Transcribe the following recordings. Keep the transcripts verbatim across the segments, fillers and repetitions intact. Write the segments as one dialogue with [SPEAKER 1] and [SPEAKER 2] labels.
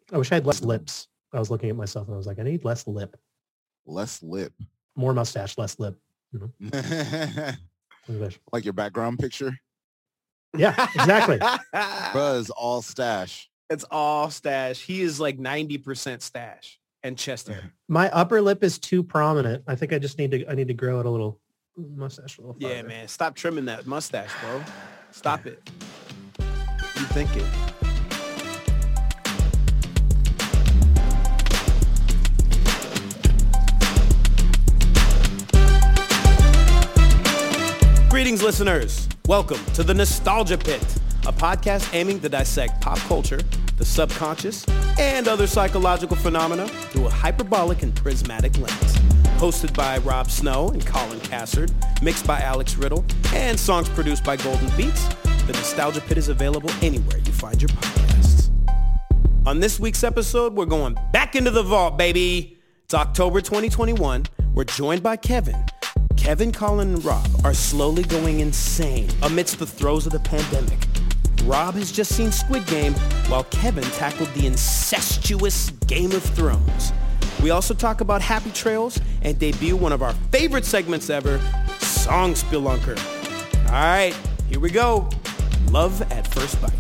[SPEAKER 1] I wish I had less lips. I was looking at myself and I was like, I need less lip.
[SPEAKER 2] Less lip.
[SPEAKER 1] More mustache, less lip. You know?
[SPEAKER 2] Like your background picture?
[SPEAKER 1] Yeah, exactly.
[SPEAKER 2] Buzz, all stash.
[SPEAKER 3] It's all stash. He is like ninety percent stash and chest hair.
[SPEAKER 1] My upper lip is too prominent. I think I just need to I need to grow it a little mustache a little farther.
[SPEAKER 3] Yeah, man. Stop trimming that mustache, bro. Stop it. You think it. Greetings, listeners. Welcome to the Nostalgia Pit, a podcast aiming to dissect pop culture, the subconscious, and other psychological phenomena through a hyperbolic and prismatic lens. Hosted by Rob Snow and Colin Cassard, mixed by Alex Riddle, and songs produced by Golden Beats, the Nostalgia Pit is available anywhere you find your podcasts. On this week's episode, we're going back into the vault, baby. It's October twenty twenty-one. We're joined by Kevin. Kevin, Colin, and Rob are slowly going insane amidst the throes of the pandemic. Rob has just seen Squid Game, while Kevin tackled the incestuous Game of Thrones. We also talk about Happy Trails and debut one of our favorite segments ever, Song Spelunker. All right, here we go. Love at First Bite.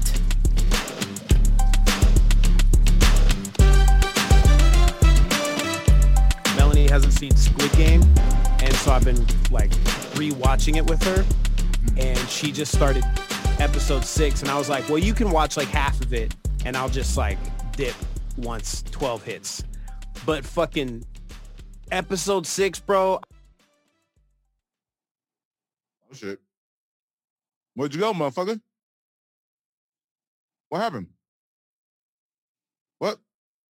[SPEAKER 3] Melanie hasn't seen Squid Game. And so I've been like re-watching it with her, and she just started episode six, and I was like, well, you can watch like half of it and I'll just like dip once twelve hits. But fucking episode six, bro.
[SPEAKER 2] Oh shit. Where'd you go, motherfucker? What happened? What?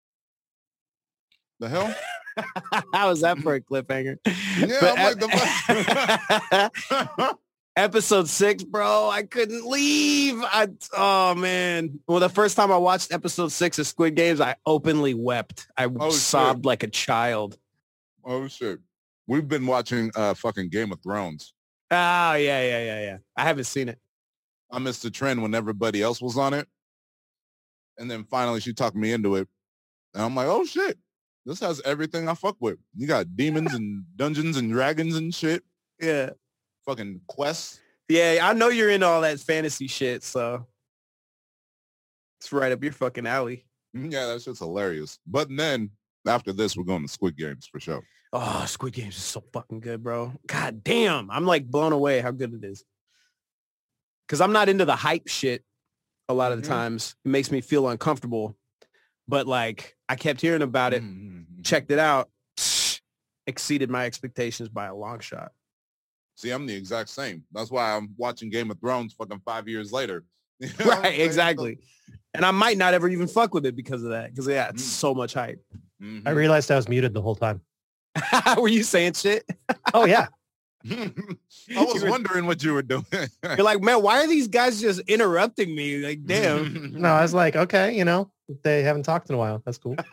[SPEAKER 2] The hell?
[SPEAKER 3] How was that for a cliffhanger?
[SPEAKER 2] Yeah,
[SPEAKER 3] But
[SPEAKER 2] I'm like the
[SPEAKER 3] episode six, bro, I couldn't leave. I oh man. Well, the first time I watched episode six of Squid Games, I openly wept. I
[SPEAKER 2] Oh,
[SPEAKER 3] sobbed
[SPEAKER 2] shit.
[SPEAKER 3] like a child.
[SPEAKER 2] Oh shit. We've been watching uh fucking Game of Thrones.
[SPEAKER 3] Oh yeah, yeah, yeah, yeah. I haven't seen it.
[SPEAKER 2] I missed the trend when everybody else was on it. And then finally she talked me into it. And I'm like, oh shit. This has everything I fuck with. You got demons and dungeons and dragons and shit.
[SPEAKER 3] Yeah.
[SPEAKER 2] Fucking quests.
[SPEAKER 3] Yeah, I know you're into all that fantasy shit, so it's right up your fucking alley.
[SPEAKER 2] Yeah, that shit's hilarious. But then after this, we're going to Squid Games for sure.
[SPEAKER 3] Oh, Squid Games is so fucking good, bro. God damn. I'm like blown away how good it is. Because I'm not into the hype shit a lot of the
[SPEAKER 2] Mhm.
[SPEAKER 3] times. It makes me feel uncomfortable. But like, I kept hearing about it,
[SPEAKER 2] Mm-hmm.
[SPEAKER 3] checked it out, exceeded my expectations by a long shot.
[SPEAKER 2] See, I'm the exact same. That's why I'm watching Game of Thrones fucking five years later. You know what I'm
[SPEAKER 3] Right,
[SPEAKER 2] saying?
[SPEAKER 3] exactly. And I might not ever even fuck with it because of that. Because, yeah, it's
[SPEAKER 2] Mm.
[SPEAKER 3] so much hype.
[SPEAKER 2] Mhm.
[SPEAKER 1] I realized I was muted the whole time.
[SPEAKER 3] Were you saying shit?
[SPEAKER 1] Oh yeah.
[SPEAKER 2] I was wondering what you were doing.
[SPEAKER 3] You're like, man, why are these guys just interrupting me? Like, damn.
[SPEAKER 1] No, I was like, okay, you know, they haven't talked in a while. That's cool.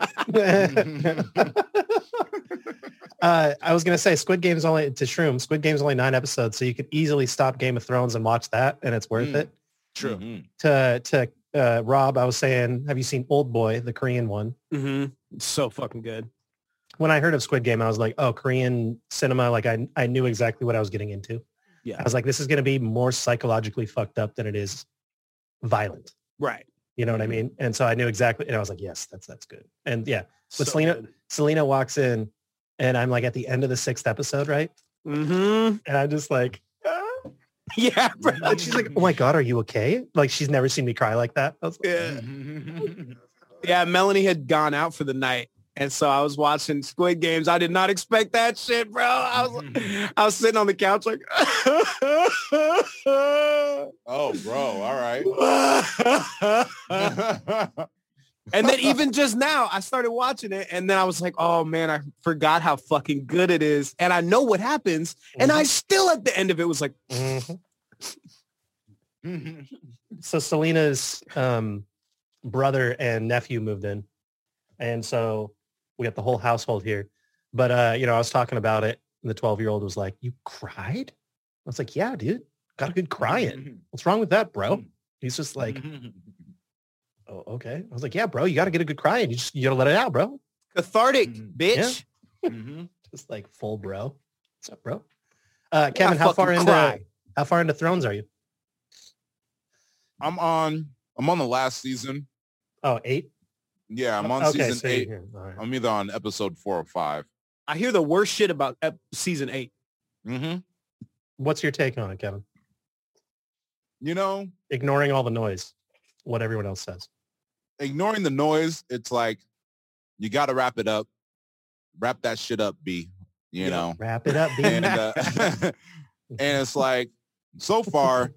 [SPEAKER 1] uh, I was gonna say Squid Game's only to Shroom. Squid Game's only nine episodes, so you could easily stop Game of Thrones and watch that, and it's worth
[SPEAKER 2] Mm.
[SPEAKER 1] it.
[SPEAKER 3] True.
[SPEAKER 2] Mhm.
[SPEAKER 1] To to uh, Rob, I was saying, have you seen Old Boy, the Korean one?
[SPEAKER 3] Mm-hmm. It's so fucking good.
[SPEAKER 1] When I heard of Squid Game, I was like, oh, Korean cinema. Like I, I knew exactly what I was getting into.
[SPEAKER 3] Yeah.
[SPEAKER 1] I was like, this is going to be more psychologically fucked up than it is violent.
[SPEAKER 3] Right.
[SPEAKER 1] You know what I mean? And so I knew exactly. And I was like, yes, that's, that's good. And yeah, but
[SPEAKER 3] So
[SPEAKER 1] Selena,
[SPEAKER 3] good.
[SPEAKER 1] Selena walks in and I'm like at the end of the sixth episode, right?
[SPEAKER 3] Mm-hmm.
[SPEAKER 1] And I'm just like,
[SPEAKER 3] Yeah, bro.
[SPEAKER 1] and she's like, oh my God, are you okay? Like she's never seen me cry like that. I was like,
[SPEAKER 3] Yeah. Yeah, Melanie had gone out for the night. And so I was watching Squid Games. I did not expect that shit, bro. I was I was sitting on the couch like
[SPEAKER 2] Oh, bro. All right.
[SPEAKER 3] And then even just now, I started watching it, and then I was like, oh, man, I forgot how fucking good it is. And I know what happens. And I still, at the end of it, was like,
[SPEAKER 1] mhm. So Selena's um, brother and nephew moved in. And so we got the whole household here. But, uh, you know, I was talking about it, and the twelve-year-old was like, you cried? I was like, yeah, dude. Got a good crying. What's wrong with that, bro? He's just like, oh, okay. I was like, yeah, bro, you got to get a good cry in. You just, you got to let it out, bro.
[SPEAKER 3] Cathartic,
[SPEAKER 2] Mhm.
[SPEAKER 3] bitch.
[SPEAKER 2] Mm-hmm.
[SPEAKER 1] Just like full bro. What's up, bro? Uh, Kevin, how
[SPEAKER 3] fucking
[SPEAKER 1] far into,
[SPEAKER 3] cry.
[SPEAKER 1] how far into Thrones are you?
[SPEAKER 2] I'm on. I'm on the last season.
[SPEAKER 1] Oh, eight?
[SPEAKER 2] Yeah, I'm on
[SPEAKER 1] Okay,
[SPEAKER 2] season
[SPEAKER 1] so you're
[SPEAKER 2] eight.
[SPEAKER 1] here. All right.
[SPEAKER 2] I'm either on episode four or five.
[SPEAKER 3] I hear the worst shit about ep- season eight.
[SPEAKER 2] Mm-hmm.
[SPEAKER 1] What's your take on it, Kevin?
[SPEAKER 2] You know,
[SPEAKER 1] Ignoring all the noise, what everyone else says.
[SPEAKER 2] ignoring the noise, it's like you got to wrap it up. Wrap that shit up, B. You
[SPEAKER 3] Yeah.
[SPEAKER 2] know,
[SPEAKER 1] Wrap it up, B.
[SPEAKER 2] and uh, and it's like so far.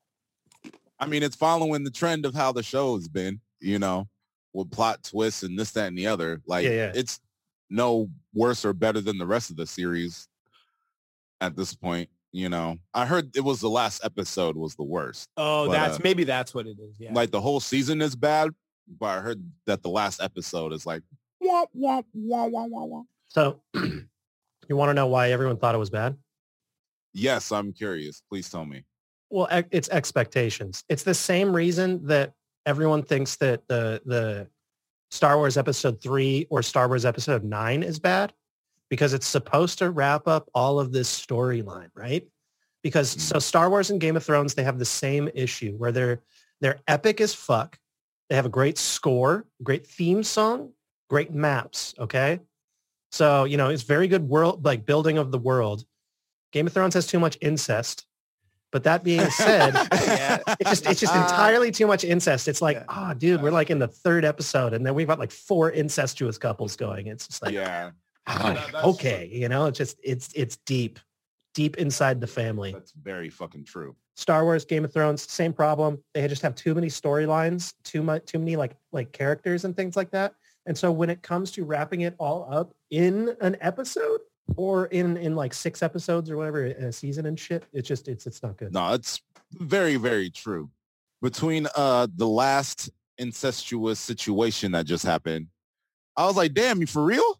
[SPEAKER 2] I mean, it's following the trend of how the show has been. You know, with plot twists and this, that, and the other. Like,
[SPEAKER 1] Yeah, yeah.
[SPEAKER 2] it's no worse or better than the rest of the series at this point. You know, I heard it was the last episode was the worst.
[SPEAKER 3] Oh,
[SPEAKER 2] But,
[SPEAKER 3] that's
[SPEAKER 2] uh,
[SPEAKER 3] maybe that's what it is. Yeah.
[SPEAKER 2] Like the whole season is bad, but I heard that the last episode is like, wah, wah, wah, wah, wah, wah.
[SPEAKER 1] So you want to know why everyone thought it was bad?
[SPEAKER 2] Yes, I'm curious. Please tell me.
[SPEAKER 1] Well, e- it's expectations. It's the same reason that everyone thinks that the the Star Wars Episode three or Star Wars Episode nine is bad, because it's supposed to wrap up all of this storyline, right? Because
[SPEAKER 2] Mm.
[SPEAKER 1] so Star Wars and Game of Thrones, they have the same issue where they're they're epic as fuck. They have a great score, great theme song, great maps. Okay, so you know it's very good world like building of the world. Game of Thrones has too much incest. But that being said,
[SPEAKER 3] Yeah.
[SPEAKER 1] it's just it's just entirely too much incest. It's like,
[SPEAKER 3] Yeah.
[SPEAKER 1] oh, dude, we're like in the third episode, and then we've got like four incestuous couples going. It's just like,
[SPEAKER 2] Yeah,
[SPEAKER 1] ah,
[SPEAKER 2] that- that's
[SPEAKER 1] okay, you know, it's just it's it's deep, deep inside the family.
[SPEAKER 2] that's very fucking true.
[SPEAKER 1] Star Wars, Game of Thrones, same problem. They just have too many storylines, too much, too many like like characters and things like that. And so when it comes to wrapping it all up in an episode or in in like six episodes or whatever a season and shit, it's just it's it's not good.
[SPEAKER 2] No, it's very, very true. Between uh the last incestuous situation that just happened, I was like, damn, you for real?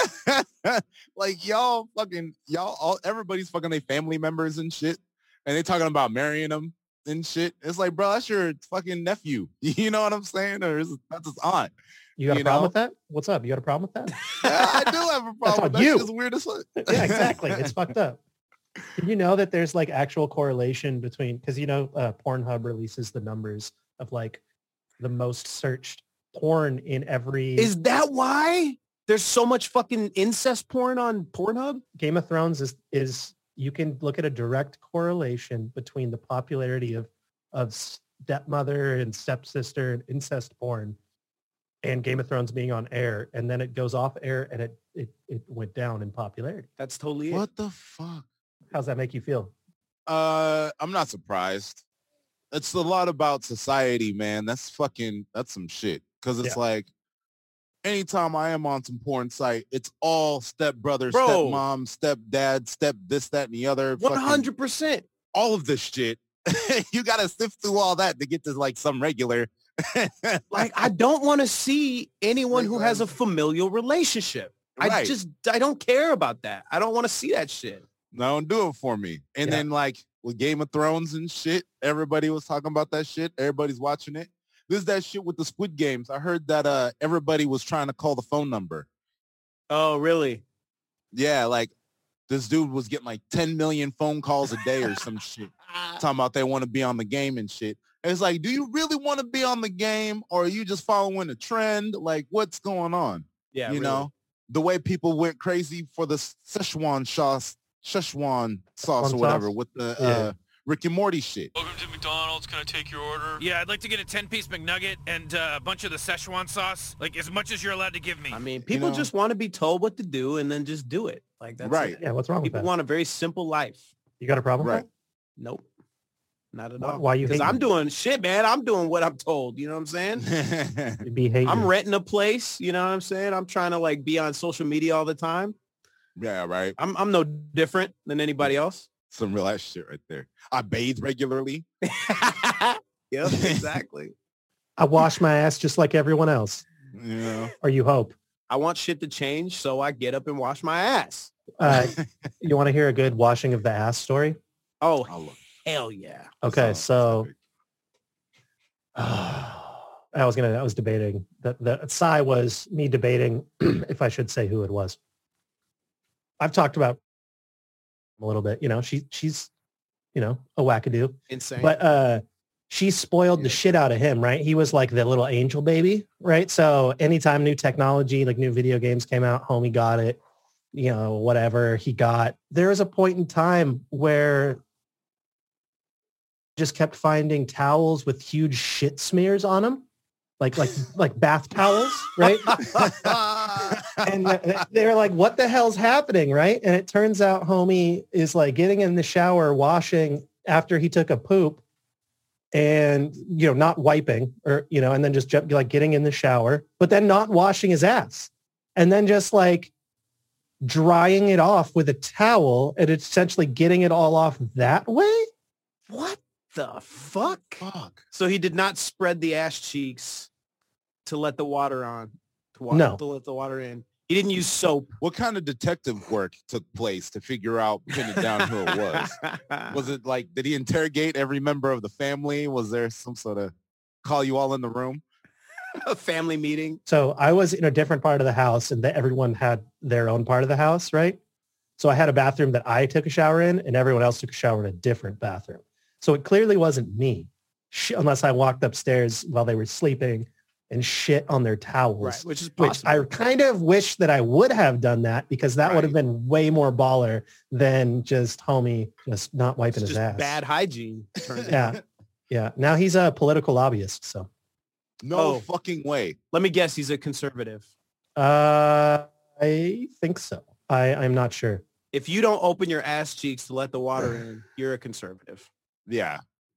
[SPEAKER 2] Like y'all fucking y'all all everybody's fucking their family members and shit. And they talking about marrying them and shit. It's like, bro, that's your fucking nephew. You know what I'm saying? Or is that's his aunt.
[SPEAKER 1] You got a
[SPEAKER 2] you
[SPEAKER 1] problem
[SPEAKER 2] know?
[SPEAKER 1] with that? What's up? You got a problem with that?
[SPEAKER 2] Yeah, I do have a problem.
[SPEAKER 1] on
[SPEAKER 2] That
[SPEAKER 1] you.
[SPEAKER 2] shit is weird as fuck.
[SPEAKER 1] Yeah, exactly. It's fucked up. Did you know that there's like actual correlation between, because you know uh, Pornhub releases the numbers of like the most searched porn in every
[SPEAKER 3] Is that why there's so much fucking incest porn on Pornhub?
[SPEAKER 1] Game of Thrones is is you can look at a direct correlation between the popularity of of stepmother and stepsister and incest porn and Game of Thrones being on air, and then it goes off air and it it, it went down in popularity.
[SPEAKER 3] That's totally it.
[SPEAKER 2] What the fuck?
[SPEAKER 1] How's that make you feel?
[SPEAKER 2] Uh, I'm not surprised. It's a lot about society, man. That's fucking, that's some shit. Cause it's
[SPEAKER 1] Yeah.
[SPEAKER 2] like, anytime I am on some porn site, it's all stepbrother,
[SPEAKER 3] Bro.
[SPEAKER 2] stepmom, stepdad, step this, that, and the other.
[SPEAKER 3] one
[SPEAKER 2] fucking-
[SPEAKER 3] hundred percent.
[SPEAKER 2] All of this shit. You got to sift through all that to get to like some regular.
[SPEAKER 3] Like, I don't want to see anyone who has a
[SPEAKER 2] Right.
[SPEAKER 3] familial relationship. I
[SPEAKER 2] Right.
[SPEAKER 3] just, I don't care about that. I don't want to see that shit.
[SPEAKER 2] No, don't do it for me. And
[SPEAKER 1] Yeah.
[SPEAKER 2] then like with Game of Thrones and shit, everybody was talking about that shit. Everybody's watching it. This is that shit with the Squid Games. I heard that uh everybody was trying to call the phone number.
[SPEAKER 3] Oh, really?
[SPEAKER 2] Yeah, like this dude was getting like ten million phone calls a day or some shit. Talking about they want to be on the game and shit. And it's like, do you really want to be on the game or are you just following a trend? Like what's going on?
[SPEAKER 3] Yeah,
[SPEAKER 2] you
[SPEAKER 3] really.
[SPEAKER 2] know, the way people went crazy for the Szechuan sauce, Szechuan sauce
[SPEAKER 1] Szechuan
[SPEAKER 2] or whatever
[SPEAKER 1] sauce?
[SPEAKER 2] with the
[SPEAKER 1] Yeah.
[SPEAKER 2] uh, Rick and Morty shit.
[SPEAKER 4] Welcome to McDonald's. Can I take your order?
[SPEAKER 5] Yeah, I'd like to get a ten-piece McNugget and uh, a bunch of the Szechuan sauce, like as much as you're allowed to give me.
[SPEAKER 3] I mean, people
[SPEAKER 2] know?
[SPEAKER 3] just want to be told what to do and then just do it. Like that's
[SPEAKER 2] Right.
[SPEAKER 3] it.
[SPEAKER 1] Yeah, what's wrong with
[SPEAKER 3] People
[SPEAKER 1] that?
[SPEAKER 3] want a very simple life.
[SPEAKER 1] You got a problem
[SPEAKER 2] Right.
[SPEAKER 1] with
[SPEAKER 3] Nope. Not at
[SPEAKER 1] Why-
[SPEAKER 3] all.
[SPEAKER 1] why you
[SPEAKER 3] Because
[SPEAKER 1] hate
[SPEAKER 3] I'm
[SPEAKER 1] me?
[SPEAKER 3] doing shit, man. I'm doing what I'm told. You know what I'm saying?
[SPEAKER 1] that? You be hating.
[SPEAKER 3] I'm renting a place. You know what I'm saying? I'm trying to like be on social media all the time.
[SPEAKER 2] Yeah, right.
[SPEAKER 3] I'm I'm no different than anybody else.
[SPEAKER 2] Some real ass shit right there. I bathe regularly.
[SPEAKER 3] Yep, exactly.
[SPEAKER 1] I wash my ass just like everyone else,
[SPEAKER 2] You know.
[SPEAKER 1] or you hope.
[SPEAKER 3] I want shit to change, so I get up and wash my ass.
[SPEAKER 1] Uh, you want to hear a good washing of the ass story?
[SPEAKER 3] Oh,
[SPEAKER 2] I love
[SPEAKER 3] hell yeah.
[SPEAKER 1] Okay,
[SPEAKER 2] That's
[SPEAKER 1] so
[SPEAKER 2] epic.
[SPEAKER 1] I was gonna. I was debating. The the sigh was me debating if I should say who it was. I've talked about a little bit. You know, she she's, you know, a wackadoo.
[SPEAKER 3] Insane.
[SPEAKER 1] But uh, she spoiled
[SPEAKER 2] Yeah.
[SPEAKER 1] the shit out of him, right? He was like the little angel baby, right? So anytime new technology, like new video games came out, homie got it. You know, whatever he got. There was a point in time where just kept finding towels with huge shit smears on them, like like like bath towels, right? And they're like, what the hell's happening, right? And it turns out homie is like getting in the shower, washing after he took a poop, and you know, not wiping, or you know, and then just ju- like getting in the shower, but then not washing his ass, and then just like drying it off with a towel, and essentially getting it all off that way.
[SPEAKER 3] What the fuck?
[SPEAKER 2] Fuck.
[SPEAKER 3] So he did not spread the ass cheeks to let the water on. To, wa-
[SPEAKER 1] No.
[SPEAKER 3] to let the water in. He didn't use soap.
[SPEAKER 2] What kind of detective work took place to figure out, pin it down who it was? Was it like, did he interrogate every member of the family? Was there some sort of call you all in the room?
[SPEAKER 3] a family meeting?
[SPEAKER 1] So I was in a different part of the house, and that everyone had their own part of the house, right? So I had a bathroom that I took a shower in, and everyone else took a shower in a different bathroom. So it clearly wasn't me, sh- unless I walked upstairs while they were sleeping and shit on their towels.
[SPEAKER 3] Right, which is
[SPEAKER 1] Which
[SPEAKER 3] possible.
[SPEAKER 1] I kind of wish that I would have done that, because that would have
[SPEAKER 2] Right.
[SPEAKER 1] been way more baller than just homie just not wiping
[SPEAKER 3] It's
[SPEAKER 1] his
[SPEAKER 3] just
[SPEAKER 1] ass.
[SPEAKER 3] bad hygiene. turns out.
[SPEAKER 1] Yeah. Yeah. Now he's a political lobbyist. So
[SPEAKER 2] No
[SPEAKER 3] Oh.
[SPEAKER 2] fucking way.
[SPEAKER 3] Let me guess, he's a conservative.
[SPEAKER 1] uh, I think so. I, I'm not sure.
[SPEAKER 3] If you don't open your ass cheeks to let the water in, you're a conservative.
[SPEAKER 2] Yeah.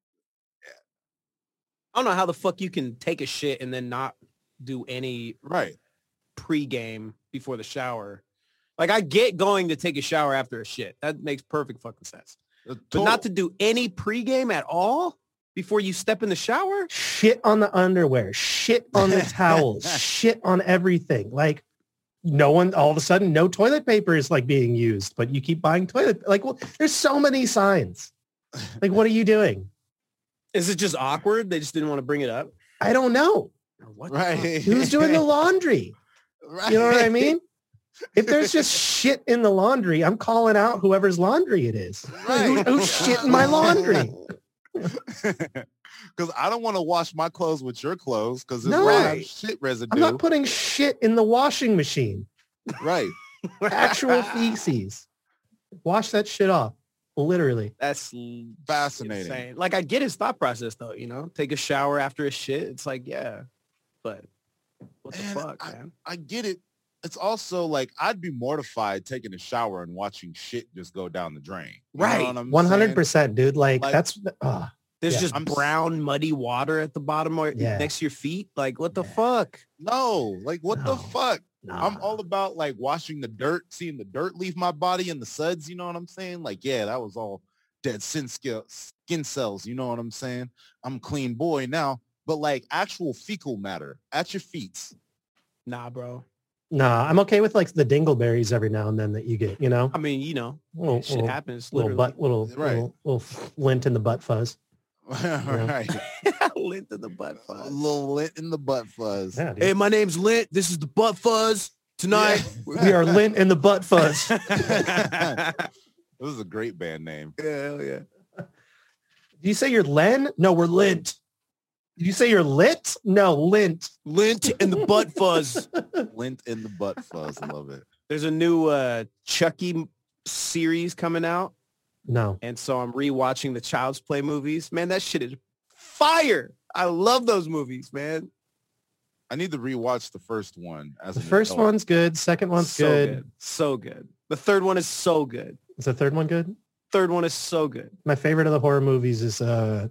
[SPEAKER 3] I don't know how the fuck you can take a shit and then not do any
[SPEAKER 2] Right.
[SPEAKER 3] pre-game before the shower. Like, I get going to take a shower after a shit. That makes perfect fucking sense.
[SPEAKER 2] The
[SPEAKER 3] But
[SPEAKER 2] total-
[SPEAKER 3] not to do any pre-game at all before you step in the shower?
[SPEAKER 1] Shit on the underwear, shit on the towels, shit on everything. Like no one, all of a sudden, no toilet paper is like being used, but you keep buying toilet. Like, well, there's so many signs. Like, what are you doing?
[SPEAKER 3] Is it just awkward? They just didn't want to bring it up?
[SPEAKER 1] I don't know.
[SPEAKER 3] Or what the
[SPEAKER 2] Right.
[SPEAKER 3] fuck?
[SPEAKER 1] Who's doing the laundry?
[SPEAKER 2] Right.
[SPEAKER 1] You know what I mean? If there's just shit in the laundry, I'm calling out whoever's laundry it is. Who,
[SPEAKER 2] Right.
[SPEAKER 1] who's shit in my laundry?
[SPEAKER 2] Because I don't want to wash my clothes with your clothes because
[SPEAKER 1] No.
[SPEAKER 2] there's
[SPEAKER 3] Right.
[SPEAKER 2] shit residue.
[SPEAKER 1] I'm not putting shit in the washing machine.
[SPEAKER 2] Right.
[SPEAKER 1] Actual feces. Wash that shit off. Literally.
[SPEAKER 3] That's l-
[SPEAKER 2] Fascinating.
[SPEAKER 3] insane. Like, I get his thought process though, you know, take a shower after a shit. It's like, yeah, but what the
[SPEAKER 2] Man,
[SPEAKER 3] fuck, man?
[SPEAKER 2] I get it. It's also like I'd be mortified taking a shower and watching shit just go down the drain. You know
[SPEAKER 3] Right.
[SPEAKER 2] what I'm
[SPEAKER 1] one hundred
[SPEAKER 2] saying?
[SPEAKER 1] percent, dude. Like,
[SPEAKER 2] Like-
[SPEAKER 1] that's, uh,
[SPEAKER 3] There's
[SPEAKER 1] yeah.
[SPEAKER 3] just
[SPEAKER 2] I'm s-
[SPEAKER 3] brown, muddy water at the bottom or
[SPEAKER 1] Yeah.
[SPEAKER 3] next to your feet. Like, what the
[SPEAKER 1] Yeah.
[SPEAKER 3] fuck?
[SPEAKER 2] No, like what
[SPEAKER 1] No.
[SPEAKER 2] the fuck?
[SPEAKER 1] nah.
[SPEAKER 2] I'm all about like washing the dirt, seeing the dirt leave my body and the suds. You know what I'm saying? Like, yeah, that was all dead skin skill, skin cells. You know what I'm saying? I'm a clean boy now. But like actual fecal matter at your feet.
[SPEAKER 3] Nah, bro.
[SPEAKER 1] Nah, I'm okay with like the dingleberries every now and then that you get, you know?
[SPEAKER 3] I mean, you know,
[SPEAKER 1] Little,
[SPEAKER 3] shit
[SPEAKER 1] little,
[SPEAKER 3] happens.
[SPEAKER 1] little
[SPEAKER 3] Literally.
[SPEAKER 1] butt, little,
[SPEAKER 2] Right.
[SPEAKER 1] little, little lint in the butt fuzz.
[SPEAKER 2] Right.
[SPEAKER 3] Lint in the butt
[SPEAKER 2] A
[SPEAKER 3] fuzz.
[SPEAKER 2] little lint in the butt fuzz.
[SPEAKER 1] Yeah, dude.
[SPEAKER 3] Hey, my name's Lint. This is the butt fuzz. Tonight.
[SPEAKER 1] We are lint in the butt fuzz.
[SPEAKER 2] This is a great band name.
[SPEAKER 3] Hell yeah.
[SPEAKER 1] Did you say you're Len? No, we're lint. Did you say you're lit? No, lint.
[SPEAKER 3] Lint in the butt fuzz.
[SPEAKER 2] Lint in the butt fuzz. I love it.
[SPEAKER 3] There's a new uh, Chucky series coming out.
[SPEAKER 1] No.
[SPEAKER 3] And so I'm rewatching the Child's Play movies. Man, that shit is fire. I love those movies, man.
[SPEAKER 2] I need to rewatch the first one. As
[SPEAKER 1] The
[SPEAKER 2] an
[SPEAKER 1] first
[SPEAKER 2] adult.
[SPEAKER 1] one's good. Second one's
[SPEAKER 3] so
[SPEAKER 1] good.
[SPEAKER 3] So good. The third one is so good.
[SPEAKER 1] Is the third one good?
[SPEAKER 3] Third one is so good.
[SPEAKER 1] My favorite of the horror movies is uh,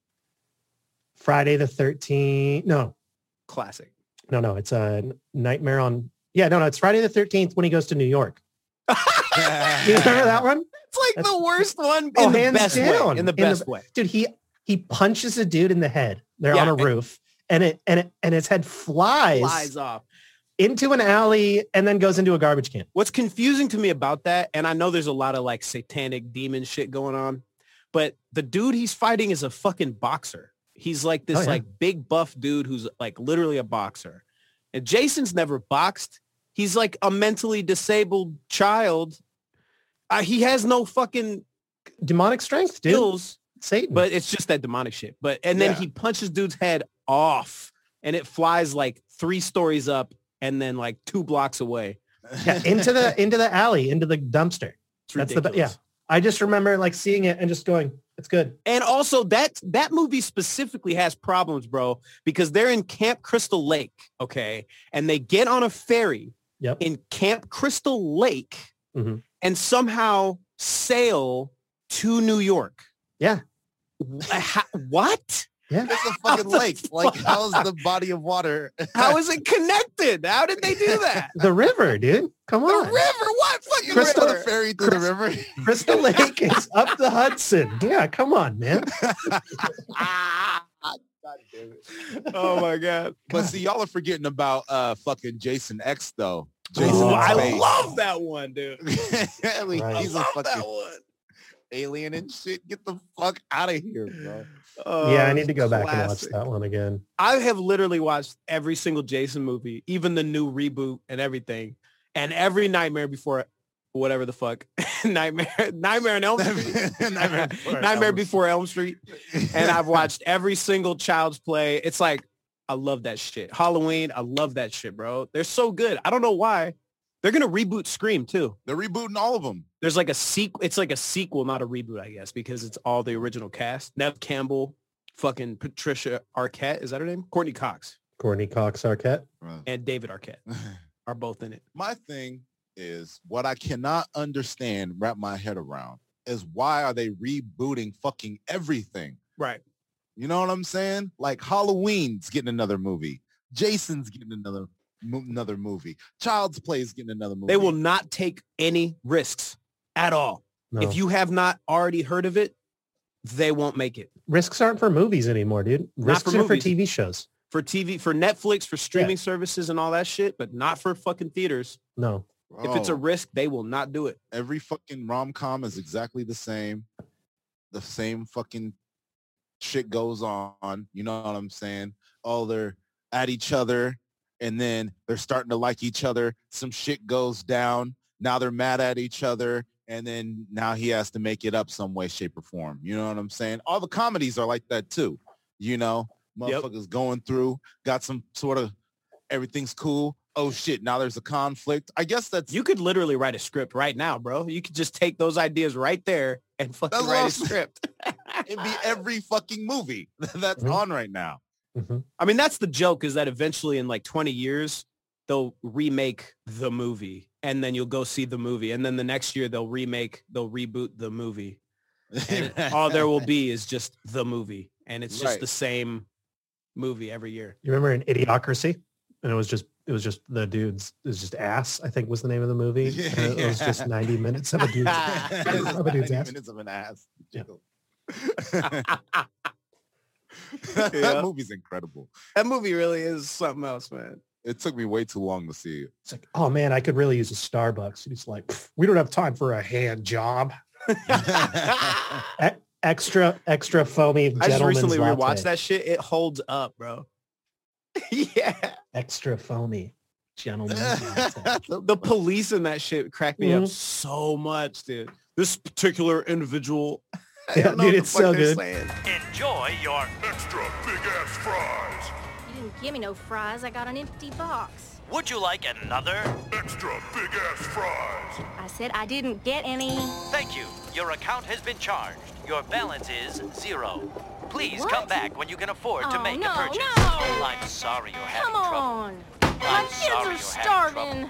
[SPEAKER 1] Friday the thirteenth. No,
[SPEAKER 3] Classic.
[SPEAKER 1] no, no. It's a Nightmare on. Yeah, no, no. It's Friday the thirteenth when he goes to New York. You remember that one?
[SPEAKER 3] It's like
[SPEAKER 1] That's-
[SPEAKER 3] the worst one in
[SPEAKER 1] Oh,
[SPEAKER 3] the
[SPEAKER 1] hands
[SPEAKER 3] best
[SPEAKER 1] down.
[SPEAKER 3] way. In the
[SPEAKER 1] In the-
[SPEAKER 3] best way.
[SPEAKER 1] Dude, he he punches a dude in the head. They're
[SPEAKER 3] Yeah,
[SPEAKER 1] on a
[SPEAKER 3] and-
[SPEAKER 1] roof, and it and it and his head flies,
[SPEAKER 3] Flies off.
[SPEAKER 1] into an alley and then goes into a garbage can.
[SPEAKER 3] What's confusing to me about that, and I know there's a lot of like satanic demon shit going on, but the dude he's fighting is a fucking boxer. He's like this
[SPEAKER 1] Oh, yeah.
[SPEAKER 3] like big buff dude who's like literally a boxer. And Jason's never boxed. He's like a mentally disabled child. Uh, he has no fucking
[SPEAKER 1] Demonic strength, dude.
[SPEAKER 3] skills,
[SPEAKER 1] Satan.
[SPEAKER 3] but it's just that demonic shit. But and then
[SPEAKER 2] Yeah.
[SPEAKER 3] he punches dude's head off and it flies like three stories up and then like two blocks away.
[SPEAKER 1] yeah, into the into the alley, into the dumpster.
[SPEAKER 3] It's
[SPEAKER 1] That's the be-
[SPEAKER 3] ridiculous.
[SPEAKER 1] yeah. I just remember like seeing it and just going, it's good.
[SPEAKER 3] And also that that movie specifically has problems, bro, because they're in Camp Crystal Lake, okay? And they get on a ferry
[SPEAKER 1] Yep.
[SPEAKER 3] in Camp Crystal Lake
[SPEAKER 1] Mhm.
[SPEAKER 3] and somehow sail to New York.
[SPEAKER 1] Yeah.
[SPEAKER 3] Wh- ha- what?
[SPEAKER 1] Yeah.
[SPEAKER 2] It's a
[SPEAKER 3] How
[SPEAKER 2] fucking
[SPEAKER 3] the
[SPEAKER 2] lake. Like,
[SPEAKER 3] fuck?
[SPEAKER 2] how's the body of water?
[SPEAKER 3] How is it connected? How did they do that?
[SPEAKER 1] The river, dude. Come
[SPEAKER 3] The
[SPEAKER 1] on.
[SPEAKER 3] river? What fucking
[SPEAKER 1] Crystal-
[SPEAKER 3] river?
[SPEAKER 2] the ferry through the river.
[SPEAKER 1] Crystal Lake is up the Hudson. Yeah, come on, man.
[SPEAKER 2] God damn it.
[SPEAKER 3] Oh my god.
[SPEAKER 2] But see, y'all are forgetting about uh fucking Jason X though. Jason
[SPEAKER 3] Oh,
[SPEAKER 2] in
[SPEAKER 3] I
[SPEAKER 2] space.
[SPEAKER 3] love that one, dude.
[SPEAKER 2] I mean,
[SPEAKER 1] Right.
[SPEAKER 2] he's a
[SPEAKER 3] Love
[SPEAKER 2] fucking
[SPEAKER 3] that one.
[SPEAKER 2] alien and shit. Get the fuck out of here, bro.
[SPEAKER 3] Oh,
[SPEAKER 1] yeah, I need to go back and watch
[SPEAKER 3] classic.
[SPEAKER 1] that one again.
[SPEAKER 3] I have literally watched every single Jason movie, even the new reboot and everything, and every Nightmare Before, whatever the fuck, Nightmare, Nightmare on Elm Street,
[SPEAKER 2] Nightmare Before
[SPEAKER 3] Nightmare
[SPEAKER 2] Elm
[SPEAKER 3] Before Elm Street, and I've watched every single Child's Play. It's like I love that shit. Halloween, I love that shit, bro. They're so good. I don't know why. They're gonna reboot Scream too.
[SPEAKER 2] They're rebooting all of them.
[SPEAKER 3] There's like a sequel. It's like a sequel, not a reboot, I guess, because it's all the original cast. Nev Campbell, fucking Patricia Arquette, is that her name? Courtney Cox
[SPEAKER 1] Courtney Cox Arquette.
[SPEAKER 3] and David Arquette are both in it.
[SPEAKER 2] My thing is what I cannot understand, wrap my head around, is why are they rebooting fucking everything?
[SPEAKER 3] Right.
[SPEAKER 2] You know what I'm saying? Like Halloween's getting another movie. Jason's getting another mo- another movie. Child's Play is getting another movie.
[SPEAKER 3] They will not take any risks at all.
[SPEAKER 1] No.
[SPEAKER 3] If you have not already heard of it, they won't make it.
[SPEAKER 1] Risks aren't for movies anymore, dude.
[SPEAKER 3] Not
[SPEAKER 1] Risks
[SPEAKER 3] for
[SPEAKER 1] are for
[SPEAKER 3] movies.
[SPEAKER 1] T V shows.
[SPEAKER 3] For T V, for Netflix, for streaming services and all that shit, but not for fucking theaters.
[SPEAKER 1] No.
[SPEAKER 3] If it's a
[SPEAKER 2] Bro,
[SPEAKER 3] risk, they will not do it.
[SPEAKER 2] every fucking rom-com is exactly the same. The same fucking shit goes on. You know what I'm saying? Oh, they're at each other and then they're starting to like each other. Some shit goes down. Now they're mad at each other. And then now he has to make it up some way, shape, or form. You know what I'm saying? All the comedies are like that too. You know,
[SPEAKER 3] Yep.
[SPEAKER 2] motherfuckers going through, got some sort of everything's cool. Oh shit, now there's a conflict. I guess that's
[SPEAKER 3] You could literally write a script right now, bro. You could just take those ideas right there and fucking
[SPEAKER 2] That's
[SPEAKER 3] write a
[SPEAKER 2] awesome.
[SPEAKER 3] script.
[SPEAKER 2] it'd be every fucking movie that's
[SPEAKER 1] Mhm.
[SPEAKER 2] on right now.
[SPEAKER 1] Mhm.
[SPEAKER 3] I mean, that's the joke, is that eventually in like twenty years, they'll remake the movie and then you'll go see the movie. And then the next year they'll remake, they'll reboot the movie. And it- all there will be is just the movie. And it's just
[SPEAKER 2] Right.
[SPEAKER 3] the same movie every year.
[SPEAKER 1] You remember in Idiocracy? And it was just it was just the dudes. It was just ass, I think was the name of the movie. And it was just ninety minutes of a dude's of a dude's
[SPEAKER 2] ninety
[SPEAKER 1] ass.
[SPEAKER 2] minutes of an ass.
[SPEAKER 1] Yeah.
[SPEAKER 2] that
[SPEAKER 3] Yeah.
[SPEAKER 2] movie's incredible.
[SPEAKER 3] That movie really is something else, man.
[SPEAKER 2] It took me way too long to see it.
[SPEAKER 1] It's like, oh man, I could really use a Starbucks. And he's like, "Pff, we don't have time for a hand job. E- extra, extra foamy
[SPEAKER 3] I just
[SPEAKER 1] gentleman's
[SPEAKER 3] recently
[SPEAKER 1] latte.
[SPEAKER 3] rewatched that shit. It holds up, bro. Yeah.
[SPEAKER 1] Extra foamy gentleman's latte.
[SPEAKER 3] The, the police in that shit cracked me up
[SPEAKER 1] Mhm.
[SPEAKER 3] so much, dude. This particular individual. I
[SPEAKER 1] Yeah,
[SPEAKER 3] don't know
[SPEAKER 1] dude,
[SPEAKER 3] what the
[SPEAKER 1] it's
[SPEAKER 3] fuck
[SPEAKER 1] so
[SPEAKER 3] they're
[SPEAKER 1] good.
[SPEAKER 3] saying.
[SPEAKER 4] Enjoy your extra big ass fries.
[SPEAKER 6] You didn't give me no fries. I got an empty box.
[SPEAKER 4] Would you like another extra big ass fries?
[SPEAKER 6] I said I didn't get any.
[SPEAKER 7] Thank you. Your account has been charged. Your balance is zero. Please
[SPEAKER 6] What?
[SPEAKER 7] come back when you can afford to
[SPEAKER 6] Oh,
[SPEAKER 7] make
[SPEAKER 6] no,
[SPEAKER 7] a purchase.
[SPEAKER 6] no.
[SPEAKER 7] I'm sorry you're having
[SPEAKER 6] Come
[SPEAKER 7] trouble.
[SPEAKER 6] on. My
[SPEAKER 7] I'm
[SPEAKER 6] kids
[SPEAKER 7] sorry
[SPEAKER 6] are
[SPEAKER 7] you're having
[SPEAKER 6] starving.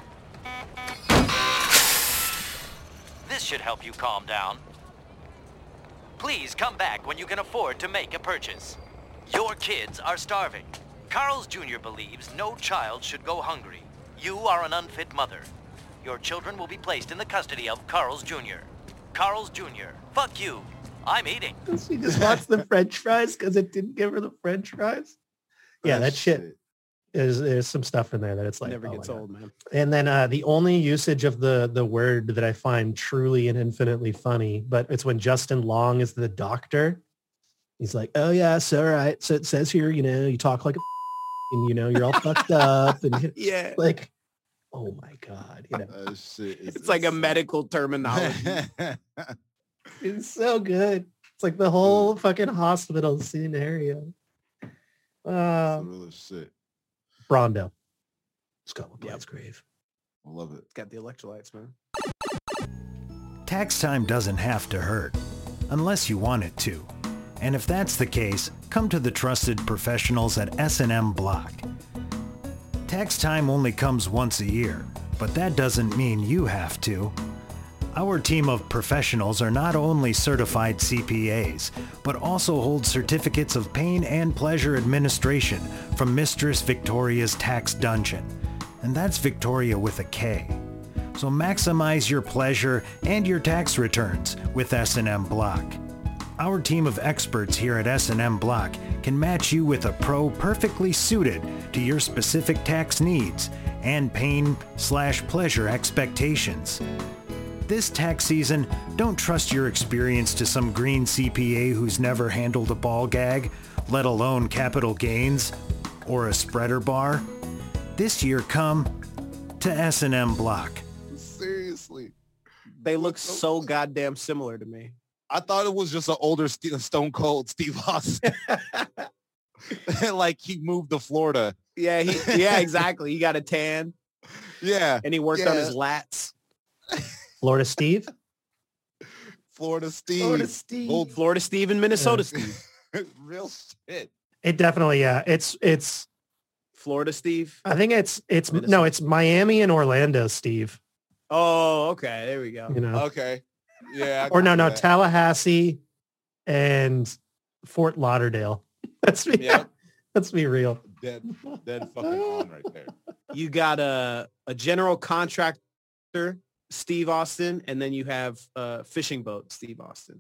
[SPEAKER 7] This should help you calm down. Please come back when you can afford to make a purchase. Your kids are starving. Carl's Junior believes no child should go hungry. You are an unfit mother. Your children will be placed in the custody of Carl's Junior Carl's Junior, fuck you. I'm eating.
[SPEAKER 1] She just wants the French fries because it didn't give her the French fries. Yeah, that shit is there's some stuff in there that it's like
[SPEAKER 3] Never
[SPEAKER 1] oh
[SPEAKER 3] gets
[SPEAKER 1] my God.
[SPEAKER 3] old, man.
[SPEAKER 1] And then uh, the only usage of the the word that I find truly and infinitely funny, but it's when Justin Long is the doctor, He's like, oh yeah, so all right. So it says here, you know, you talk like a and you know, you're all fucked up and
[SPEAKER 3] Yeah.
[SPEAKER 1] like, oh my God, you know,
[SPEAKER 2] That shit is
[SPEAKER 3] It's like a
[SPEAKER 2] insane.
[SPEAKER 3] medical terminology.
[SPEAKER 1] it's so good. It's like the whole fucking hospital scenario.
[SPEAKER 2] That's
[SPEAKER 1] Uh,
[SPEAKER 2] the realest shit.
[SPEAKER 1] Brondo. Scotland
[SPEAKER 3] Yep.
[SPEAKER 1] Blightsgrave.
[SPEAKER 2] I love it.
[SPEAKER 3] It's got the electrolytes, man.
[SPEAKER 8] Tax time doesn't have to hurt, unless you want it to. And if that's the case, come to the trusted professionals at S and M Block. Tax time only comes once a year, but that doesn't mean you have to. Our team of professionals are not only certified C P As, but also hold certificates of pain and pleasure administration from Mistress Victoria's Tax Dungeon. And that's Victoria with a K. So maximize your pleasure and your tax returns with S and M Block. Our team of experts here at S and M Block can match you with a pro perfectly suited to your specific tax needs and pain slash pleasure expectations. This tax season, don't trust your experience to some green C P A who's never handled a ball gag, let alone capital gains, or a spreader bar. This year, come to S and M Block.
[SPEAKER 2] Seriously.
[SPEAKER 3] They look so goddamn similar to me.
[SPEAKER 2] I thought it was just an older St- Stone Cold Steve Austin. Like he moved to Florida.
[SPEAKER 3] Yeah, he, yeah, exactly. He got a tan
[SPEAKER 2] Yeah.
[SPEAKER 3] and he worked
[SPEAKER 2] Yeah.
[SPEAKER 3] on his lats.
[SPEAKER 1] Florida Steve.
[SPEAKER 2] Florida Steve.
[SPEAKER 1] Florida Steve.
[SPEAKER 2] Old
[SPEAKER 3] Florida Steve and Minnesota
[SPEAKER 1] Yeah.
[SPEAKER 3] Steve.
[SPEAKER 2] real shit.
[SPEAKER 1] It definitely, yeah. It's it's.
[SPEAKER 3] Florida Steve.
[SPEAKER 1] I think it's it's no,
[SPEAKER 3] Minnesota.
[SPEAKER 1] it's Miami and Orlando, Steve.
[SPEAKER 3] Oh, okay. There we go.
[SPEAKER 1] You know,
[SPEAKER 2] Okay. Yeah. I
[SPEAKER 1] or
[SPEAKER 2] can
[SPEAKER 1] no,
[SPEAKER 2] see
[SPEAKER 1] no,
[SPEAKER 2] that.
[SPEAKER 1] Tallahassee and Fort Lauderdale. Let's be
[SPEAKER 2] Yep.
[SPEAKER 1] let's be real.
[SPEAKER 2] Dead, dead fucking on right there.
[SPEAKER 3] You got a a general contractor, Steve Austin, and then you have a fishing boat, Steve Austin.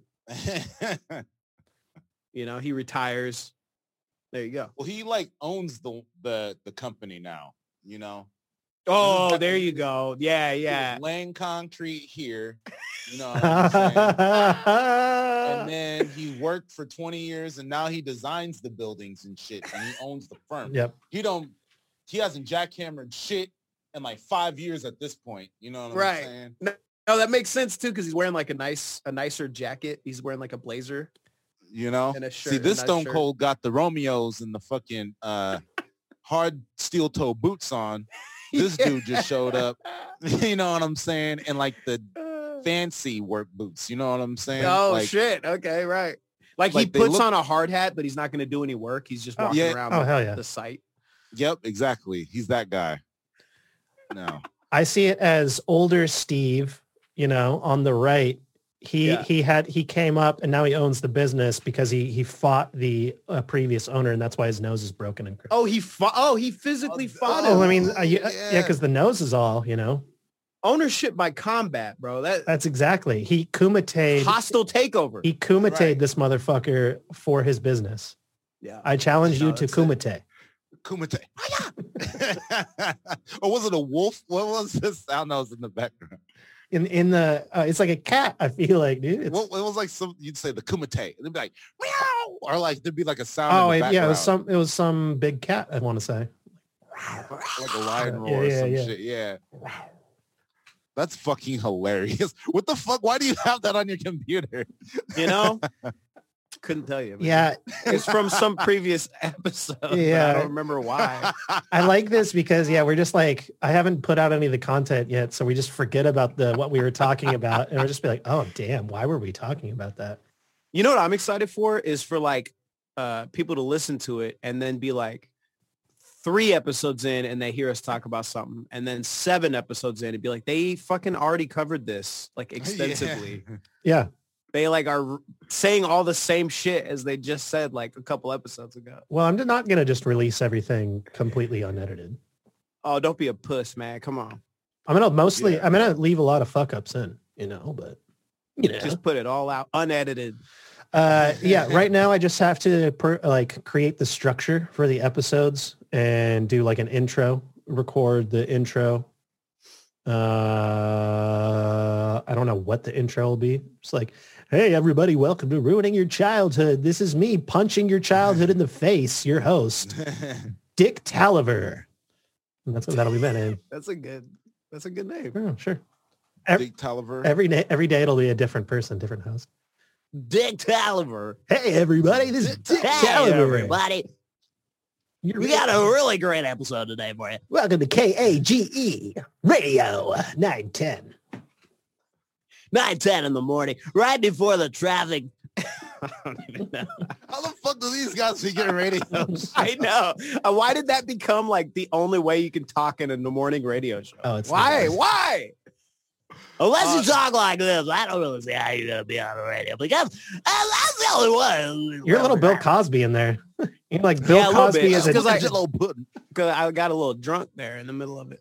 [SPEAKER 3] You know, he retires. There you go.
[SPEAKER 2] Well, he like owns the the the company now. You know.
[SPEAKER 3] Oh, there you go. Yeah,
[SPEAKER 2] He was
[SPEAKER 3] yeah.
[SPEAKER 2] laying concrete here. You know what I'm saying? And then he worked for twenty years, and now he designs the buildings and shit, and he owns the firm.
[SPEAKER 1] Yep.
[SPEAKER 2] He don't. He hasn't jackhammered shit in like five years at this point. You know what
[SPEAKER 3] Right.
[SPEAKER 2] I'm saying?
[SPEAKER 3] No, that makes sense too because he's wearing like a nice, a nicer jacket. He's wearing like a blazer.
[SPEAKER 2] You know.
[SPEAKER 3] And a shirt,
[SPEAKER 2] See,
[SPEAKER 3] a
[SPEAKER 2] this
[SPEAKER 3] nice
[SPEAKER 2] Stone
[SPEAKER 3] shirt.
[SPEAKER 2] Cold got the Romeos and the fucking uh, hard steel toe boots on. This dude just showed up. You know what I'm saying? And like the fancy work boots. You know what I'm saying?
[SPEAKER 3] Oh
[SPEAKER 2] like,
[SPEAKER 3] shit. Okay, right. Like, he
[SPEAKER 2] like they
[SPEAKER 3] puts
[SPEAKER 2] look-
[SPEAKER 3] on a hard hat, but he's not going to do any work. He's just
[SPEAKER 1] Oh,
[SPEAKER 3] walking
[SPEAKER 2] yeah.
[SPEAKER 3] around
[SPEAKER 1] Oh,
[SPEAKER 3] the,
[SPEAKER 1] hell yeah.
[SPEAKER 3] the site.
[SPEAKER 2] Yep, exactly. He's that guy. No.
[SPEAKER 1] I see it as older Steve, you know, on the right. He
[SPEAKER 3] Yeah.
[SPEAKER 1] he had he came up and now he owns the business because he he fought the uh, previous owner and that's why his nose is broken and
[SPEAKER 3] Oh, he fought. Oh, he physically
[SPEAKER 2] Oh,
[SPEAKER 3] fought
[SPEAKER 1] Oh,
[SPEAKER 3] him.
[SPEAKER 1] I mean, uh, yeah,
[SPEAKER 2] yeah.
[SPEAKER 1] yeah, because the nose is all, you know.
[SPEAKER 3] Ownership by combat, bro. That
[SPEAKER 1] That's exactly. He kumite.
[SPEAKER 3] hostile takeover.
[SPEAKER 1] He kumite
[SPEAKER 2] Right.
[SPEAKER 1] this motherfucker for his business.
[SPEAKER 3] yeah.
[SPEAKER 1] I challenge
[SPEAKER 3] No,
[SPEAKER 1] you to
[SPEAKER 3] that's it.
[SPEAKER 1] kumite.
[SPEAKER 2] Kumite. Or was it a wolf? What was this sound that was in the background?
[SPEAKER 1] In in the uh, it's like a cat. I feel like, dude. It's,
[SPEAKER 2] Well, it was like some, you'd say the kumite. And it'd be like, meow, or like there'd be like a sound
[SPEAKER 1] oh
[SPEAKER 2] in the
[SPEAKER 1] it, yeah, it was
[SPEAKER 2] background,
[SPEAKER 1] some it was some big cat. I want to say.
[SPEAKER 2] like a lion roar
[SPEAKER 1] Yeah,
[SPEAKER 2] or
[SPEAKER 1] yeah,
[SPEAKER 2] some
[SPEAKER 1] yeah.
[SPEAKER 2] shit. Yeah. That's fucking hilarious. What the fuck? Why do you have that on your computer?
[SPEAKER 3] You know? Couldn't tell you. man.
[SPEAKER 1] Yeah,
[SPEAKER 3] It's from some previous episode. Yeah.
[SPEAKER 1] Yeah.
[SPEAKER 3] I don't remember why.
[SPEAKER 1] I like this because yeah, we're just like I haven't put out any of the content yet, so we just forget about the what we were talking about, and we'll just be like, oh damn, why were we talking about that?
[SPEAKER 3] You know what I'm excited for is for like uh, people to listen to it and then be like three episodes in and they hear us talk about something and then seven episodes in and be like, they fucking already covered this like extensively.
[SPEAKER 1] Yeah.
[SPEAKER 3] They like are saying all the same shit as they just said like a couple episodes ago.
[SPEAKER 1] Well, I'm not gonna just release everything completely unedited.
[SPEAKER 3] Oh, don't be a puss, man. Come on.
[SPEAKER 1] I'm gonna mostly
[SPEAKER 2] Yeah.
[SPEAKER 1] I'm gonna leave a lot of fuck ups in, you know, but you know.
[SPEAKER 3] Just put it all out unedited.
[SPEAKER 1] Uh, yeah, right now I just have to per, like create the structure for the episodes and do like an intro, record the intro, Uh, I don't know what the intro will be. It's like, hey, everybody, welcome to Ruining Your Childhood. This is me punching your childhood in the face, your host, Dick Taliver. And that's what that'll be meant in.
[SPEAKER 3] That's a good. That's a good name.
[SPEAKER 1] Oh, sure. Every,
[SPEAKER 2] Dick Taliver.
[SPEAKER 1] every, day, every day it'll be a different person, different host.
[SPEAKER 3] Dick Taliver.
[SPEAKER 1] Hey, everybody, this is Dick
[SPEAKER 9] Hey,
[SPEAKER 1] Taliver.
[SPEAKER 9] everybody.
[SPEAKER 1] You're
[SPEAKER 9] We got a really great episode today for you.
[SPEAKER 1] Welcome to K A G E Radio nine ten.
[SPEAKER 9] nine ten in the morning, right before the traffic.
[SPEAKER 3] I don't even know.
[SPEAKER 2] How the fuck do these guys be getting radio?
[SPEAKER 3] I know. Uh, why did that become like the only way you can talk in a morning radio show?
[SPEAKER 1] Oh, it's
[SPEAKER 3] why?
[SPEAKER 1] the best.
[SPEAKER 3] Why?
[SPEAKER 9] Unless
[SPEAKER 3] Uh,
[SPEAKER 9] you talk like this, I don't really see how you're going to be on the radio because uh, that's the only one.
[SPEAKER 1] You're a little Bill Cosby in there. You're like Bill
[SPEAKER 3] Yeah, a little
[SPEAKER 1] Cosby
[SPEAKER 3] bit.
[SPEAKER 1] is a,
[SPEAKER 3] Because I-
[SPEAKER 2] Jello pudding.
[SPEAKER 3] Because I got a little drunk there in the middle of it.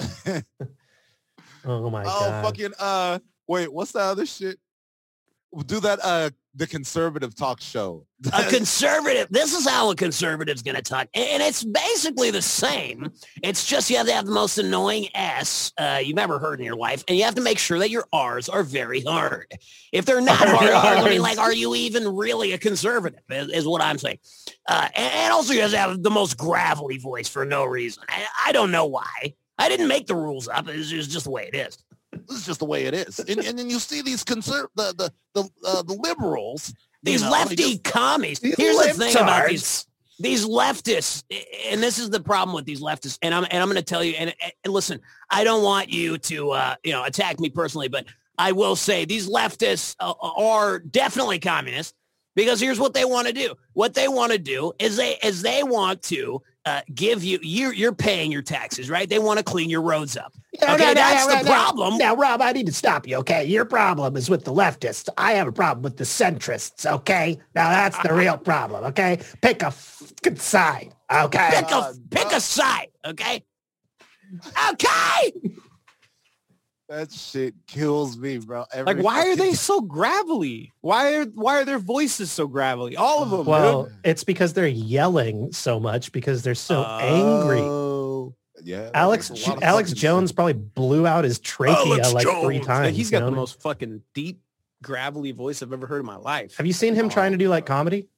[SPEAKER 1] oh my
[SPEAKER 2] Oh,
[SPEAKER 1] god.
[SPEAKER 2] fucking, uh, wait, what's that other shit? Do that, uh, the conservative talk show.
[SPEAKER 9] A conservative. This is how a conservative's going to talk. And and it's basically the same. It's just you have to have the most annoying S uh, you've ever heard in your life. And you have to make sure that your R's are very hard. If they're not hard, hard, I mean, like, are you even really a conservative is, is what I'm saying. Uh, and, and also you have to have the most gravelly voice for no reason. I, I don't know why. I didn't make the rules up. It's just, just the way it is.
[SPEAKER 2] This is just the way it is. And, and then you see these conser- the the the, uh, the liberals.
[SPEAKER 9] These
[SPEAKER 2] you know,
[SPEAKER 9] lefty
[SPEAKER 2] they just-
[SPEAKER 9] commies.
[SPEAKER 1] These
[SPEAKER 9] Here's the thing about
[SPEAKER 1] libtards.
[SPEAKER 9] these these leftists, and this is the problem with these leftists. And I'm and I'm going to tell you. And, and listen, I don't want you to uh, you know attack me personally, but I will say these leftists uh, are definitely communists because here's what they want to do. What they want to do is they is they want to uh, give you you're you're paying your taxes, right? They want to clean your roads up.
[SPEAKER 1] No,
[SPEAKER 9] Okay,
[SPEAKER 1] no, no,
[SPEAKER 9] that's
[SPEAKER 1] no,
[SPEAKER 9] the
[SPEAKER 1] no,
[SPEAKER 9] problem.
[SPEAKER 1] Now, Rob, I need to stop you, okay? Your problem is with the leftists. I have a problem with the centrists, okay? Now, that's the real problem, okay? Pick a fucking side, okay?
[SPEAKER 9] Pick a
[SPEAKER 2] God,
[SPEAKER 9] pick
[SPEAKER 2] bro.
[SPEAKER 9] a side, okay? Okay.
[SPEAKER 2] That shit kills me, bro. Every
[SPEAKER 3] Like, why are
[SPEAKER 2] fucking-
[SPEAKER 3] they so gravelly? Why are why are their voices so gravelly? All of them.
[SPEAKER 1] Well,
[SPEAKER 3] dude.
[SPEAKER 1] it's because they're yelling so much because they're so angry.
[SPEAKER 3] Oh.
[SPEAKER 2] Yeah, that
[SPEAKER 1] Alex
[SPEAKER 2] makes a lot of
[SPEAKER 1] Alex
[SPEAKER 2] fucking
[SPEAKER 1] Jones
[SPEAKER 2] sense.
[SPEAKER 1] probably blew out his trachea
[SPEAKER 3] Alex
[SPEAKER 1] like three
[SPEAKER 3] Jones.
[SPEAKER 1] times.
[SPEAKER 3] He's
[SPEAKER 1] you
[SPEAKER 3] got
[SPEAKER 1] know?
[SPEAKER 3] the most fucking deep, gravelly voice I've ever heard in my life.
[SPEAKER 1] Have you seen him trying to do like comedy?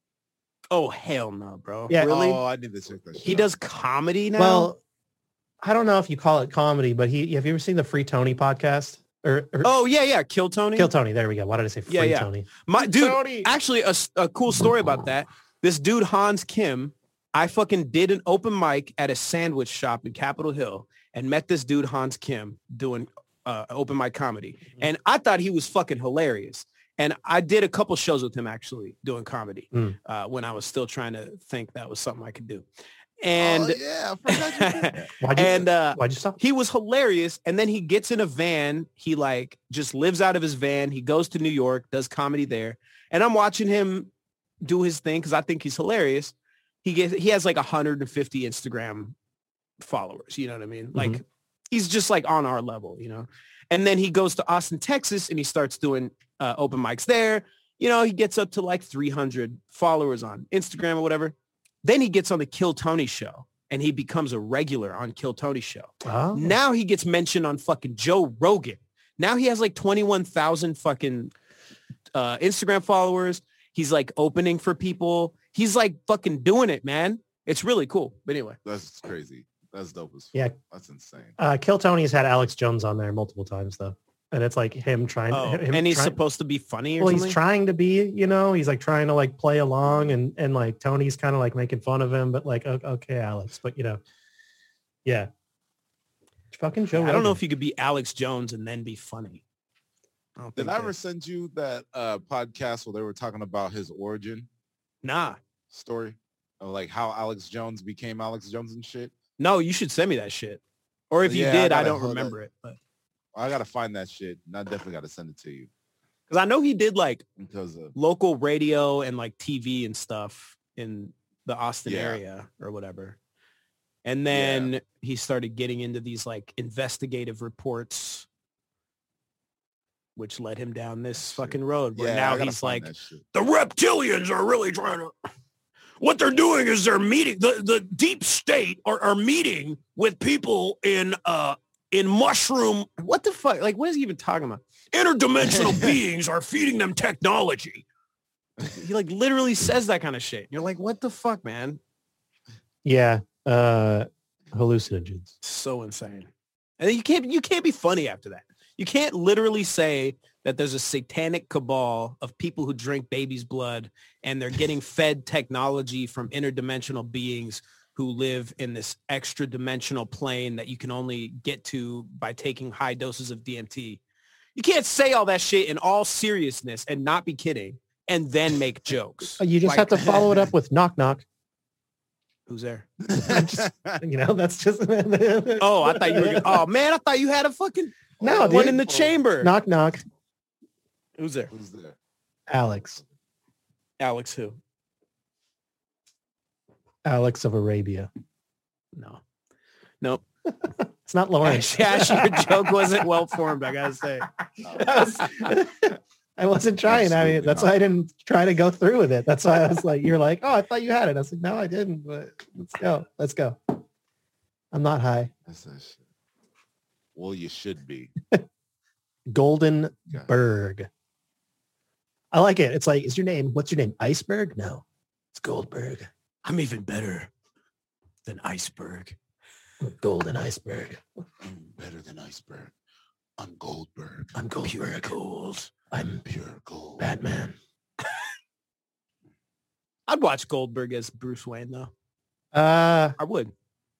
[SPEAKER 3] Oh, hell no, bro.
[SPEAKER 1] Yeah.
[SPEAKER 3] Really?
[SPEAKER 2] Oh, I need to check that shit
[SPEAKER 3] He
[SPEAKER 2] out.
[SPEAKER 3] does comedy now?
[SPEAKER 1] Well, I don't know if you call it comedy, but he have you ever seen the Free Tony podcast? Or, or
[SPEAKER 3] oh, yeah, yeah. Kill Tony?
[SPEAKER 1] Kill Tony. There we go. Why did I say Free
[SPEAKER 3] Yeah, yeah.
[SPEAKER 1] Tony?
[SPEAKER 3] My dude,
[SPEAKER 1] Tony.
[SPEAKER 3] actually, a, s- a cool story about that. This dude, Hans Kim, I fucking did an open mic at a sandwich shop in Capitol Hill and met this dude, Hans Kim, doing uh, open mic comedy. And I thought he was fucking hilarious. And I did a couple shows with him, actually, doing comedy
[SPEAKER 1] Mm.
[SPEAKER 3] uh, when I was still trying to think that was something I could do. And,
[SPEAKER 2] oh, yeah, I forgot you did that.
[SPEAKER 1] Why'd you,
[SPEAKER 3] and uh,
[SPEAKER 1] why'd you stop?
[SPEAKER 3] he was hilarious. And then he gets in a van. He like just lives out of his van. He goes to New York, does comedy there. And I'm watching him do his thing because I think he's hilarious. He gets, he has like one hundred fifty Instagram followers. You know what I mean? Like he's just like on our level, you know? And then he goes to Austin, Texas, and he starts doing uh, open mics there. You know, he gets up to like three hundred followers on Instagram or whatever. Then he gets on the Kill Tony show and he becomes a regular on Kill Tony show.
[SPEAKER 1] Oh.
[SPEAKER 3] Now he gets mentioned on fucking Joe Rogan. Now he has like twenty-one thousand fucking uh, Instagram followers. He's like opening for people. He's like fucking doing it, man. It's really cool. But anyway.
[SPEAKER 2] That's crazy. That's dope as fuck.
[SPEAKER 1] Yeah.
[SPEAKER 2] That's insane.
[SPEAKER 1] Uh, Kill Tony's had Alex Jones on there multiple times though, and it's like him trying.
[SPEAKER 3] Oh,
[SPEAKER 1] him
[SPEAKER 3] and he's
[SPEAKER 1] trying-
[SPEAKER 3] supposed to be funny or
[SPEAKER 1] well,
[SPEAKER 3] something?
[SPEAKER 1] he's trying to be, you know, he's like trying to like play along, and and like Tony's kind of like making fun of him, but like o- okay, Alex, but you know, yeah, fucking Joe.
[SPEAKER 3] I don't know
[SPEAKER 1] Rogan.
[SPEAKER 3] if you could be Alex Jones and then be funny. I don't
[SPEAKER 2] Did
[SPEAKER 3] think
[SPEAKER 2] I ever
[SPEAKER 3] that-
[SPEAKER 2] send you that uh, podcast where they were talking about his origin
[SPEAKER 3] Nah.
[SPEAKER 2] story? Of like how Alex Jones became Alex Jones and shit?
[SPEAKER 3] No, you should send me that shit. Or if you
[SPEAKER 2] Yeah, I
[SPEAKER 3] did, I,
[SPEAKER 2] gotta
[SPEAKER 3] don't
[SPEAKER 2] hold
[SPEAKER 3] remember it. But
[SPEAKER 2] I gotta find that shit, and I definitely gotta send it to you
[SPEAKER 3] because I know he did like
[SPEAKER 2] because of
[SPEAKER 3] local radio and like T V and stuff in the Austin
[SPEAKER 2] Yeah.
[SPEAKER 3] area or whatever. And then he started getting into these like investigative reports, which led him down this
[SPEAKER 2] Shit.
[SPEAKER 3] fucking road where
[SPEAKER 2] yeah. I
[SPEAKER 3] now
[SPEAKER 2] gotta
[SPEAKER 3] he's
[SPEAKER 2] find
[SPEAKER 3] like,
[SPEAKER 2] that shit.
[SPEAKER 9] The reptilians are really trying to. What they're doing is they're meeting the, the deep state are, are meeting with people in uh
[SPEAKER 3] in mushroom. What the fuck? Like, what is he even talking about? Interdimensional beings are feeding them technology. He like literally says that kind of shit. You're like, what the fuck, man?
[SPEAKER 1] Yeah. Uh, hallucinogens.
[SPEAKER 3] So insane. And you can't you can't be funny after that. You can't literally say that there's a satanic cabal of people who drink baby's blood and they're getting fed technology from interdimensional beings who live in this extra dimensional plane that you can only get to by taking high doses of D M T. You can't say all that shit in all seriousness and not be kidding and then make jokes.
[SPEAKER 1] You just
[SPEAKER 3] Like-
[SPEAKER 1] have to follow it up with knock knock.
[SPEAKER 3] Who's there?
[SPEAKER 1] Just, you know, that's just.
[SPEAKER 3] Oh, I thought you were. Oh man, I thought you had a fucking
[SPEAKER 1] No,
[SPEAKER 3] one
[SPEAKER 1] dude.
[SPEAKER 3] in the chamber.
[SPEAKER 1] Knock knock.
[SPEAKER 3] Who's there?
[SPEAKER 2] Who's there?
[SPEAKER 1] Alex.
[SPEAKER 3] Alex who?
[SPEAKER 1] Alex of Arabia.
[SPEAKER 3] No. Nope.
[SPEAKER 1] It's not Lawrence.
[SPEAKER 3] Actually, actually, your joke wasn't well formed, I gotta say.
[SPEAKER 1] I, was, I wasn't trying. I mean, that's why I didn't try to go through with it. That's why I was like, you're like, oh, I thought you had it. I was like, no, I didn't, but let's go. Let's go. I'm not high.
[SPEAKER 2] That's that shit. Well, you should be.
[SPEAKER 1] Golden
[SPEAKER 2] Yeah.
[SPEAKER 1] Berg. I like it. It's like, is your name, what's your name? Iceberg? No, it's Goldberg.
[SPEAKER 3] I'm even better than Iceberg.
[SPEAKER 1] Golden Iceberg.
[SPEAKER 2] I'm better than Iceberg. I'm Goldberg.
[SPEAKER 1] I'm Goldberg.
[SPEAKER 3] Gold.
[SPEAKER 1] I'm
[SPEAKER 2] Pure gold.
[SPEAKER 1] Batman.
[SPEAKER 3] I'd watch Goldberg as Bruce Wayne though.
[SPEAKER 1] Uh,
[SPEAKER 3] I would.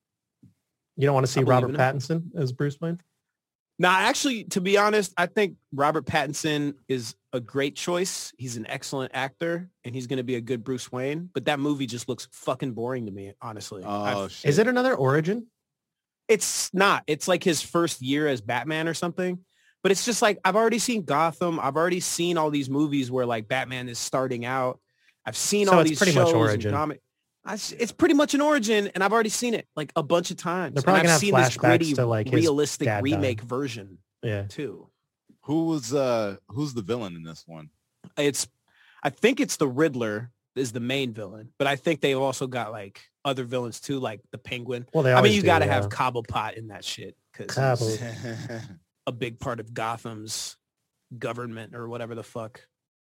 [SPEAKER 1] you don't want to see
[SPEAKER 3] I believe
[SPEAKER 1] Robert
[SPEAKER 3] in it.
[SPEAKER 1] Pattinson as Bruce Wayne?
[SPEAKER 3] Now, actually, to be honest, I think Robert Pattinson is a great choice. He's an excellent actor, and he's going to be a good Bruce Wayne. But that movie just looks fucking boring to me, honestly.
[SPEAKER 2] Oh
[SPEAKER 3] I've-
[SPEAKER 2] shit.
[SPEAKER 1] Is it another origin?
[SPEAKER 3] It's not. It's like his first year as Batman or something. But it's just like, I've already seen Gotham. I've already seen all these movies where like Batman is starting out. I've seen
[SPEAKER 1] So
[SPEAKER 3] all
[SPEAKER 1] it's
[SPEAKER 3] these
[SPEAKER 1] pretty much
[SPEAKER 3] shows and
[SPEAKER 1] origin.
[SPEAKER 3] comic. I s- It's pretty much an origin, and I've already seen it like a bunch of times.
[SPEAKER 1] They're probably
[SPEAKER 3] And
[SPEAKER 1] gonna
[SPEAKER 3] I've
[SPEAKER 1] have
[SPEAKER 3] seen this
[SPEAKER 1] flashbacks
[SPEAKER 3] gritty,
[SPEAKER 1] to, like, his
[SPEAKER 3] realistic
[SPEAKER 1] dad
[SPEAKER 3] remake version
[SPEAKER 1] Yeah.
[SPEAKER 3] too.
[SPEAKER 2] Who was uh who's the villain in this one?
[SPEAKER 3] It's, I think it's the Riddler is the main villain, but I think they've also got like other villains too, like the Penguin.
[SPEAKER 1] Well, they
[SPEAKER 3] I mean,
[SPEAKER 1] always
[SPEAKER 3] you
[SPEAKER 1] do,
[SPEAKER 3] got to
[SPEAKER 1] yeah.
[SPEAKER 3] have Cobblepot in that shit because
[SPEAKER 1] Cobble.
[SPEAKER 3] a big part of Gotham's government or whatever the fuck.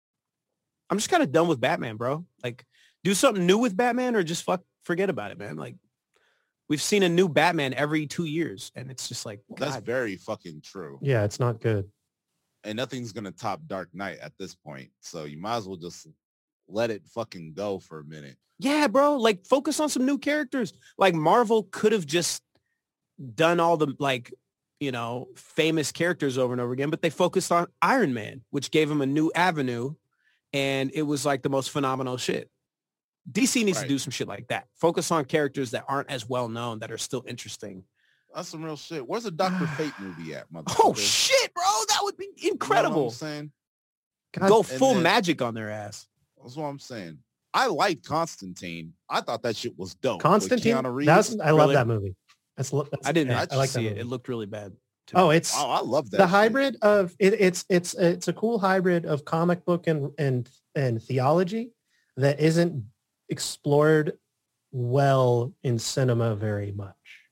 [SPEAKER 3] I'm just kind of done with Batman, bro. Like, do something new with Batman or just fuck forget about it, man. Like, we've seen a new Batman every two years, and it's just like,
[SPEAKER 2] That's
[SPEAKER 3] God.
[SPEAKER 2] very fucking true.
[SPEAKER 1] Yeah, it's not good.
[SPEAKER 2] And nothing's gonna top Dark Knight at this point. So you might as well just let it fucking go for a minute.
[SPEAKER 3] Yeah, bro. Like, focus on some new characters. Like, Marvel could have just done all the like, you know, famous characters over and over again, but they focused on Iron Man, which gave him a new avenue, and it was like the most phenomenal shit. D C needs
[SPEAKER 2] Right.
[SPEAKER 3] to do some shit like that. Focus on characters that aren't as well known that are still interesting.
[SPEAKER 2] That's some real shit. Where's the Doctor Fate movie at, motherfucker?
[SPEAKER 3] Oh shit, bro, that would be
[SPEAKER 2] You know what
[SPEAKER 3] incredible.
[SPEAKER 2] I'm saying?
[SPEAKER 1] God,
[SPEAKER 3] Go
[SPEAKER 2] and
[SPEAKER 3] full
[SPEAKER 2] then-
[SPEAKER 3] magic on their ass.
[SPEAKER 2] That's what I'm saying. I liked Constantine. I thought that shit was dope. with
[SPEAKER 1] Constantine.
[SPEAKER 2] Keanu Reeves.
[SPEAKER 1] That's I love
[SPEAKER 3] Really?
[SPEAKER 1] that movie. That's, lo- that's
[SPEAKER 3] I didn't
[SPEAKER 1] yeah,
[SPEAKER 3] actually
[SPEAKER 1] I like that
[SPEAKER 3] see it.
[SPEAKER 1] movie.
[SPEAKER 3] It looked really bad. to me.
[SPEAKER 1] Oh, it's
[SPEAKER 2] Oh, I love that.
[SPEAKER 1] the
[SPEAKER 2] shit.
[SPEAKER 1] hybrid of it, it's it's it's a cool hybrid of comic book and and and theology that isn't explored well in cinema very much,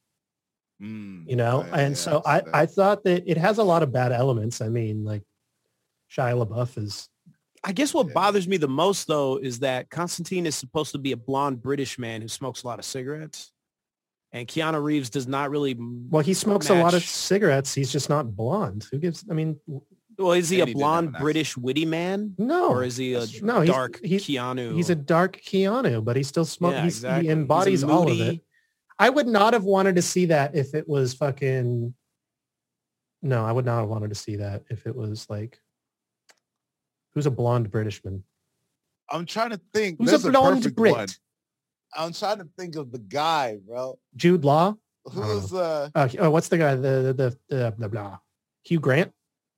[SPEAKER 2] Mm,
[SPEAKER 1] you know.
[SPEAKER 2] yeah,
[SPEAKER 1] and
[SPEAKER 2] yeah,
[SPEAKER 1] so
[SPEAKER 2] see
[SPEAKER 1] I
[SPEAKER 2] that.
[SPEAKER 1] I thought that it has a lot of bad elements. I mean, like Shia LaBeouf is
[SPEAKER 3] I guess what
[SPEAKER 2] Yeah.
[SPEAKER 3] bothers me the most, though, is that Constantine is supposed to be a blonde British man who smokes a lot of cigarettes. And Keanu Reeves does not really.
[SPEAKER 1] well, he smokes a lot of
[SPEAKER 3] match-
[SPEAKER 1] cigarettes. He's just not blonde. Who gives? I mean,
[SPEAKER 3] Well, is he
[SPEAKER 2] And
[SPEAKER 3] a
[SPEAKER 2] he did have
[SPEAKER 3] blonde
[SPEAKER 2] an accent.
[SPEAKER 3] British witty man?
[SPEAKER 1] no.
[SPEAKER 3] Or is he a
[SPEAKER 2] That's true.
[SPEAKER 1] No, he's-
[SPEAKER 3] dark
[SPEAKER 1] he's-
[SPEAKER 3] Keanu?
[SPEAKER 1] He's a dark Keanu, but he still smokes.
[SPEAKER 3] Yeah,
[SPEAKER 1] he's,
[SPEAKER 3] exactly.
[SPEAKER 1] He
[SPEAKER 3] He's a
[SPEAKER 1] embodies all of
[SPEAKER 3] moody-
[SPEAKER 1] it. I would not have wanted to see that if it was fucking. No, I would not have wanted to see that if it was like. Who's a blonde Britishman?
[SPEAKER 2] I'm trying to think.
[SPEAKER 1] Who's
[SPEAKER 2] There's
[SPEAKER 1] a blonde
[SPEAKER 2] perfect
[SPEAKER 1] Brit?
[SPEAKER 2] one. I'm trying to think of the guy, bro.
[SPEAKER 1] Jude Law. don't
[SPEAKER 2] Who's uh?
[SPEAKER 1] Uh, oh, what's the guy? The the the, the blah, blah. Hugh Grant.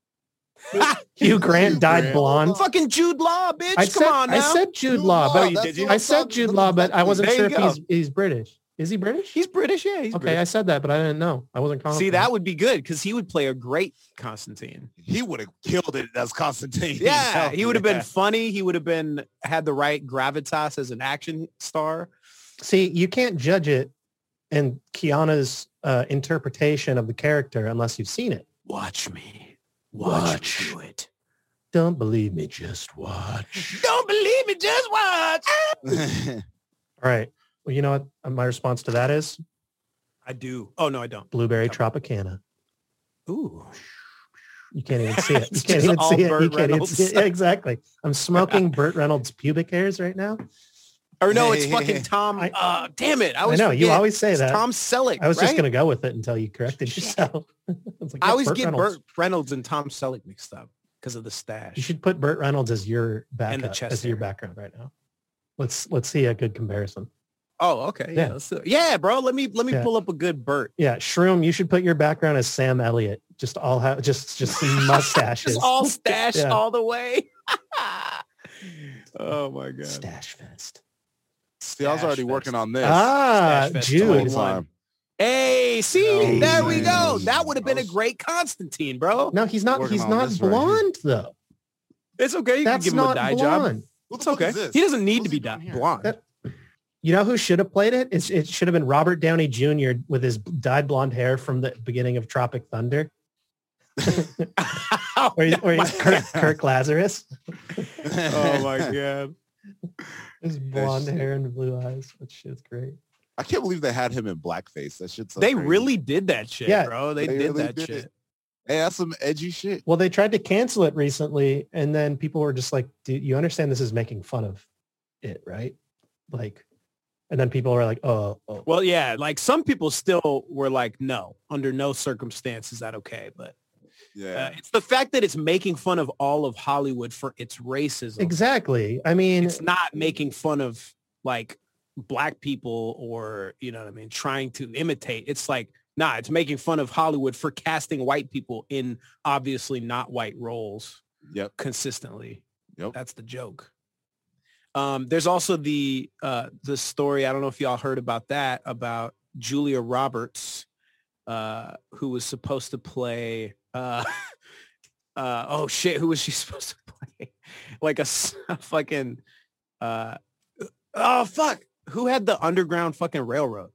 [SPEAKER 1] Hugh Grant
[SPEAKER 2] Hugh
[SPEAKER 1] died
[SPEAKER 2] Grant.
[SPEAKER 1] blonde.
[SPEAKER 3] Fucking Jude Law, bitch.
[SPEAKER 1] I
[SPEAKER 3] Come
[SPEAKER 1] said
[SPEAKER 3] on now.
[SPEAKER 1] I said Jude
[SPEAKER 2] Jude
[SPEAKER 1] Law,
[SPEAKER 2] Law,
[SPEAKER 1] but
[SPEAKER 2] that's
[SPEAKER 3] did you?
[SPEAKER 2] what
[SPEAKER 1] I
[SPEAKER 2] I'm
[SPEAKER 1] said
[SPEAKER 2] talking
[SPEAKER 1] Jude
[SPEAKER 2] about.
[SPEAKER 1] Law, but I wasn't
[SPEAKER 3] There
[SPEAKER 1] sure
[SPEAKER 3] you
[SPEAKER 1] if
[SPEAKER 3] go.
[SPEAKER 1] he's he's British. Is he British?
[SPEAKER 3] He's British, yeah. He's
[SPEAKER 1] okay,
[SPEAKER 3] British.
[SPEAKER 1] I said that, but I didn't know. I wasn't confident.
[SPEAKER 3] See, that would be good because he would play a great Constantine.
[SPEAKER 2] He would have killed it as Constantine.
[SPEAKER 3] Yeah,
[SPEAKER 2] Hell
[SPEAKER 3] he would have
[SPEAKER 2] yeah.
[SPEAKER 3] been funny. He would have been had the right gravitas as an action star.
[SPEAKER 1] See, you can't judge it and Keanu's uh, interpretation of the character unless you've seen it.
[SPEAKER 3] Watch me. Watch,
[SPEAKER 1] Watch.
[SPEAKER 3] me do it.
[SPEAKER 1] Don't believe me, just watch.
[SPEAKER 3] Don't believe me, just watch.
[SPEAKER 1] All right. Well, you know what uh, my response to that is?
[SPEAKER 3] I do. Oh, no, I don't.
[SPEAKER 1] Blueberry Tropicana.
[SPEAKER 3] Ooh.
[SPEAKER 1] You can't even see it. You
[SPEAKER 3] It's
[SPEAKER 1] can't
[SPEAKER 3] just
[SPEAKER 1] even
[SPEAKER 3] all
[SPEAKER 1] see it. You
[SPEAKER 3] Burt
[SPEAKER 1] can't even
[SPEAKER 3] Reynolds.
[SPEAKER 1] see it. Yeah, exactly. I'm smoking Burt Reynolds' pubic hairs right now.
[SPEAKER 3] Or no, it's fucking Tom.
[SPEAKER 1] I-
[SPEAKER 3] uh, damn it. I,
[SPEAKER 1] I
[SPEAKER 3] always
[SPEAKER 1] know. You
[SPEAKER 3] forget.
[SPEAKER 1] always say
[SPEAKER 3] It's
[SPEAKER 1] that.
[SPEAKER 3] Tom Selleck,
[SPEAKER 1] I was just
[SPEAKER 3] right?
[SPEAKER 1] going to go with it until you corrected yourself. It's like,
[SPEAKER 3] I
[SPEAKER 1] yeah,
[SPEAKER 3] always
[SPEAKER 1] Burt
[SPEAKER 3] get
[SPEAKER 1] Reynolds.
[SPEAKER 3] Burt Reynolds and Tom Selleck mixed up because of the stash.
[SPEAKER 1] You should put Burt Reynolds as your
[SPEAKER 3] And the
[SPEAKER 1] backup,
[SPEAKER 3] chest
[SPEAKER 1] as your
[SPEAKER 3] hair.
[SPEAKER 1] background right now. Let's let's see a good comparison.
[SPEAKER 3] Oh, okay. Yeah,
[SPEAKER 1] Yeah.
[SPEAKER 3] let's do it. Yeah, bro. Let me let me
[SPEAKER 1] Yeah.
[SPEAKER 3] pull up a good Burt.
[SPEAKER 1] Yeah, Shroom, you should put your background as Sam Elliott. Just all have just just some mustaches.
[SPEAKER 3] Just all stashed
[SPEAKER 1] Yeah.
[SPEAKER 3] all the way. Oh my god.
[SPEAKER 1] Stash fest.
[SPEAKER 2] See, I was
[SPEAKER 3] Stash
[SPEAKER 2] already
[SPEAKER 3] Fest.
[SPEAKER 2] working on this
[SPEAKER 1] Ah,
[SPEAKER 3] Stash Fest
[SPEAKER 2] the whole
[SPEAKER 1] Jude.
[SPEAKER 2] time.
[SPEAKER 3] Hey, see,
[SPEAKER 2] Oh,
[SPEAKER 3] there we
[SPEAKER 2] man.
[SPEAKER 3] go. That would have been
[SPEAKER 2] I
[SPEAKER 3] a
[SPEAKER 2] was-
[SPEAKER 3] great Constantine, bro.
[SPEAKER 1] No, he's not.
[SPEAKER 2] Working
[SPEAKER 1] He's
[SPEAKER 2] on
[SPEAKER 1] not
[SPEAKER 2] this right here.
[SPEAKER 1] blonde though.
[SPEAKER 3] It's okay. You
[SPEAKER 1] That's
[SPEAKER 3] can give him
[SPEAKER 1] not
[SPEAKER 3] a dye job.
[SPEAKER 1] blonde.
[SPEAKER 2] What
[SPEAKER 3] It's
[SPEAKER 2] the fuck
[SPEAKER 3] okay.
[SPEAKER 2] is this?
[SPEAKER 3] He doesn't need
[SPEAKER 2] What's
[SPEAKER 3] to be
[SPEAKER 2] he
[SPEAKER 3] dye
[SPEAKER 2] doing here?
[SPEAKER 3] blonde.
[SPEAKER 1] That- You know who should have played it? It's, it should have been Robert Downey Junior with his dyed blonde hair from the beginning of Tropic Thunder,
[SPEAKER 3] Oh,
[SPEAKER 1] where, he, where
[SPEAKER 3] my
[SPEAKER 1] he's Kirk,
[SPEAKER 3] God.
[SPEAKER 1] Kirk Lazarus.
[SPEAKER 3] Oh my god.
[SPEAKER 1] His blonde
[SPEAKER 2] shit.
[SPEAKER 1] hair and blue eyes. That shit's great.
[SPEAKER 2] I can't believe they had him in blackface. That shit's so
[SPEAKER 3] They
[SPEAKER 2] crazy.
[SPEAKER 3] really did that shit,
[SPEAKER 1] Yeah.
[SPEAKER 3] bro. They,
[SPEAKER 2] They
[SPEAKER 3] did
[SPEAKER 2] really
[SPEAKER 3] that
[SPEAKER 2] did
[SPEAKER 3] shit.
[SPEAKER 2] it. Hey, that's some edgy shit.
[SPEAKER 1] Well, they tried to cancel it recently, and then people were just like, "Dude, you understand this is making fun of it, right?" Like, and then people were like, "Oh, oh.
[SPEAKER 3] Well, yeah, like some people still were like, no, under no circumstance is that okay. But
[SPEAKER 2] Yeah.
[SPEAKER 3] uh, it's the fact that it's making fun of all of Hollywood for its racism.
[SPEAKER 1] exactly." I mean,
[SPEAKER 3] It's not making fun of like black people or, you know what I mean, trying to imitate. It's like, nah, it's making fun of Hollywood for casting white people in obviously not white roles
[SPEAKER 2] Yep.
[SPEAKER 3] consistently.
[SPEAKER 2] Yep.
[SPEAKER 3] That's the joke. Um, there's also the uh, the story. I don't know if y'all heard about that, about Julia Roberts, uh, who was supposed to play. Uh, uh, oh shit, who was she supposed to play? Like a, s- a fucking. Uh, oh fuck, who had the Underground fucking Railroad?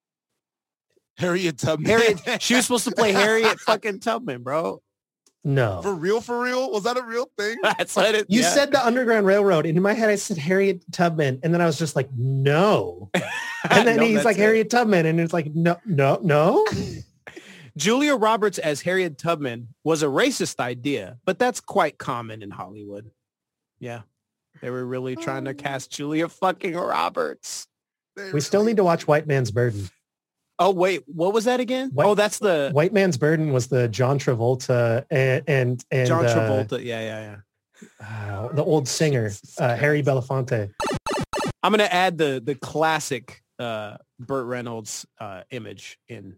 [SPEAKER 2] Harriet Tubman.
[SPEAKER 3] Harriet. She was supposed to play Harriet fucking Tubman, bro.
[SPEAKER 1] no.
[SPEAKER 2] For real, for real? Was that a real thing?
[SPEAKER 3] That's what it.
[SPEAKER 1] You
[SPEAKER 3] yeah.
[SPEAKER 1] said the Underground Railroad. And in my head, I said Harriet Tubman. And then I was just like, no. And then
[SPEAKER 3] No,
[SPEAKER 1] he's
[SPEAKER 3] that's
[SPEAKER 1] like,
[SPEAKER 3] it.
[SPEAKER 1] Harriet Tubman. And it's like, no, no, no.
[SPEAKER 3] Julia Roberts as Harriet Tubman was a racist idea, but that's quite common in Hollywood. Yeah. They were really trying to cast Julia fucking Roberts.
[SPEAKER 1] We still need to watch White Man's Burden.
[SPEAKER 3] Oh, wait. What was that again?
[SPEAKER 1] What-
[SPEAKER 3] Oh, that's the
[SPEAKER 1] White Man's Burden was the John Travolta and and, and
[SPEAKER 3] John
[SPEAKER 1] uh,
[SPEAKER 3] Travolta. Yeah, yeah, yeah.
[SPEAKER 1] uh, the old singer, uh, Harry Belafonte.
[SPEAKER 3] I'm going to add the the classic uh, Burt Reynolds uh, image in,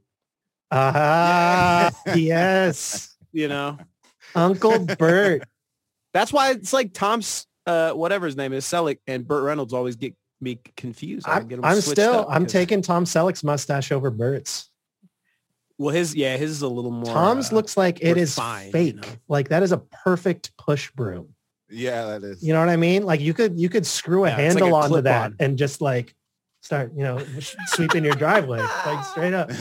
[SPEAKER 1] Ah, yes.
[SPEAKER 3] you know.
[SPEAKER 1] Uncle Bert.
[SPEAKER 3] That's why it's like Tom's, uh, whatever his name is, Selleck, and Burt Reynolds always get me confused. I
[SPEAKER 1] I'm,
[SPEAKER 3] get 'em
[SPEAKER 1] I'm
[SPEAKER 3] switched
[SPEAKER 1] still,
[SPEAKER 3] up
[SPEAKER 1] I'm
[SPEAKER 3] because-
[SPEAKER 1] taking Tom Selleck's mustache over Bert's.
[SPEAKER 3] Well, his, yeah, his is a little more.
[SPEAKER 1] Tom's
[SPEAKER 3] uh,
[SPEAKER 1] looks like it is
[SPEAKER 3] refined,
[SPEAKER 1] fake.
[SPEAKER 3] you know?
[SPEAKER 1] Like that is a perfect push broom.
[SPEAKER 2] Yeah, that is.
[SPEAKER 1] You know what I mean? Like you could, you could screw a
[SPEAKER 3] Yeah, it's like
[SPEAKER 1] handle
[SPEAKER 3] a
[SPEAKER 1] onto that
[SPEAKER 3] clip-on.
[SPEAKER 1] and just like start, you know, sweeping your driveway like straight up.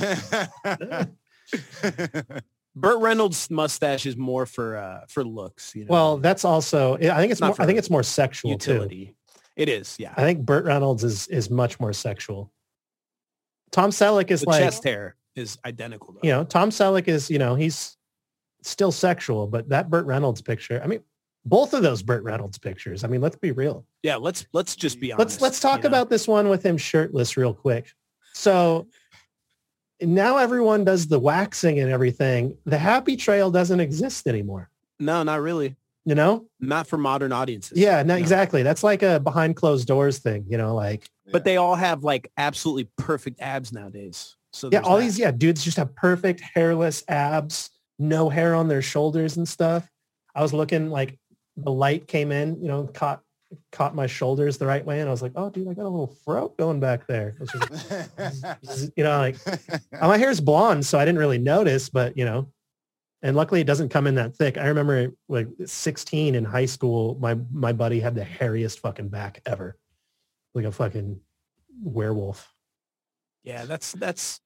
[SPEAKER 3] Burt Reynolds' mustache is more for uh for looks, you know.
[SPEAKER 1] Well, that's also, I think it's
[SPEAKER 3] Not
[SPEAKER 1] more, I
[SPEAKER 3] for
[SPEAKER 1] think it's more sexual too.
[SPEAKER 3] utility. It is, yeah.
[SPEAKER 1] I think Burt Reynolds is, is much more sexual. Tom Selleck is
[SPEAKER 3] The
[SPEAKER 1] like,
[SPEAKER 3] chest hair is identical though.
[SPEAKER 1] you know, Tom Selleck is, you know, he's still sexual, but that Burt Reynolds picture, I mean, both of those Burt Reynolds pictures. I mean, let's be real.
[SPEAKER 3] Yeah, let's let's just be honest.
[SPEAKER 1] Let's let's talk
[SPEAKER 3] you know?
[SPEAKER 1] about this one with him shirtless real quick. So now everyone does the waxing and everything. The happy trail doesn't exist anymore.
[SPEAKER 3] No, not really.
[SPEAKER 1] You know?
[SPEAKER 3] Not for modern audiences.
[SPEAKER 1] Yeah, no,
[SPEAKER 3] No.
[SPEAKER 1] exactly. That's like a behind closed doors thing, you know, like
[SPEAKER 3] But they all have like absolutely perfect abs nowadays. So
[SPEAKER 1] yeah,
[SPEAKER 3] there's
[SPEAKER 1] all
[SPEAKER 3] that.
[SPEAKER 1] these yeah, dudes just have perfect hairless abs, no hair on their shoulders and stuff. I was looking like the light came in, you know, caught caught my shoulders the right way, and I was like, oh, dude, I got a little throat going back there. It was just, you know, like my hair's blonde, so I didn't really notice, but you know, and luckily it doesn't come in that thick. I remember like sixteen in high school, my my buddy had the hairiest fucking back ever, like a fucking werewolf.
[SPEAKER 3] Yeah, that's that's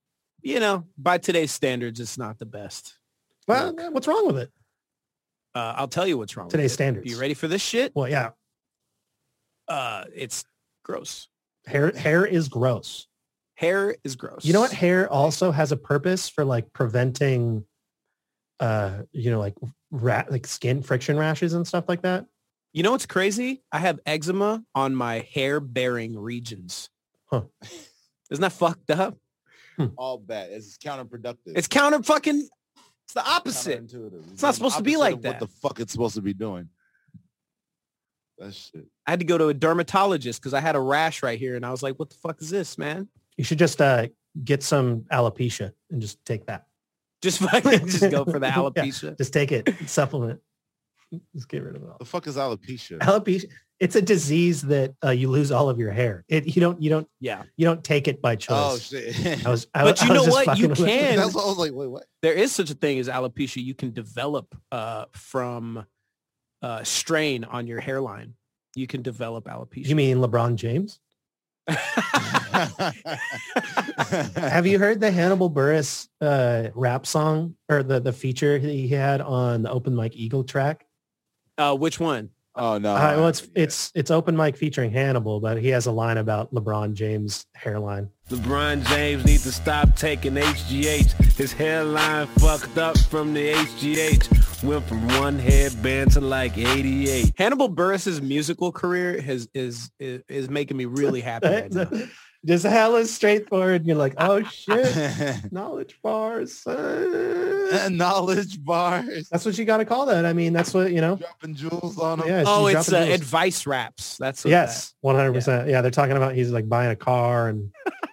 [SPEAKER 3] you know, by today's standards, it's not the best.
[SPEAKER 1] Well, what's wrong with it?
[SPEAKER 3] Uh, I'll tell you what's wrong
[SPEAKER 1] Today's
[SPEAKER 3] with it.
[SPEAKER 1] standards.
[SPEAKER 3] You ready for this shit?
[SPEAKER 1] Well, yeah.
[SPEAKER 3] Uh, it's gross.
[SPEAKER 1] Hair hair is gross.
[SPEAKER 3] Hair is gross.
[SPEAKER 1] You know what? Hair also has a purpose for like preventing, uh, you know, like rat, like skin friction rashes and stuff like that.
[SPEAKER 3] You know what's crazy? I have eczema on my hair-bearing regions.
[SPEAKER 1] Huh.
[SPEAKER 3] Isn't that fucked up?
[SPEAKER 2] All bad. It's counterproductive.
[SPEAKER 3] It's counter fucking. It's the opposite.
[SPEAKER 2] Counterintuitive.
[SPEAKER 3] It's not supposed to be
[SPEAKER 2] opposite
[SPEAKER 3] like
[SPEAKER 2] of
[SPEAKER 3] that.
[SPEAKER 2] What the fuck it's supposed to be doing? That shit.
[SPEAKER 3] I had to go to a dermatologist because I had a rash right here, and I was like, "What the fuck is this, man?"
[SPEAKER 1] You should just uh, get some alopecia and just take that.
[SPEAKER 3] Just fucking just go for the
[SPEAKER 1] Yeah,
[SPEAKER 3] alopecia.
[SPEAKER 1] just take it, supplement. Just get rid of it all.
[SPEAKER 2] The fuck is alopecia?
[SPEAKER 1] Alopecia. It's a disease that uh, you lose all of your hair. It you don't you don't
[SPEAKER 3] Yeah.
[SPEAKER 1] you don't take it by
[SPEAKER 2] Oh
[SPEAKER 1] choice.
[SPEAKER 2] shit.
[SPEAKER 1] I was, I,
[SPEAKER 3] But
[SPEAKER 1] I
[SPEAKER 3] you
[SPEAKER 1] was
[SPEAKER 3] know
[SPEAKER 1] just
[SPEAKER 3] what? You
[SPEAKER 1] fucking with-
[SPEAKER 3] can.
[SPEAKER 2] That's what I was like, wait, what?
[SPEAKER 3] There is such a thing as alopecia. You can develop uh, from uh, strain on your hairline. You can develop alopecia.
[SPEAKER 1] You mean LeBron James? Have you heard the Hannibal Buress uh, rap song or the, the feature he had on the Open Mike Eagle track?
[SPEAKER 3] uh, which one?
[SPEAKER 2] Oh no.
[SPEAKER 1] Uh, well, it's it's it's Open Mike featuring Hannibal, but he has a line about LeBron James' hairline.
[SPEAKER 10] LeBron James needs to stop taking H G H. His hairline fucked up from the H G H. Went from one headband to like eighty-eight.
[SPEAKER 3] Hannibal Buress's musical career has is is, is making me really happy right now.
[SPEAKER 1] Just hella straightforward. You're like, oh shit, knowledge bars. son.
[SPEAKER 2] Knowledge bars.
[SPEAKER 1] That's what you got to call that. I mean, that's what you know.
[SPEAKER 2] Dropping jewels on them.
[SPEAKER 1] Yeah,
[SPEAKER 3] Oh,
[SPEAKER 1] she's
[SPEAKER 3] it's uh,
[SPEAKER 1] dropping jewels.
[SPEAKER 3] advice raps. That's what
[SPEAKER 1] Yes, one hundred percent. Yeah, they're talking about he's like buying a car and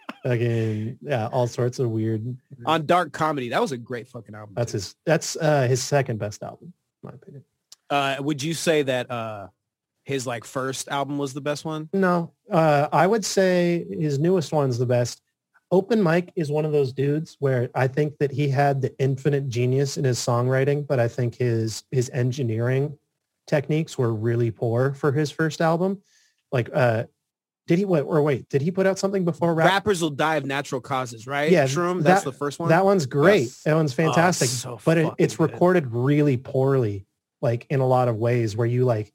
[SPEAKER 1] again, yeah, all sorts of weird.
[SPEAKER 3] that. On Dark Comedy. That was a great fucking album.
[SPEAKER 1] That's
[SPEAKER 3] too.
[SPEAKER 1] his. That's uh, his second best album, in my opinion.
[SPEAKER 3] Uh, would you say that uh, his like first album was the best one?
[SPEAKER 1] No, uh, I would say his newest one's the best. Open Mike is one of those dudes where I think that he had the infinite genius in his songwriting, but I think his his engineering techniques were really poor for his first album. Like, uh, did he wait or wait? Did he put out something before Rap?
[SPEAKER 3] Rappers Will Die of Natural Causes, right?
[SPEAKER 1] Yeah,
[SPEAKER 3] Shroom, that's
[SPEAKER 1] that-
[SPEAKER 3] the first one.
[SPEAKER 1] That one's great.
[SPEAKER 2] Yes.
[SPEAKER 1] That one's fantastic.
[SPEAKER 3] Oh, so
[SPEAKER 1] but it,
[SPEAKER 3] fucking
[SPEAKER 1] it's
[SPEAKER 3] good.
[SPEAKER 1] recorded really poorly, like in a lot of ways where you like,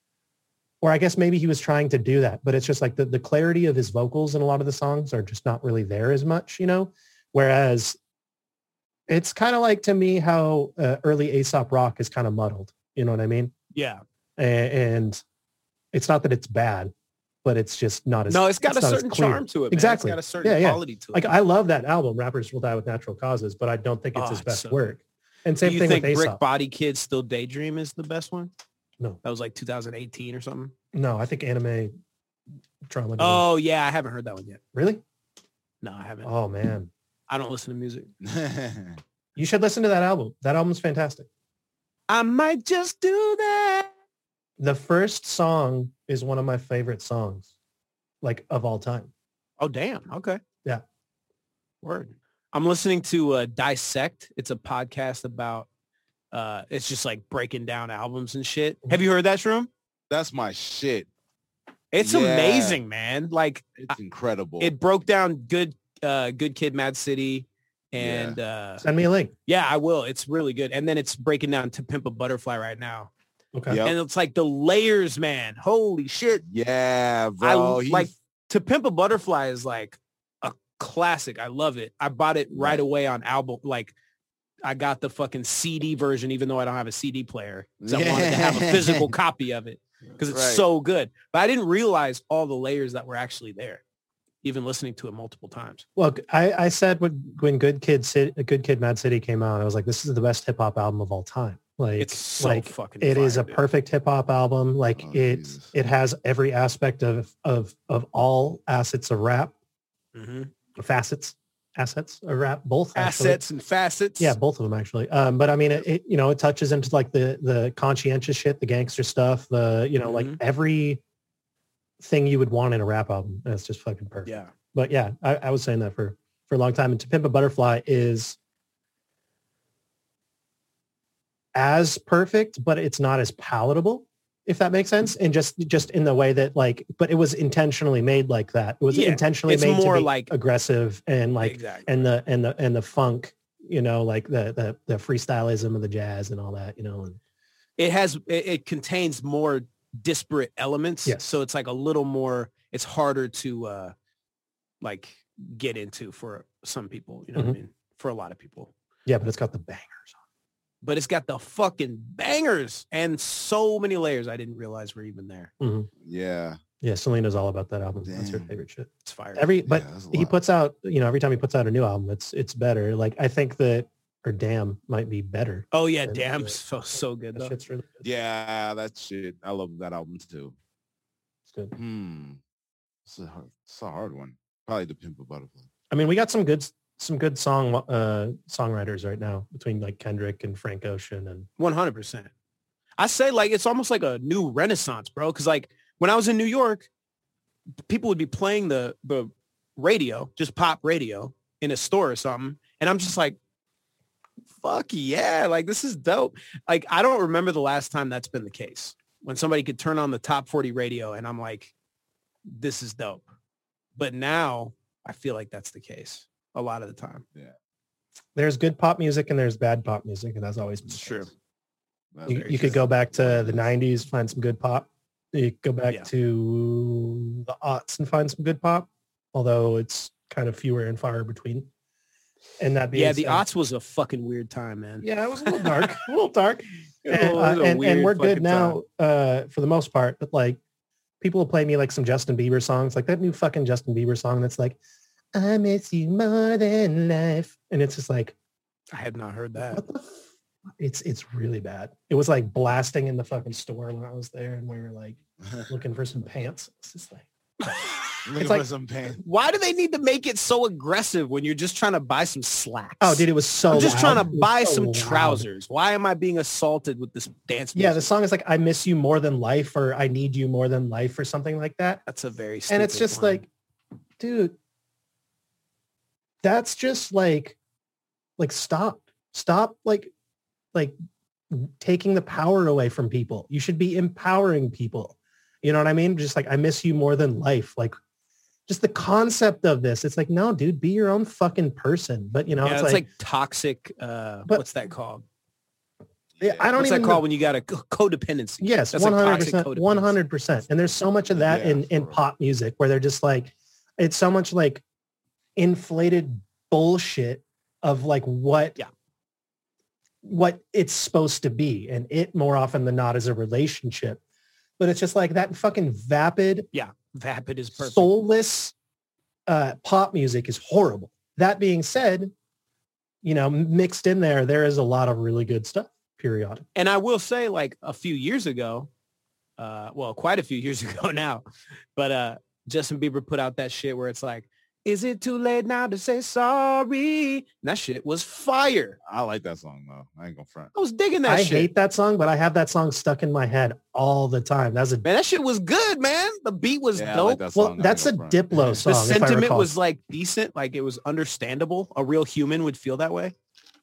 [SPEAKER 1] or I guess maybe he was trying to do that, but it's just like the, the clarity of his vocals in a lot of the songs are just not really there as much, you know? Whereas it's kind of like to me how uh, early Aesop Rock is kind of muddled. You know what I mean?
[SPEAKER 3] yeah.
[SPEAKER 1] A- And it's not that it's bad, but it's just not as
[SPEAKER 3] No, it's got a
[SPEAKER 1] not as
[SPEAKER 3] certain
[SPEAKER 1] clear.
[SPEAKER 3] charm to it. Man.
[SPEAKER 1] Exactly.
[SPEAKER 3] It's got a certain
[SPEAKER 1] Yeah, yeah.
[SPEAKER 3] quality to it.
[SPEAKER 1] Like I love that album, Rappers Will Die with Natural Causes, but I don't think it's
[SPEAKER 3] Oh,
[SPEAKER 1] his
[SPEAKER 3] it's
[SPEAKER 1] best
[SPEAKER 3] so
[SPEAKER 1] work. And same
[SPEAKER 3] Do you
[SPEAKER 1] thing
[SPEAKER 3] think
[SPEAKER 1] with
[SPEAKER 3] Brick
[SPEAKER 1] Aesop.
[SPEAKER 3] Body Kid Still Daydream is the best one?
[SPEAKER 1] No.
[SPEAKER 3] That was like two thousand eighteen or something.
[SPEAKER 1] No, I think Anime Trauma. did it.
[SPEAKER 3] Oh, yeah. I haven't heard that one yet.
[SPEAKER 1] Really?
[SPEAKER 3] No, I haven't.
[SPEAKER 1] Oh man,
[SPEAKER 3] I don't listen to music.
[SPEAKER 1] you should listen to that album. That album's fantastic.
[SPEAKER 3] I might just do that.
[SPEAKER 1] The first song is one of my favorite songs, like of all time.
[SPEAKER 3] Oh, damn. Okay.
[SPEAKER 1] Yeah.
[SPEAKER 3] Word. I'm listening to uh, Dissect. It's a podcast about, uh, it's just like breaking down albums and shit. Have you heard that, Shroom?
[SPEAKER 2] That's my shit.
[SPEAKER 3] It's
[SPEAKER 2] Yeah.
[SPEAKER 3] amazing, man. Like
[SPEAKER 2] It's incredible.
[SPEAKER 3] it broke down good, uh, Good Kid, Mad City. And uh,
[SPEAKER 1] Send me a link.
[SPEAKER 3] yeah, I will. It's really good. And then it's breaking down To Pimp a Butterfly right now.
[SPEAKER 1] Okay.
[SPEAKER 2] Yep.
[SPEAKER 3] And it's like the layers, man. Holy shit.
[SPEAKER 2] yeah,
[SPEAKER 3] I
[SPEAKER 2] bro. He's-
[SPEAKER 3] like To Pimp a Butterfly is like a classic. I love it. I bought it right
[SPEAKER 2] Right.
[SPEAKER 3] away on album. Like I got the fucking C D version, even though I don't have a C D player. 'Cause I wanted to have a physical copy of it because it's
[SPEAKER 2] Right.
[SPEAKER 3] so good. But I didn't realize all the layers that were actually there, even listening to it multiple times.
[SPEAKER 1] Well, I, I said when when Good Kid City, Good Kid, Mad City came out, I was like, this is the best hip hop album of all time. Like,
[SPEAKER 3] It's so
[SPEAKER 1] like
[SPEAKER 3] fucking
[SPEAKER 1] it is
[SPEAKER 3] fire,
[SPEAKER 1] a
[SPEAKER 3] dude.
[SPEAKER 1] perfect hip hop album. Like
[SPEAKER 2] Oh,
[SPEAKER 1] it
[SPEAKER 2] Jesus.
[SPEAKER 1] it has every aspect of of of all assets of rap,
[SPEAKER 3] Mhm.
[SPEAKER 1] facets, assets of rap, both actually.
[SPEAKER 3] Assets and facets.
[SPEAKER 1] Yeah, both of them actually. Um, but I mean, it, it you know it touches into like the the conscientious shit, the gangster stuff, the you know like
[SPEAKER 3] Mhm.
[SPEAKER 1] every thing you would want in a rap album. And it's just fucking perfect.
[SPEAKER 3] Yeah.
[SPEAKER 1] But yeah, I, I was saying that for for a long time. And To Pimp a Butterfly is as perfect, but it's not as palatable. if that makes sense. And just just in the way that like, but it was intentionally made like that. It was
[SPEAKER 3] Yeah,
[SPEAKER 1] intentionally
[SPEAKER 3] it's
[SPEAKER 1] made
[SPEAKER 3] more
[SPEAKER 1] to be
[SPEAKER 3] like-
[SPEAKER 1] aggressive and like
[SPEAKER 3] Exactly.
[SPEAKER 1] and the and the and the funk, you know, like the the the freestylism of the jazz and all that, you know. And
[SPEAKER 3] It has it, it contains more disparate elements.
[SPEAKER 1] Yes.
[SPEAKER 3] So it's like a little more. It's harder to uh, like get into for some people. You know what I mean? For a lot of people.
[SPEAKER 1] yeah, but it's got the bangers.
[SPEAKER 3] But it's got the fucking bangers and so many layers I didn't realize were even there.
[SPEAKER 2] Yeah.
[SPEAKER 1] Yeah, Selena's all about that album. That's her
[SPEAKER 2] Damn.
[SPEAKER 1] favorite shit.
[SPEAKER 3] It's fire.
[SPEAKER 1] Every but
[SPEAKER 2] that's a
[SPEAKER 1] he
[SPEAKER 2] lot.
[SPEAKER 1] puts out, you know, every time he puts out a new album, it's it's better. Like I think that or Damn might be better.
[SPEAKER 3] oh yeah,
[SPEAKER 1] than-
[SPEAKER 3] damn, so so good
[SPEAKER 1] That
[SPEAKER 3] though.
[SPEAKER 1] shit's really good.
[SPEAKER 2] Yeah, that shit. I love that album too.
[SPEAKER 1] It's good.
[SPEAKER 2] Hmm. It's a hard, it's a hard one. Probably The Pimp a Butterfly.
[SPEAKER 1] I mean, we got some good some good song uh songwriters right now between like Kendrick and Frank Ocean and
[SPEAKER 3] One hundred percent. I say like it's almost like a new renaissance, bro. Because like when I was in New York, people would be playing the the radio, just pop radio in a store or something, and I'm just like, fuck yeah, like this is dope. Like I don't remember the last time that's been the case when somebody could turn on the top forty radio and I'm like, this is dope. But now I feel like that's the case a lot of the time.
[SPEAKER 1] there's good pop music and there's bad pop music, and that's always been
[SPEAKER 3] It's
[SPEAKER 1] the
[SPEAKER 3] true.
[SPEAKER 1] case.
[SPEAKER 2] That's
[SPEAKER 1] You,
[SPEAKER 2] very
[SPEAKER 1] you could
[SPEAKER 2] true.
[SPEAKER 1] go back to the nineties, find some good pop. You could go back
[SPEAKER 3] Yeah.
[SPEAKER 1] to the aughts and find some good pop, although it's kind of fewer and far between. And that being
[SPEAKER 3] Yeah, the
[SPEAKER 1] said-
[SPEAKER 3] aughts was a fucking weird time, man.
[SPEAKER 1] Yeah, it was a little dark, a little dark.
[SPEAKER 3] It
[SPEAKER 1] And,
[SPEAKER 3] was
[SPEAKER 1] uh,
[SPEAKER 3] a
[SPEAKER 1] and, and
[SPEAKER 3] weird
[SPEAKER 1] we're good
[SPEAKER 3] fucking
[SPEAKER 1] now uh, for the most part, but like people will play me like some Justin Bieber songs, like that new fucking Justin Bieber song that's like, I miss you more than life. And it's just like,
[SPEAKER 3] I had not heard that.
[SPEAKER 1] what the f-? It's it's really bad. It was like blasting in the fucking store when I was there and we were like looking for some pants. It's just like,
[SPEAKER 2] Looking
[SPEAKER 1] like-
[SPEAKER 2] for some pain.
[SPEAKER 3] Why do they need to make it so aggressive when you're just trying to buy some slacks?
[SPEAKER 1] oh, dude, it was so
[SPEAKER 3] I'm just
[SPEAKER 1] loud.
[SPEAKER 3] trying
[SPEAKER 1] It
[SPEAKER 3] to
[SPEAKER 1] was
[SPEAKER 3] buy
[SPEAKER 1] so
[SPEAKER 3] some
[SPEAKER 1] loud.
[SPEAKER 3] trousers. Why am I being assaulted with this dance music?
[SPEAKER 1] Yeah, the song is like, I miss you more than life, or I need you more than life, or something like that.
[SPEAKER 3] That's a very
[SPEAKER 1] And it's
[SPEAKER 3] stupid
[SPEAKER 1] just
[SPEAKER 3] line.
[SPEAKER 1] like, dude, that's just like, like stop, stop, like, like taking the power away from people. You should be empowering people. You know what I mean? Just like, I miss you more than life. Like, just the concept of this. It's like, no, dude, be your own fucking person. But you know,
[SPEAKER 3] yeah,
[SPEAKER 1] it's,
[SPEAKER 3] it's
[SPEAKER 1] like,
[SPEAKER 3] like, toxic. Uh,
[SPEAKER 1] But-
[SPEAKER 3] what's that called?
[SPEAKER 1] yeah, I don't
[SPEAKER 3] What's
[SPEAKER 1] even
[SPEAKER 3] that
[SPEAKER 1] know-
[SPEAKER 3] called when you got a co- codependency?
[SPEAKER 1] Yes,
[SPEAKER 3] That's like
[SPEAKER 1] one hundred
[SPEAKER 3] toxic
[SPEAKER 1] percent,
[SPEAKER 3] codependency.
[SPEAKER 1] one hundred percent. And there's so much of that
[SPEAKER 2] Yeah,
[SPEAKER 1] in, in
[SPEAKER 2] for real.
[SPEAKER 1] pop music where they're just like, it's so much like inflated bullshit of like what,
[SPEAKER 3] Yeah.
[SPEAKER 1] what it's supposed to be. And it more often than not is a relationship, but it's just like that fucking vapid,
[SPEAKER 3] Yeah, vapid is perfect.
[SPEAKER 1] soulless uh, pop music is horrible. That being said, you know, mixed in there, there is a lot of really good stuff, periodic.
[SPEAKER 3] And I will say, like a few years ago, uh, well, quite a few years ago now, but uh, Justin Bieber put out that shit where it's like, is it too late now to say sorry? And that shit was fire.
[SPEAKER 2] I like that song though. I ain't gonna front.
[SPEAKER 3] I was digging that
[SPEAKER 1] I
[SPEAKER 3] shit.
[SPEAKER 1] hate that song, but I have that song stuck in my head all the time. That's a
[SPEAKER 3] Man, that shit was good, man. The beat was
[SPEAKER 2] Yeah, I
[SPEAKER 3] dope.
[SPEAKER 2] like that
[SPEAKER 1] well,
[SPEAKER 2] song. I
[SPEAKER 1] that's a
[SPEAKER 2] ain't gonna front.
[SPEAKER 1] Diplo
[SPEAKER 3] The
[SPEAKER 1] song. if I
[SPEAKER 3] sentiment
[SPEAKER 1] recall.
[SPEAKER 3] was like decent, like it was understandable. A real human would feel that way.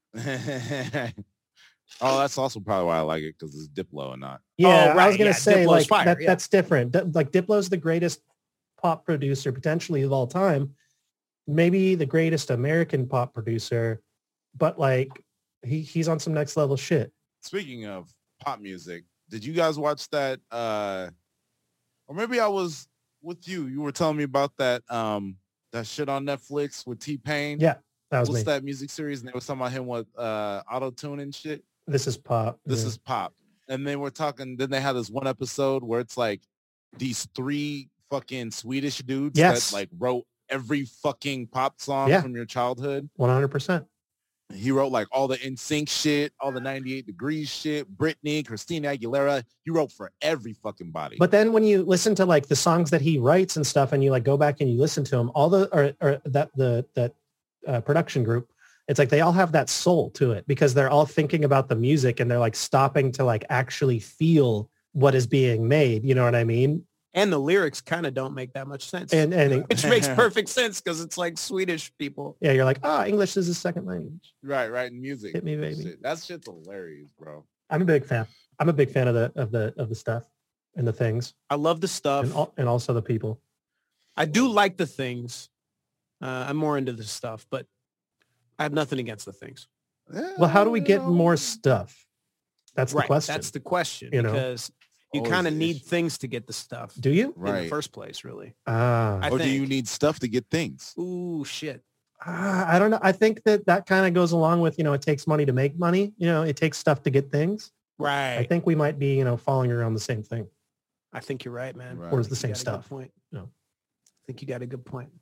[SPEAKER 2] Oh, that's also probably why I like it, because it's Diplo and not.
[SPEAKER 1] yeah.
[SPEAKER 3] Oh,
[SPEAKER 1] I was
[SPEAKER 3] right,
[SPEAKER 1] gonna
[SPEAKER 3] yeah,
[SPEAKER 1] say
[SPEAKER 3] Diplo's
[SPEAKER 1] like
[SPEAKER 3] fire,
[SPEAKER 1] that.
[SPEAKER 3] yeah.
[SPEAKER 1] That's different. Di- Like Diplo's the greatest pop producer potentially of all time, maybe the greatest American pop producer, but like he he's on some next level shit.
[SPEAKER 2] Speaking of pop music, did you guys watch that? Uh, or maybe I was with you. You were telling me about that um that shit on Netflix with T-Pain.
[SPEAKER 1] Yeah, that was
[SPEAKER 2] What's
[SPEAKER 1] me.
[SPEAKER 2] that music series? And they were talking about him with uh auto-tune and shit.
[SPEAKER 1] This is pop.
[SPEAKER 2] This
[SPEAKER 1] yeah.
[SPEAKER 2] is pop. And then we're talking, then they had this one episode where it's like these three fucking Swedish dudes
[SPEAKER 1] Yes.
[SPEAKER 2] that like wrote every fucking pop song
[SPEAKER 1] Yeah.
[SPEAKER 2] from your childhood.
[SPEAKER 1] one hundred percent.
[SPEAKER 2] He wrote like all the N Sync shit, all the ninety-eight degrees shit, Britney, Christina Aguilera. He wrote for every fucking body.
[SPEAKER 1] But then when you listen to like the songs that he writes and stuff, and you like go back and you listen to them, all the or, or that the that uh, production group, it's like they all have that soul to it because they're all thinking about the music and they're like stopping to like actually feel what is being made. You know what I mean?
[SPEAKER 3] And the lyrics kind of don't make that much sense.
[SPEAKER 1] And and
[SPEAKER 3] which makes perfect sense because it's like Swedish people.
[SPEAKER 1] yeah, you're like, ah, English is a second language.
[SPEAKER 2] right, right, in music.
[SPEAKER 1] Hit me, baby.
[SPEAKER 2] Shit, that shit's hilarious, bro.
[SPEAKER 1] I'm a big fan. I'm a big fan of the of the of the stuff. and the things,
[SPEAKER 3] I love the stuff.
[SPEAKER 1] and, al- and also the people.
[SPEAKER 3] I do like the things. Uh, I'm more into the stuff, but I have nothing against the things.
[SPEAKER 1] Well, how do we get more stuff? That's the
[SPEAKER 3] Right.
[SPEAKER 1] question.
[SPEAKER 3] That's the question
[SPEAKER 1] You know?
[SPEAKER 3] because you
[SPEAKER 2] Always
[SPEAKER 3] kind of
[SPEAKER 2] the
[SPEAKER 3] need
[SPEAKER 2] issue.
[SPEAKER 3] things to get the stuff
[SPEAKER 1] Do you?
[SPEAKER 3] in the
[SPEAKER 2] Right.
[SPEAKER 3] first place, really.
[SPEAKER 1] Ah,
[SPEAKER 3] I
[SPEAKER 2] Or do you
[SPEAKER 3] think.
[SPEAKER 2] need stuff to get things?
[SPEAKER 3] Ooh, shit.
[SPEAKER 1] Ah, I don't know. I think that that kind of goes along with, you know, it takes money to make money. You know, it takes stuff to get things.
[SPEAKER 3] Right.
[SPEAKER 1] I think we might be, you know, falling around the same thing.
[SPEAKER 3] I think you're right, man.
[SPEAKER 2] Right.
[SPEAKER 1] Or is the
[SPEAKER 3] You
[SPEAKER 1] same
[SPEAKER 3] got a good
[SPEAKER 1] stuff.
[SPEAKER 3] Point.
[SPEAKER 1] No.
[SPEAKER 3] I think you got a good point.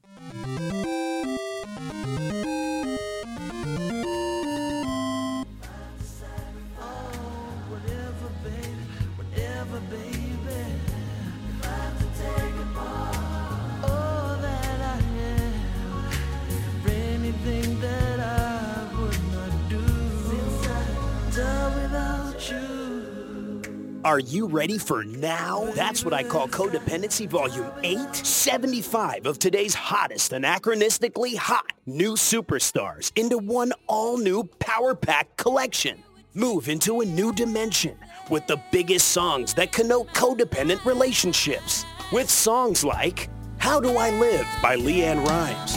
[SPEAKER 9] Are you ready for now? That's what I call Codependency Volume eight, seventy-five of today's hottest anachronistically hot new superstars into one all-new Power Pack collection. Move into a new dimension with the biggest songs that connote codependent relationships. With songs like How Do I Live by Leanne Rimes,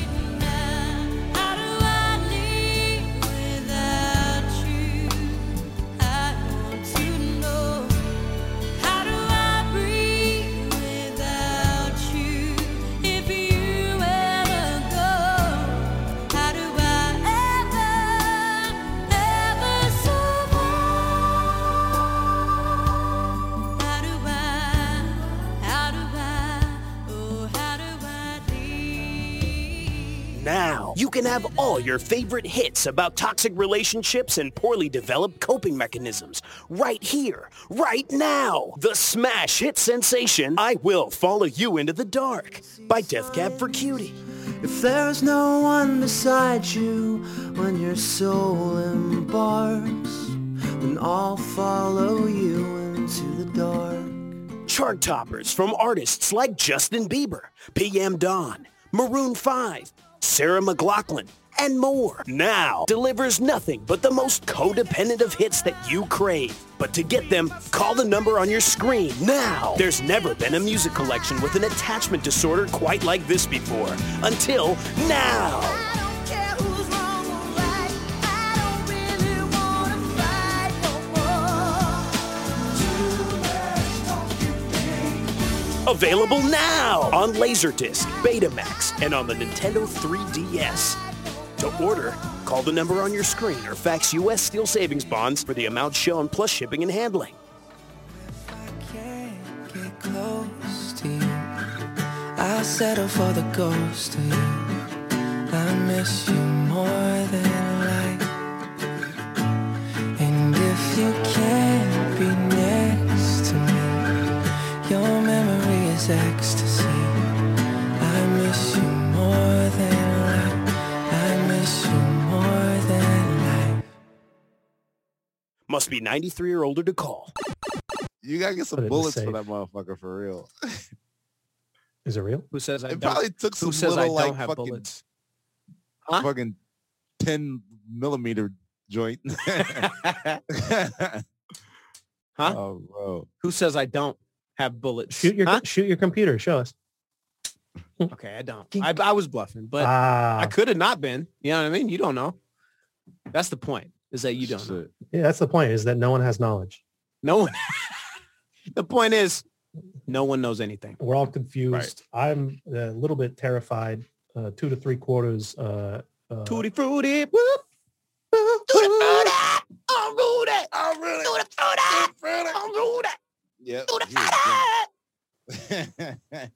[SPEAKER 9] Now, you can have all your favorite hits about toxic relationships and poorly developed coping mechanisms right here, right now. The smash hit sensation, I Will Follow You Into the Dark by Death Cab for Cutie.
[SPEAKER 11] If there's no one beside you when your soul embarks, then I'll follow you into the dark.
[SPEAKER 9] Chart toppers from artists like Justin Bieber, P M Dawn, Maroon five, Sarah McLachlan, and more. Now delivers nothing but the most codependent of hits that you crave. But to get them, call the number on your screen now. There's never been a music collection with an attachment disorder quite like this before. Until now. Available now on Laserdisc, Betamax, and on the Nintendo three D S. To order, call the number on your screen or fax U S Steel Savings Bonds for the amount shown plus shipping and handling.
[SPEAKER 11] Can't get close to you. I'll settle for the ghost of you. I miss you more than life. And if you can't be next to me, your memory is ecstasy. I miss you more than life. I miss you more than life.
[SPEAKER 9] Must be ninety-three or older to call.
[SPEAKER 2] You gotta get
[SPEAKER 1] Put
[SPEAKER 2] some
[SPEAKER 1] it in
[SPEAKER 2] bullets
[SPEAKER 1] the
[SPEAKER 2] for
[SPEAKER 1] safe.
[SPEAKER 2] that motherfucker for real.
[SPEAKER 1] Is it real?
[SPEAKER 3] Who says I
[SPEAKER 2] It
[SPEAKER 3] don't?
[SPEAKER 2] probably took some
[SPEAKER 3] Who says I
[SPEAKER 2] little
[SPEAKER 3] don't
[SPEAKER 2] like
[SPEAKER 3] have
[SPEAKER 2] fucking,
[SPEAKER 3] bullets? Huh?
[SPEAKER 2] fucking ten millimeter joint.
[SPEAKER 3] Huh?
[SPEAKER 2] Oh, bro.
[SPEAKER 3] Who says I don't have bullets?
[SPEAKER 1] Shoot your
[SPEAKER 3] Huh?
[SPEAKER 1] shoot your computer. Show us.
[SPEAKER 3] Okay, I don't. I, I was bluffing, but
[SPEAKER 1] ah,
[SPEAKER 3] I could have not been. You know what I mean? You don't know. That's the point, is that you don't know.
[SPEAKER 2] Shit.
[SPEAKER 1] yeah, that's the point. Is that no one has knowledge.
[SPEAKER 3] No one. The point is, no one knows anything.
[SPEAKER 1] We're all confused.
[SPEAKER 3] Right.
[SPEAKER 1] I'm a little bit terrified. Uh, two to three quarters. Uh, uh,
[SPEAKER 3] Tutti frutti. Whoop.
[SPEAKER 9] Tutti frutti! I'm Rudy!
[SPEAKER 2] I'm really
[SPEAKER 9] Tutti frutti! I'm Rudy!
[SPEAKER 2] Yep.
[SPEAKER 9] Tutti frutti!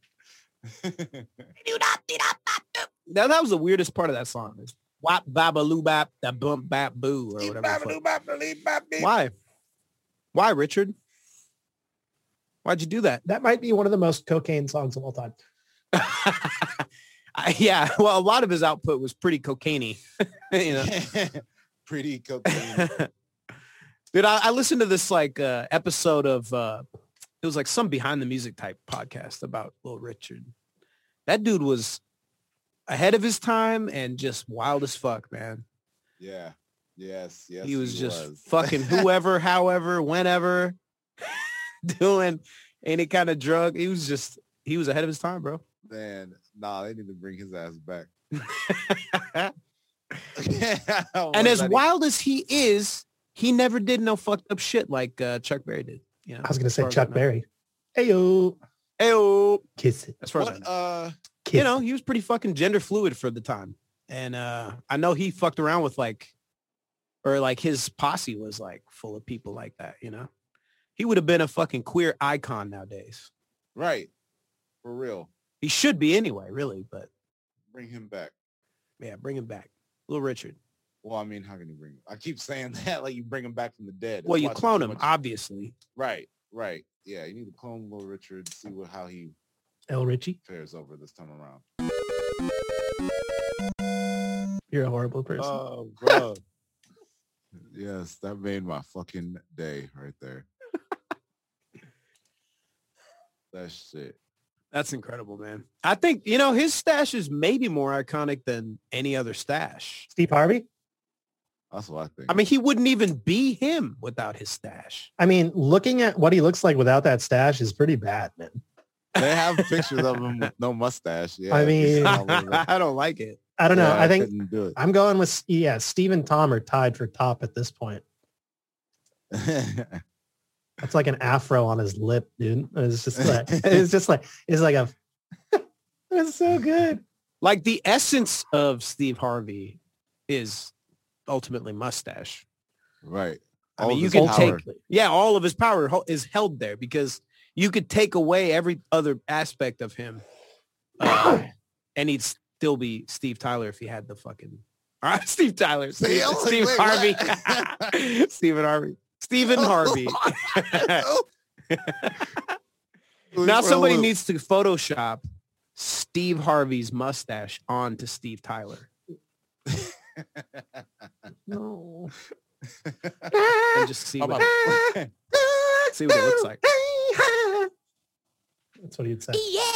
[SPEAKER 3] Now, that was the weirdest part of that song. Is wap baba loo bap da bump bap boo or whatever. the fuck. Why? Why, Richard? Why'd you do that?
[SPEAKER 1] that might be one of the most cocaine songs of all time.
[SPEAKER 3] I, yeah, well, a lot of his output was pretty cocaine-y. You know,
[SPEAKER 2] Pretty cocaine.
[SPEAKER 3] dude, I, I listened to this like uh, episode of uh, it was like some behind the music type podcast about Little Richard. That dude was ahead of his time and just wild as fuck, man.
[SPEAKER 2] Yeah. Yes. Yes.
[SPEAKER 3] he was just
[SPEAKER 2] was.
[SPEAKER 3] fucking whoever, however, whenever. doing any kind of drug. He was just, he was ahead of his time, bro.
[SPEAKER 2] Man, nah, they need to bring his ass back.
[SPEAKER 3] And as wild as he is, he never did no fucked up shit like uh, Chuck Berry did. You know,
[SPEAKER 1] I was gonna say
[SPEAKER 3] as far as
[SPEAKER 1] Chuck
[SPEAKER 3] I know.
[SPEAKER 1] Berry. Heyo,
[SPEAKER 3] Heyo.
[SPEAKER 1] kiss it.
[SPEAKER 3] As far as I
[SPEAKER 2] What,
[SPEAKER 3] know.
[SPEAKER 2] uh,
[SPEAKER 1] Kiss
[SPEAKER 3] You know,
[SPEAKER 1] it.
[SPEAKER 3] he was pretty fucking gender fluid for the time. And uh, I know he fucked around with like, or like his posse was like full of people like that, you know? He would have been a fucking queer icon nowadays.
[SPEAKER 2] right. For real.
[SPEAKER 3] He should be anyway, really, but
[SPEAKER 2] Bring him back.
[SPEAKER 3] yeah, bring him back. Little Richard.
[SPEAKER 2] Well, I mean, how can you bring him? I keep saying that like you bring him back from the dead.
[SPEAKER 3] Well,
[SPEAKER 2] It's
[SPEAKER 3] you
[SPEAKER 2] watching
[SPEAKER 3] clone
[SPEAKER 2] too
[SPEAKER 3] him,
[SPEAKER 2] much-
[SPEAKER 3] obviously.
[SPEAKER 2] Right, right. Yeah, you need to clone Little Richard, see what how he
[SPEAKER 1] El Richie,
[SPEAKER 2] fares over this time around.
[SPEAKER 1] you're a horrible person.
[SPEAKER 3] Oh, bro.
[SPEAKER 2] Yes, that made my fucking day right there. That shit.
[SPEAKER 3] That's incredible, man. I think, you know, his stash is maybe more iconic than any other stash.
[SPEAKER 1] Steve Harvey.
[SPEAKER 2] That's what I think.
[SPEAKER 3] I mean, he wouldn't even be him without his stash.
[SPEAKER 1] I mean, looking at what he looks like without that stash is pretty bad, man.
[SPEAKER 2] They have pictures of him with no mustache. Yeah,
[SPEAKER 1] I mean-
[SPEAKER 3] I don't like it.
[SPEAKER 1] I don't know.
[SPEAKER 2] Yeah,
[SPEAKER 1] I think
[SPEAKER 2] couldn't do it.
[SPEAKER 1] I'm going with yeah. Steve and Tom are tied for top at this point. That's like an afro on his lip, dude. It's just like it's just like it's like a. It's so good.
[SPEAKER 3] Like the essence of Steve Harvey is ultimately mustache.
[SPEAKER 2] Right.
[SPEAKER 3] I
[SPEAKER 2] All
[SPEAKER 3] mean,
[SPEAKER 2] of
[SPEAKER 3] you
[SPEAKER 2] his
[SPEAKER 3] can
[SPEAKER 2] power.
[SPEAKER 3] take, yeah, all of his power ho- is held there because you could take away every other aspect of him, uh, and he'd still be Steve Tyler if he had the fucking. All right, Steve Tyler, Steve,
[SPEAKER 2] Wait,
[SPEAKER 3] Steve
[SPEAKER 2] wait,
[SPEAKER 3] Harvey,
[SPEAKER 2] what?
[SPEAKER 3] Stephen Harvey, Stephen Harvey.
[SPEAKER 2] Who's
[SPEAKER 3] Now
[SPEAKER 2] for
[SPEAKER 3] somebody
[SPEAKER 2] Luke?
[SPEAKER 3] needs to Photoshop Steve Harvey's mustache onto Steve Tyler
[SPEAKER 1] No.
[SPEAKER 3] and just see
[SPEAKER 2] How
[SPEAKER 3] what,
[SPEAKER 2] about-
[SPEAKER 3] see what it looks like.
[SPEAKER 1] That's what he'd say.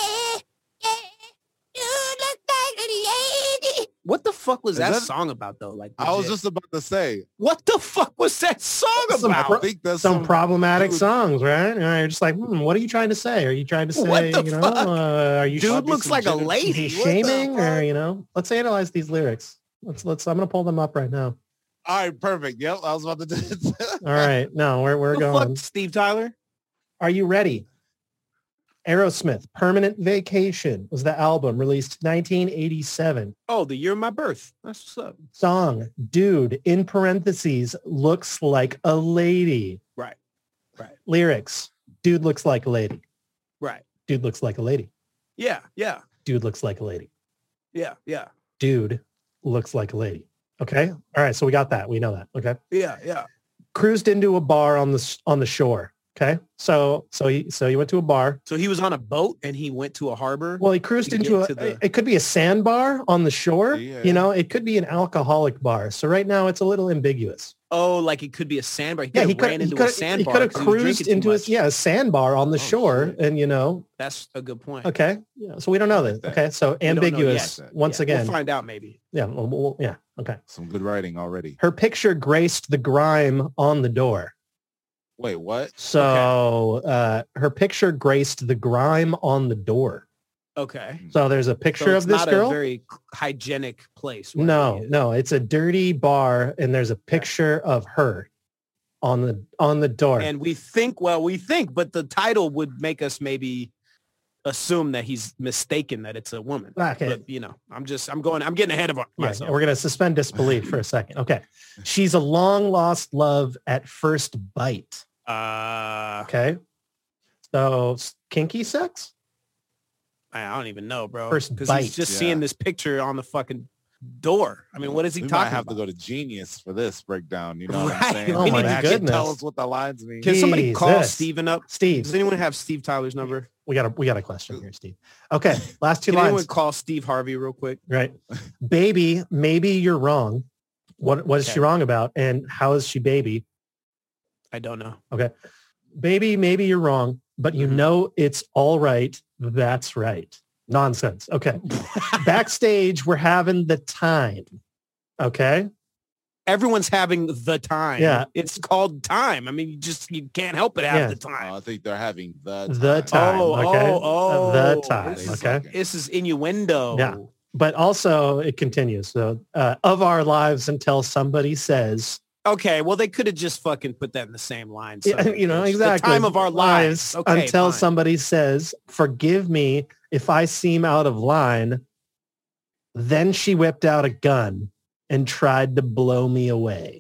[SPEAKER 3] What the fuck was
[SPEAKER 2] Is
[SPEAKER 3] that,
[SPEAKER 2] that-
[SPEAKER 3] song about though? Like,
[SPEAKER 2] I was
[SPEAKER 3] legit?
[SPEAKER 2] just about to say.
[SPEAKER 3] what the fuck was that song
[SPEAKER 1] Some
[SPEAKER 3] about?
[SPEAKER 1] pro-
[SPEAKER 2] I think that's
[SPEAKER 1] Some problematic
[SPEAKER 2] dude-
[SPEAKER 1] songs, right? And you're just like, hmm, what are you trying to say? Are you trying to say,
[SPEAKER 3] What the
[SPEAKER 1] you know,
[SPEAKER 3] fuck?
[SPEAKER 1] uh, are you
[SPEAKER 3] Dude
[SPEAKER 2] might be
[SPEAKER 3] looks
[SPEAKER 2] some
[SPEAKER 3] like a
[SPEAKER 2] gender-
[SPEAKER 3] lady.
[SPEAKER 1] is he
[SPEAKER 3] What the
[SPEAKER 1] shaming,
[SPEAKER 3] fuck?
[SPEAKER 1] or you know? Let's analyze these lyrics. Let's let's. I'm gonna pull them up right now.
[SPEAKER 2] All right, perfect. Yep, I was about to do it.
[SPEAKER 1] All right, no, we're we're
[SPEAKER 3] The
[SPEAKER 1] going.
[SPEAKER 3] fuck, Steve Tyler?
[SPEAKER 1] Are you ready? Aerosmith, Permanent Vacation was the album released nineteen eighty-seven.
[SPEAKER 3] Oh, the year of my birth. That's what's up.
[SPEAKER 1] Song, Dude, in parentheses, looks like a lady.
[SPEAKER 3] Right. Right.
[SPEAKER 1] Lyrics, Dude looks like a lady.
[SPEAKER 3] Right.
[SPEAKER 1] Dude looks like a lady.
[SPEAKER 3] Yeah. Yeah.
[SPEAKER 1] Dude looks like a lady.
[SPEAKER 3] Yeah. Yeah.
[SPEAKER 1] Dude looks like a lady. Okay. All right. So we got that. We know that. Okay.
[SPEAKER 3] Yeah. Yeah.
[SPEAKER 1] Cruised into a bar on the on the shore. Okay. So so he so he went to a bar.
[SPEAKER 3] So he was on a boat and he went to a harbor.
[SPEAKER 1] Well, he cruised
[SPEAKER 3] To
[SPEAKER 1] into a.
[SPEAKER 3] get to the-
[SPEAKER 1] It could be a sandbar on the shore.
[SPEAKER 2] Yeah.
[SPEAKER 1] You know, it could be an alcoholic bar. So right now it's a little ambiguous.
[SPEAKER 3] Oh, like it could be a sandbar. He
[SPEAKER 1] Yeah,
[SPEAKER 3] could
[SPEAKER 1] he
[SPEAKER 3] have
[SPEAKER 1] could
[SPEAKER 3] ran
[SPEAKER 1] he
[SPEAKER 3] into
[SPEAKER 1] could
[SPEAKER 3] a sandbar.
[SPEAKER 1] he could have
[SPEAKER 3] 'cause he was
[SPEAKER 1] cruised
[SPEAKER 3] drinking too
[SPEAKER 1] into a
[SPEAKER 3] much.
[SPEAKER 1] yeah a sandbar on the
[SPEAKER 3] Oh,
[SPEAKER 1] shore,
[SPEAKER 3] shit.
[SPEAKER 1] and you know.
[SPEAKER 3] That's a good point.
[SPEAKER 1] Okay. Yeah. So we don't know this.
[SPEAKER 2] that.
[SPEAKER 1] Okay. So
[SPEAKER 3] We don't know
[SPEAKER 1] ambiguous
[SPEAKER 3] yet.
[SPEAKER 1] once
[SPEAKER 3] Yeah,
[SPEAKER 1] again.
[SPEAKER 3] we'll find out maybe.
[SPEAKER 1] yeah. Well, well, yeah. Okay.
[SPEAKER 2] Some good writing already.
[SPEAKER 1] Her picture graced the grime on the door.
[SPEAKER 2] Wait, what?
[SPEAKER 1] So uh, her picture graced the grime on the door.
[SPEAKER 3] Okay.
[SPEAKER 1] So there's a
[SPEAKER 3] So
[SPEAKER 1] picture
[SPEAKER 3] it's
[SPEAKER 1] of this
[SPEAKER 3] not
[SPEAKER 1] girl.
[SPEAKER 3] a very hygienic place. where
[SPEAKER 1] No,
[SPEAKER 3] he is.
[SPEAKER 1] no, it's a dirty bar, and there's a picture of her on the on the door.
[SPEAKER 3] And we think, well, we think, but the title would make us maybe assume that he's mistaken that it's a woman.
[SPEAKER 1] Okay.
[SPEAKER 3] But you know, I'm just, I'm going, I'm getting ahead of
[SPEAKER 1] Yeah,
[SPEAKER 3] myself.
[SPEAKER 1] we're gonna suspend disbelief for a second. Okay, she's a long lost love at first bite.
[SPEAKER 3] Uh,
[SPEAKER 1] Okay, so s- kinky sex.
[SPEAKER 3] I don't even know, bro.
[SPEAKER 1] First
[SPEAKER 3] Because
[SPEAKER 1] bite.
[SPEAKER 3] he's just
[SPEAKER 2] Yeah.
[SPEAKER 3] seeing this picture on the fucking door. I mean, what is he
[SPEAKER 2] we
[SPEAKER 3] talking
[SPEAKER 2] might have
[SPEAKER 3] about?
[SPEAKER 2] to go to Genius for this breakdown. You know what
[SPEAKER 3] Right.
[SPEAKER 2] I'm saying?
[SPEAKER 3] Oh
[SPEAKER 2] They
[SPEAKER 3] my
[SPEAKER 2] might actually
[SPEAKER 1] goodness.
[SPEAKER 2] Tell us what the lines mean.
[SPEAKER 3] Can somebody call
[SPEAKER 1] Jesus.
[SPEAKER 3] Steven up?
[SPEAKER 1] Steve,
[SPEAKER 3] Does anyone have Steve Tyler's number?
[SPEAKER 1] we got a we got a question here, Steve. Okay, last two
[SPEAKER 3] Can anyone
[SPEAKER 1] lines.
[SPEAKER 3] call Steve Harvey real quick?
[SPEAKER 1] Right, baby, maybe you're wrong. What what is she
[SPEAKER 3] Okay.
[SPEAKER 1] wrong about, and how is she baby?
[SPEAKER 3] I don't know.
[SPEAKER 1] Okay. Baby, maybe you're wrong, but you
[SPEAKER 3] Mhm.
[SPEAKER 1] know it's all right. That's right. Nonsense. Okay. Backstage, we're having the time. Okay.
[SPEAKER 3] Everyone's having the time.
[SPEAKER 1] Yeah.
[SPEAKER 3] It's called time. I mean, you just you can't help but have
[SPEAKER 1] Yeah.
[SPEAKER 3] the time.
[SPEAKER 2] Oh, I think they're having the time.
[SPEAKER 1] The time.
[SPEAKER 3] Oh,
[SPEAKER 1] okay?
[SPEAKER 3] oh, oh.
[SPEAKER 1] The time.
[SPEAKER 3] This is-
[SPEAKER 1] Okay.
[SPEAKER 3] This is innuendo.
[SPEAKER 1] Yeah. But also it continues. So uh, of our lives until somebody says,
[SPEAKER 3] Okay, well, they could have just fucking put that in the same line.
[SPEAKER 1] yeah,
[SPEAKER 3] son of a
[SPEAKER 1] you know,
[SPEAKER 3] bitch.
[SPEAKER 1] exactly.
[SPEAKER 3] The time of our lives. Okay,
[SPEAKER 1] until
[SPEAKER 3] fine.
[SPEAKER 1] somebody says, forgive me if I seem out of line. Then she whipped out a gun and tried to blow me away.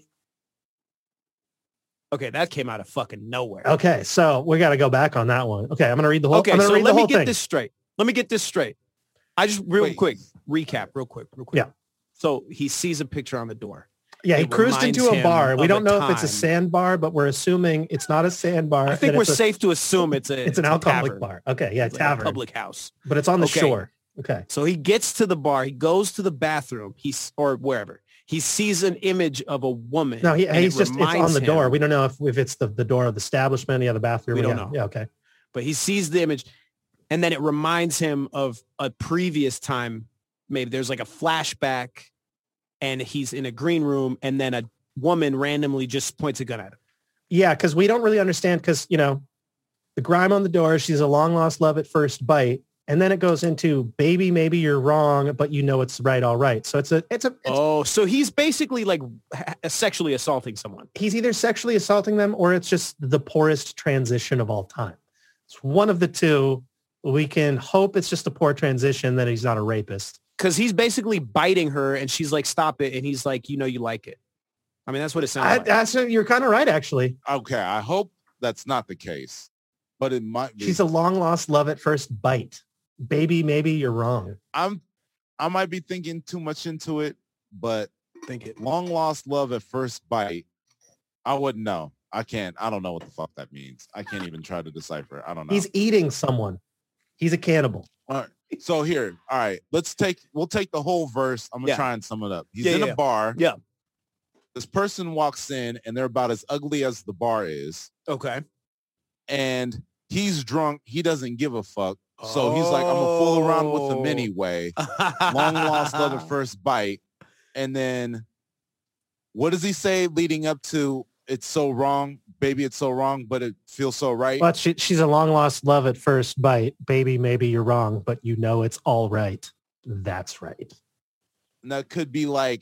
[SPEAKER 3] Okay, that came out of fucking nowhere.
[SPEAKER 1] Okay, so we got to go back on that one. Okay, I'm going to read the whole.
[SPEAKER 3] Okay,
[SPEAKER 1] I'm going to
[SPEAKER 3] so
[SPEAKER 1] read
[SPEAKER 3] let
[SPEAKER 1] the
[SPEAKER 3] me
[SPEAKER 1] whole
[SPEAKER 3] get
[SPEAKER 1] thing.
[SPEAKER 3] this straight. Let me get this straight. I just real
[SPEAKER 2] Wait.
[SPEAKER 3] quick recap, real quick, real quick.
[SPEAKER 1] Yeah.
[SPEAKER 3] So he sees a picture on the door.
[SPEAKER 1] Yeah, he
[SPEAKER 3] It
[SPEAKER 1] cruised
[SPEAKER 3] reminds
[SPEAKER 1] into a
[SPEAKER 3] him
[SPEAKER 1] bar. We
[SPEAKER 3] of
[SPEAKER 1] don't
[SPEAKER 3] a
[SPEAKER 1] know if it's a
[SPEAKER 3] time.
[SPEAKER 1] sandbar, but we're assuming it's not a sandbar.
[SPEAKER 3] I think
[SPEAKER 1] that
[SPEAKER 3] we're
[SPEAKER 1] it's a-
[SPEAKER 3] safe to assume it's a
[SPEAKER 1] It's an
[SPEAKER 3] a
[SPEAKER 1] alcoholic
[SPEAKER 3] tavern.
[SPEAKER 1] bar. Okay, yeah,
[SPEAKER 3] It's like a
[SPEAKER 1] tavern.
[SPEAKER 3] public house.
[SPEAKER 1] But it's on the
[SPEAKER 3] Okay.
[SPEAKER 1] shore. Okay.
[SPEAKER 3] So he gets to the bar. He goes to the bathroom. He's or wherever. He sees an image of a woman.
[SPEAKER 1] No, he,
[SPEAKER 3] and
[SPEAKER 1] he's
[SPEAKER 3] it
[SPEAKER 1] just, it's on
[SPEAKER 3] reminds
[SPEAKER 1] the door.
[SPEAKER 3] him-
[SPEAKER 1] We don't know if, if it's the, the door of the establishment, yeah, the bathroom.
[SPEAKER 3] We don't
[SPEAKER 1] yeah.
[SPEAKER 3] know.
[SPEAKER 1] Yeah, okay.
[SPEAKER 3] But he sees the image, and then it reminds him of a previous time. Maybe there's like a flashback, and he's in a green room, and then a woman randomly just points a gun at him.
[SPEAKER 1] Yeah, because we don't really understand because, you know, the grime on the door, she's a long lost love at first bite. And then it goes into, baby, maybe you're wrong, but you know it's right, all right. So it's a, it's a, it's,
[SPEAKER 3] Oh, so he's basically like ha- sexually assaulting someone.
[SPEAKER 1] he's either sexually assaulting them or it's just the poorest transition of all time. It's one of the two. We can hope it's just a poor transition that he's not a rapist.
[SPEAKER 3] Because he's basically biting her, and she's like, "Stop it!" And he's like, "You know, you like it." I mean, that's what it sounds
[SPEAKER 1] I,
[SPEAKER 3] like.
[SPEAKER 1] that's, you're kind of right, actually.
[SPEAKER 2] Okay, I hope that's not the case, but it might be.
[SPEAKER 1] She's a long lost love at first bite. Baby, maybe you're wrong.
[SPEAKER 2] I'm, I might be thinking too much into it, but
[SPEAKER 3] Think it.
[SPEAKER 2] long lost love at first bite. I wouldn't know. I can't. I don't know what the fuck that means. I can't even try to decipher. I don't know.
[SPEAKER 1] He's eating someone. He's a cannibal.
[SPEAKER 2] All right. So here, all right, let's take, we'll take the whole verse. I'm going to
[SPEAKER 3] Yeah.
[SPEAKER 2] try and sum it up. He's
[SPEAKER 3] Yeah,
[SPEAKER 2] in
[SPEAKER 3] yeah,
[SPEAKER 2] a
[SPEAKER 3] yeah.
[SPEAKER 2] bar.
[SPEAKER 3] Yeah.
[SPEAKER 2] This person walks in and they're about as ugly as the bar is.
[SPEAKER 3] Okay.
[SPEAKER 2] And he's drunk. He doesn't give a fuck. So he's like, I'm going to fool around with them
[SPEAKER 3] Oh.
[SPEAKER 2] anyway. Long lost love at first bite. And then what does he say leading up to it's so wrong? Baby, it's so wrong, but it feels so right.
[SPEAKER 1] But she, she's a long lost love at first bite. Baby, maybe you're wrong, but you know it's all right. That's right.
[SPEAKER 2] And that could be like,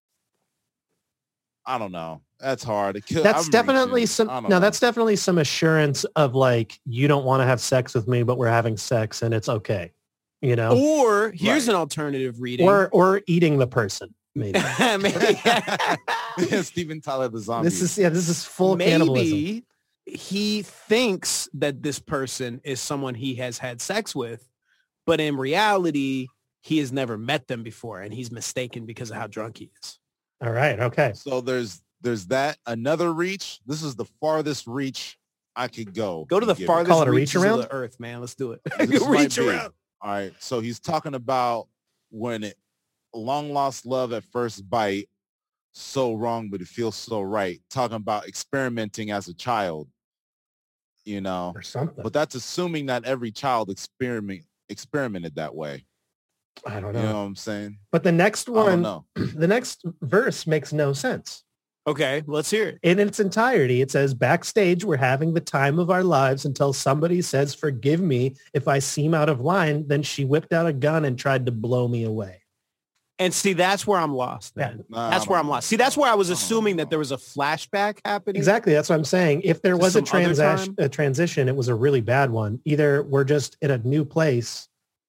[SPEAKER 2] I don't know. That's hard. It could,
[SPEAKER 1] That's
[SPEAKER 2] I'm
[SPEAKER 1] definitely
[SPEAKER 2] reaching.
[SPEAKER 1] some,
[SPEAKER 2] I
[SPEAKER 1] no,
[SPEAKER 2] don't know.
[SPEAKER 1] that's definitely some assurance of like, you don't want to have sex with me, but we're having sex and it's okay. You know,
[SPEAKER 3] Or here's
[SPEAKER 2] Right.
[SPEAKER 3] an alternative reading.
[SPEAKER 1] or, or eating the person. Maybe.
[SPEAKER 3] maybe,
[SPEAKER 2] Stephen Tyler the zombie.
[SPEAKER 1] This is, yeah, this is full cannibalism.
[SPEAKER 3] maybe he thinks that this person is someone he has had sex with, but in reality, he has never met them before, and he's mistaken because of how drunk he is.
[SPEAKER 1] All right. Okay.
[SPEAKER 2] So there's there's that. Another reach. This is the farthest reach I could go.
[SPEAKER 3] Go to the
[SPEAKER 2] Give it.
[SPEAKER 3] farthest
[SPEAKER 1] Call it a reach
[SPEAKER 3] reaches
[SPEAKER 1] around?
[SPEAKER 3] of the earth, man. Let's do it.
[SPEAKER 2] This
[SPEAKER 3] Go
[SPEAKER 2] might
[SPEAKER 3] reach
[SPEAKER 2] be.
[SPEAKER 3] around.
[SPEAKER 2] All right. So he's talking about when it long lost love at first bite, so wrong, but it feels so right. Talking about experimenting as a child, you know,
[SPEAKER 1] Or something.
[SPEAKER 2] but that's assuming that every child experiment experimented that way.
[SPEAKER 1] I don't
[SPEAKER 2] You
[SPEAKER 1] know.
[SPEAKER 2] know what I'm saying?
[SPEAKER 1] But the next
[SPEAKER 2] I don't
[SPEAKER 1] one,
[SPEAKER 2] know.
[SPEAKER 1] the next verse makes no sense.
[SPEAKER 3] Okay, let's hear it.
[SPEAKER 1] In its entirety, it says, backstage, we're having the time of our lives until somebody says, forgive me if I seem out of line. Then she whipped out a gun and tried to blow me away.
[SPEAKER 3] And see, that's where I'm lost. Then.
[SPEAKER 2] Nah,
[SPEAKER 3] That's
[SPEAKER 2] I
[SPEAKER 3] where
[SPEAKER 2] don't
[SPEAKER 3] I'm
[SPEAKER 2] know.
[SPEAKER 3] lost. See, that's where I was
[SPEAKER 2] I don't
[SPEAKER 3] assuming
[SPEAKER 2] know.
[SPEAKER 3] that there was a flashback happening.
[SPEAKER 1] Exactly. That's what I'm saying. If there
[SPEAKER 3] To
[SPEAKER 1] was a,
[SPEAKER 3] some other
[SPEAKER 1] transaction,
[SPEAKER 3] time?
[SPEAKER 1] a transition, it was a really bad one. Either we're just in a new place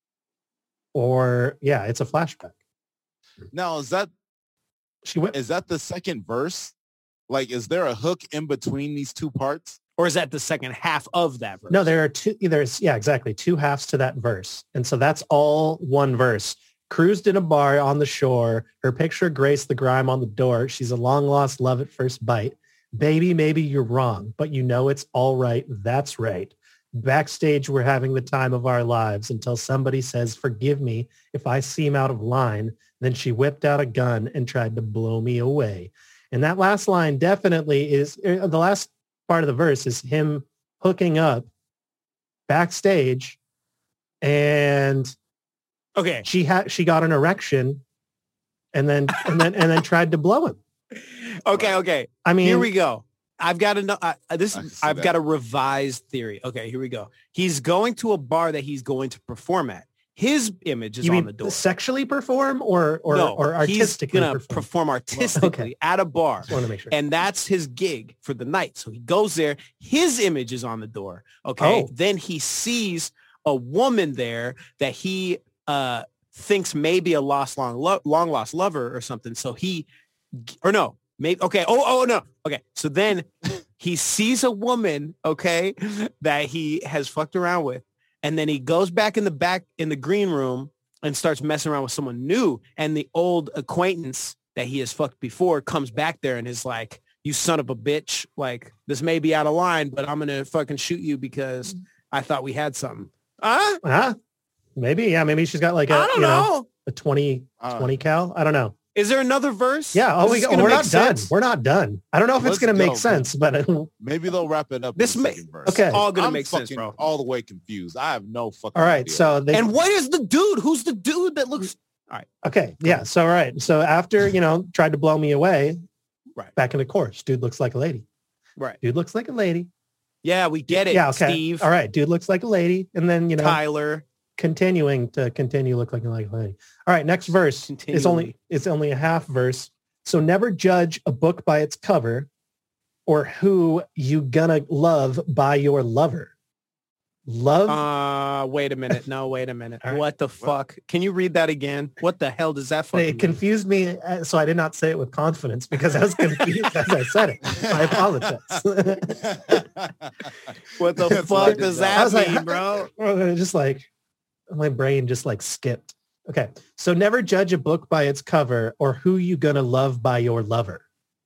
[SPEAKER 1] or, yeah, it's a flashback.
[SPEAKER 2] Now, is that
[SPEAKER 1] She whipped.
[SPEAKER 2] is that the second verse? Like, is there a hook in between these two parts?
[SPEAKER 3] Or is that the second half of that verse?
[SPEAKER 1] No, there are two. There's, yeah, exactly. Two halves to that verse. And so that's all one verse. Cruised in a bar on the shore. Her picture graced the grime on the door. She's a long lost love at first bite. Baby, maybe you're wrong, but you know it's all right. That's right. Backstage, we're having the time of our lives until somebody says, forgive me if I seem out of line. Then she whipped out a gun and tried to blow me away. And that last line definitely is, uh, the last part of the verse is him hooking up backstage, and
[SPEAKER 3] Okay.
[SPEAKER 1] she had she got an erection and then and then and then tried to blow him.
[SPEAKER 3] Okay, okay.
[SPEAKER 1] I mean,
[SPEAKER 3] here we go. I've got a uh, this.
[SPEAKER 2] I can see
[SPEAKER 3] I've
[SPEAKER 2] that.
[SPEAKER 3] got a revised theory. Okay, here we go. He's going to a bar that he's going to perform at. His image is
[SPEAKER 1] you
[SPEAKER 3] on
[SPEAKER 1] mean
[SPEAKER 3] the door.
[SPEAKER 1] sexually perform or or
[SPEAKER 3] no,
[SPEAKER 1] or
[SPEAKER 3] he's
[SPEAKER 1] artistically
[SPEAKER 3] gonna
[SPEAKER 1] perform?
[SPEAKER 3] perform artistically
[SPEAKER 1] Okay.
[SPEAKER 3] at a bar.
[SPEAKER 1] Just want to make sure.
[SPEAKER 3] And that's his gig for the night. So he goes there. His image is on the door. Okay.
[SPEAKER 1] Oh.
[SPEAKER 3] Then he sees a woman there that he uh, thinks may be a lost long lo- long lost lover or something. So he or no, maybe okay. Oh, oh no. Okay. So then he sees a woman, okay, that he has fucked around with. And then he goes back in the back in the green room and starts messing around with someone new. And the old acquaintance that he has fucked before comes back there and is like, you son of a bitch. Like, this may be out of line, but I'm going to fucking shoot you because I thought we had something. Huh?
[SPEAKER 1] Huh? Maybe. Yeah. Maybe she's got like a,
[SPEAKER 3] I don't
[SPEAKER 1] you know,
[SPEAKER 3] know.
[SPEAKER 1] a twenty,
[SPEAKER 2] Uh,
[SPEAKER 1] twenty cal. I don't know.
[SPEAKER 3] Is there another verse?
[SPEAKER 1] Yeah. Oh,
[SPEAKER 3] Is
[SPEAKER 1] we
[SPEAKER 3] this
[SPEAKER 1] go,
[SPEAKER 3] gonna
[SPEAKER 1] we're
[SPEAKER 3] make
[SPEAKER 1] not
[SPEAKER 3] sense?
[SPEAKER 1] done. We're not done. I don't know if
[SPEAKER 2] Let's
[SPEAKER 1] it's going to make
[SPEAKER 2] go,
[SPEAKER 1] sense, but uh,
[SPEAKER 2] Maybe they'll wrap it up.
[SPEAKER 3] This
[SPEAKER 2] in the
[SPEAKER 3] may-
[SPEAKER 2] second verse.
[SPEAKER 1] okay.
[SPEAKER 3] All going to
[SPEAKER 2] I'm
[SPEAKER 3] make sense,
[SPEAKER 2] fucking
[SPEAKER 3] bro.
[SPEAKER 2] all the way confused. I have no fucking.
[SPEAKER 1] all right.
[SPEAKER 2] idea.
[SPEAKER 1] So they,
[SPEAKER 3] And what is the dude? Who's the dude that looks...
[SPEAKER 1] okay. Yeah. So, all right. So after, you know, tried to blow me away,
[SPEAKER 3] Right.
[SPEAKER 1] back into course, dude looks like a lady.
[SPEAKER 3] Right.
[SPEAKER 1] Dude looks like a lady.
[SPEAKER 3] Yeah, we get it,
[SPEAKER 1] Yeah. Okay.
[SPEAKER 3] Steve.
[SPEAKER 1] All right. Dude looks like a lady. And then, you know,
[SPEAKER 3] Tyler.
[SPEAKER 1] continuing to continue look like a lady. All right. Next verse is
[SPEAKER 3] Continually.
[SPEAKER 1] only, it's only a half verse. So never judge a book by its cover or who you gonna love by your lover. Love.
[SPEAKER 3] Uh, wait a minute. No, wait a minute.
[SPEAKER 1] All right.
[SPEAKER 3] What the fuck? Can you read that again? What the hell does that fucking
[SPEAKER 1] it confused me. uh, So I did not say it with confidence because I was confused as I said it. I apologize.
[SPEAKER 3] mean? What the
[SPEAKER 2] That's
[SPEAKER 3] fuck
[SPEAKER 2] like-
[SPEAKER 3] does
[SPEAKER 1] I
[SPEAKER 3] that
[SPEAKER 1] was like,
[SPEAKER 3] mean, bro?
[SPEAKER 1] Well, just like my brain just like skipped. Okay. So never judge a book by its cover or who you gonna love by your lover.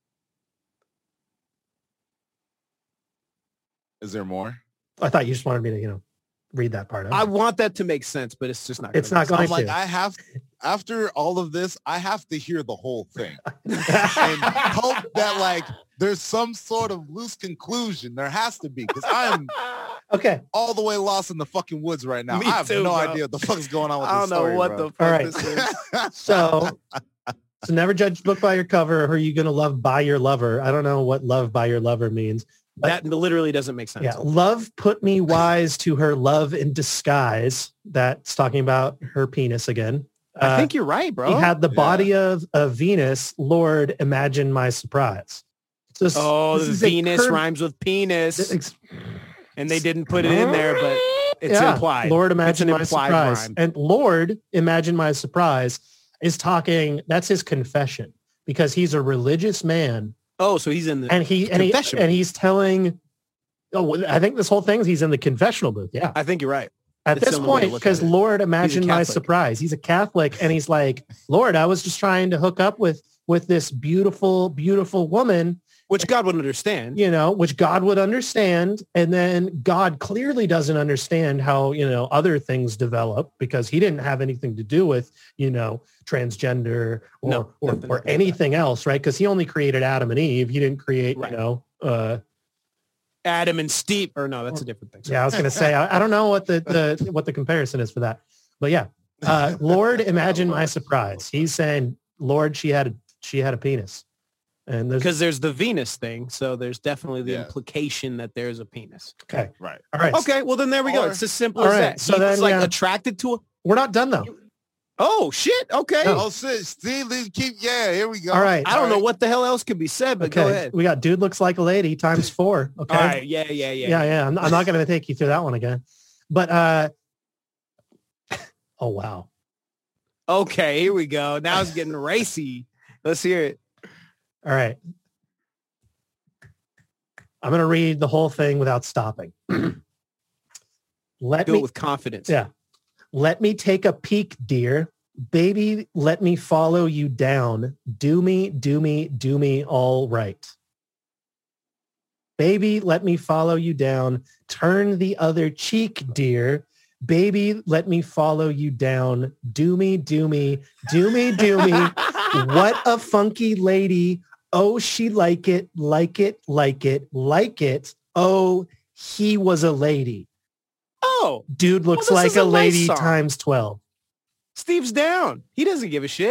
[SPEAKER 2] Is there more?
[SPEAKER 1] I thought you just wanted me to, you know, read that part.
[SPEAKER 3] I want that to make sense, but it's just not.
[SPEAKER 1] It's
[SPEAKER 3] gonna
[SPEAKER 1] not
[SPEAKER 3] make
[SPEAKER 1] going
[SPEAKER 2] I'm like,
[SPEAKER 1] to.
[SPEAKER 2] I have, after all of this, I have to hear the whole thing and hope that like there's some sort of loose conclusion. There has to be because I'm
[SPEAKER 1] Okay.
[SPEAKER 2] all the way lost in the fucking woods right now.
[SPEAKER 3] Me
[SPEAKER 2] I have
[SPEAKER 3] too,
[SPEAKER 2] no
[SPEAKER 3] bro.
[SPEAKER 2] idea what the fuck's going on with
[SPEAKER 3] I
[SPEAKER 2] this
[SPEAKER 3] don't know
[SPEAKER 2] story,
[SPEAKER 3] what
[SPEAKER 2] bro.
[SPEAKER 3] the fuck
[SPEAKER 1] All right.
[SPEAKER 3] this is.
[SPEAKER 1] So, so never judge a book by your cover or who you gonna love by your lover. I don't know what love by your lover means.
[SPEAKER 3] That literally doesn't make sense.
[SPEAKER 1] Yeah. Love put me wise to her love in disguise. That's talking about her penis again.
[SPEAKER 3] I
[SPEAKER 1] Uh,
[SPEAKER 3] think you're right, bro.
[SPEAKER 1] He had the
[SPEAKER 2] Yeah.
[SPEAKER 1] body of, of Venus. Lord, imagine my surprise. So this-
[SPEAKER 3] oh,
[SPEAKER 1] this
[SPEAKER 3] the
[SPEAKER 1] is a
[SPEAKER 3] Venus
[SPEAKER 1] curve-
[SPEAKER 3] rhymes with penis,
[SPEAKER 1] ex-
[SPEAKER 3] and they didn't put it in there, but it's
[SPEAKER 1] yeah.
[SPEAKER 3] implied.
[SPEAKER 1] Lord,
[SPEAKER 3] It's
[SPEAKER 1] imagine
[SPEAKER 3] an
[SPEAKER 1] my
[SPEAKER 3] implied
[SPEAKER 1] surprise.
[SPEAKER 3] rhyme.
[SPEAKER 1] And Lord, imagine my surprise is talking. That's his confession because he's a religious man,
[SPEAKER 3] Oh, so he's in the
[SPEAKER 1] and he and he
[SPEAKER 3] confession.
[SPEAKER 1] and he's telling. Oh, I think this whole thing he's in the confessional booth. Yeah.
[SPEAKER 3] I think you're right.
[SPEAKER 1] At
[SPEAKER 3] It's
[SPEAKER 1] this
[SPEAKER 3] the only way to
[SPEAKER 1] point,
[SPEAKER 3] look
[SPEAKER 1] because
[SPEAKER 3] at it.
[SPEAKER 1] Lord, imagine my
[SPEAKER 3] Catholic.
[SPEAKER 1] surprise. He's a Catholic, and he's like, Lord, I was just trying to hook up with with this beautiful, beautiful woman,
[SPEAKER 3] Which God would understand.
[SPEAKER 1] you know, which God would understand. And then God clearly doesn't understand how, you know, other things develop because he didn't have anything to do with, you know, transgender or
[SPEAKER 3] No,
[SPEAKER 1] or,
[SPEAKER 3] nothing
[SPEAKER 1] or
[SPEAKER 3] like that.
[SPEAKER 1] anything else, right? Because he only created Adam and Eve. He didn't create,
[SPEAKER 3] Right.
[SPEAKER 1] you know, uh,
[SPEAKER 3] Adam and Steve, or no, that's a different thing.
[SPEAKER 1] yeah, I was going to say, I, I don't know what the, the, what the comparison is for that, but yeah. Uh, Lord, imagine my surprise. He's saying, Lord, she had a, she had a penis. And there's,
[SPEAKER 3] Because there's the Venus thing, so there's definitely the
[SPEAKER 2] Yeah.
[SPEAKER 3] implication that there's a penis.
[SPEAKER 1] okay.
[SPEAKER 2] Right.
[SPEAKER 1] All right.
[SPEAKER 3] Okay, well then there we go.
[SPEAKER 2] Or-
[SPEAKER 3] It's as simple
[SPEAKER 1] All
[SPEAKER 3] as
[SPEAKER 1] right,
[SPEAKER 3] that.
[SPEAKER 1] so
[SPEAKER 3] he
[SPEAKER 1] then,
[SPEAKER 3] was like
[SPEAKER 1] yeah.
[SPEAKER 3] attracted to a.
[SPEAKER 1] We're not done though.
[SPEAKER 3] Oh shit! Okay.
[SPEAKER 2] Oh shit, Steve, let's keep. Yeah, here we go.
[SPEAKER 1] All right.
[SPEAKER 3] I don't know
[SPEAKER 2] right.
[SPEAKER 3] what the hell else could be said, but
[SPEAKER 1] Okay.
[SPEAKER 3] go ahead.
[SPEAKER 1] We got dude looks like a lady times four. Okay.
[SPEAKER 3] All right. Yeah, yeah, yeah.
[SPEAKER 1] Yeah. Yeah. I'm, I'm not going to take you through that one again, but, uh, oh, wow.
[SPEAKER 3] Okay, here we go. Now it's getting racy. Let's hear it.
[SPEAKER 1] All right. I'm going to read the whole thing without stopping. Let
[SPEAKER 3] Do
[SPEAKER 1] me,
[SPEAKER 3] it with confidence.
[SPEAKER 1] yeah. Let me take a peek, dear. Baby, let me follow you down. Do me, do me, do me all right. Baby, let me follow you down. Turn the other cheek, dear. Baby, let me follow you down. Do me, do me, do me, do me. What a funky lady. Oh, she like it, like it, like it, like it. Oh, he was a lady.
[SPEAKER 3] Oh,
[SPEAKER 1] Dude looks
[SPEAKER 3] Well,
[SPEAKER 1] like
[SPEAKER 3] this is
[SPEAKER 1] a
[SPEAKER 3] a nice
[SPEAKER 1] lady
[SPEAKER 3] song.
[SPEAKER 1] times twelve.
[SPEAKER 3] Steve's down. He doesn't give a shit.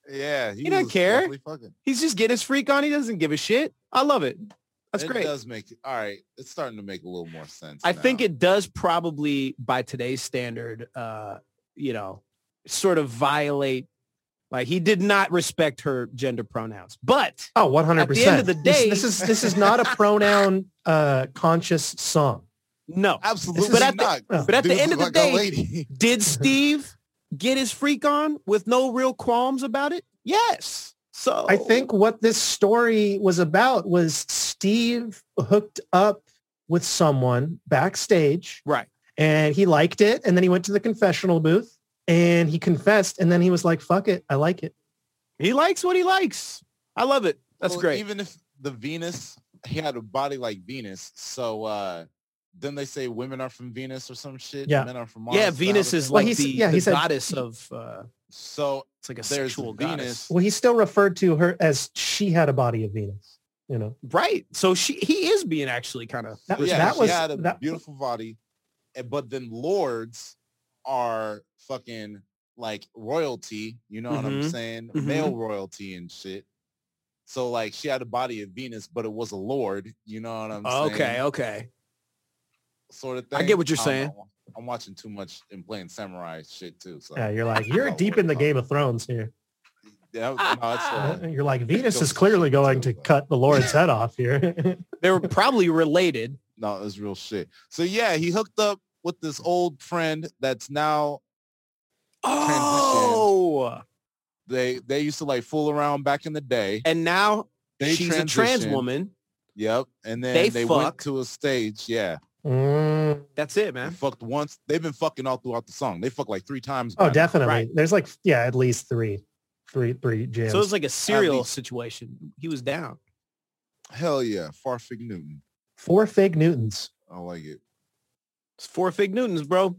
[SPEAKER 2] Yeah,
[SPEAKER 3] he doesn't
[SPEAKER 2] was
[SPEAKER 3] care.
[SPEAKER 2] definitely fucking.
[SPEAKER 3] He's just getting his freak on. He doesn't give a shit. I love it. That's
[SPEAKER 2] it
[SPEAKER 3] great.
[SPEAKER 2] does make it all right. It's starting to make a little more sense.
[SPEAKER 3] I
[SPEAKER 2] now.
[SPEAKER 3] think it does probably, by today's standard, uh, you know, sort of violate. Like he did not respect her gender pronouns, but
[SPEAKER 1] Oh, one hundred
[SPEAKER 3] at the
[SPEAKER 1] percent.
[SPEAKER 3] end of the day,
[SPEAKER 1] this, this is this is not a pronoun uh, conscious song.
[SPEAKER 3] no,
[SPEAKER 2] absolutely
[SPEAKER 3] but at
[SPEAKER 2] not.
[SPEAKER 3] the, but at the
[SPEAKER 2] Dudes
[SPEAKER 3] end of the
[SPEAKER 2] look like a
[SPEAKER 3] day,
[SPEAKER 2] lady.
[SPEAKER 3] did Steve get his freak on with no real qualms about it? Yes. So
[SPEAKER 1] I think what this story was about was Steve hooked up with someone backstage,
[SPEAKER 3] right,
[SPEAKER 1] and he liked it, and then he went to the confessional booth and he confessed, and then he was like, "Fuck it, I like it."
[SPEAKER 3] He likes what he likes. I love it. That's
[SPEAKER 2] Well,
[SPEAKER 3] great.
[SPEAKER 2] Even if the Venus, he had a body like Venus, so uh then they say women are from Venus or some shit.
[SPEAKER 1] Yeah.
[SPEAKER 2] Men are from Mars.
[SPEAKER 3] Yeah,
[SPEAKER 2] Is that
[SPEAKER 3] Venus
[SPEAKER 2] how it
[SPEAKER 3] is
[SPEAKER 2] is?
[SPEAKER 1] Well,
[SPEAKER 3] like
[SPEAKER 1] he's-
[SPEAKER 3] the,
[SPEAKER 1] yeah,
[SPEAKER 3] the
[SPEAKER 1] he said-
[SPEAKER 3] goddess of. Uh,
[SPEAKER 2] So
[SPEAKER 3] it's like a
[SPEAKER 2] there's
[SPEAKER 3] sexual
[SPEAKER 2] Venus.
[SPEAKER 3] goddess.
[SPEAKER 1] Well, he still referred to her as she had a body of Venus. You know,
[SPEAKER 3] Right. So she he is being actually kind of.
[SPEAKER 1] that,
[SPEAKER 2] yeah,
[SPEAKER 1] that
[SPEAKER 2] she
[SPEAKER 1] was
[SPEAKER 2] had a
[SPEAKER 1] that,
[SPEAKER 2] beautiful body, and- but then lords are fucking like royalty. You know what I'm
[SPEAKER 3] Mhm.
[SPEAKER 2] saying?
[SPEAKER 3] Mhm.
[SPEAKER 2] Male royalty and shit. So like she had a body of Venus, but it was a lord. You know what I'm saying?
[SPEAKER 3] Okay. Okay.
[SPEAKER 2] Sort of thing.
[SPEAKER 3] I get what you're
[SPEAKER 2] don't
[SPEAKER 3] saying.
[SPEAKER 2] know. I'm watching too much and playing samurai shit too. So
[SPEAKER 1] yeah, you're like you're
[SPEAKER 2] Oh,
[SPEAKER 1] deep in the Game of Thrones here.
[SPEAKER 2] yeah, no, it's, uh,
[SPEAKER 1] Uh, You're like Venus is
[SPEAKER 2] Joseph
[SPEAKER 1] clearly
[SPEAKER 2] shit,
[SPEAKER 1] going
[SPEAKER 2] too,
[SPEAKER 1] to
[SPEAKER 2] though.
[SPEAKER 1] cut the Lord's head off here.
[SPEAKER 3] They were probably related.
[SPEAKER 2] no, it's real shit. So yeah, he hooked up with this old friend that's now
[SPEAKER 3] Oh,
[SPEAKER 2] they they used to like fool around back in the day.
[SPEAKER 3] and now
[SPEAKER 2] They
[SPEAKER 3] she's a trans
[SPEAKER 2] transitioned.
[SPEAKER 3] woman.
[SPEAKER 2] Yep. And then
[SPEAKER 3] They
[SPEAKER 2] they, went
[SPEAKER 3] fuck.
[SPEAKER 2] to a stage. Yeah.
[SPEAKER 1] Mm.
[SPEAKER 3] That's it,
[SPEAKER 2] They
[SPEAKER 3] man.
[SPEAKER 2] fucked once. They've been fucking all throughout the song. They fucked like three times.
[SPEAKER 1] Oh,
[SPEAKER 2] by now.
[SPEAKER 1] definitely.
[SPEAKER 3] Right.
[SPEAKER 1] There's like yeah, at least three, three, three jams.
[SPEAKER 3] So it was like a serial
[SPEAKER 2] least.
[SPEAKER 3] situation. He was down.
[SPEAKER 2] Hell yeah. Farfig Newton.
[SPEAKER 1] Four fig Newtons.
[SPEAKER 2] I like it.
[SPEAKER 3] It's four fig Newtons, bro.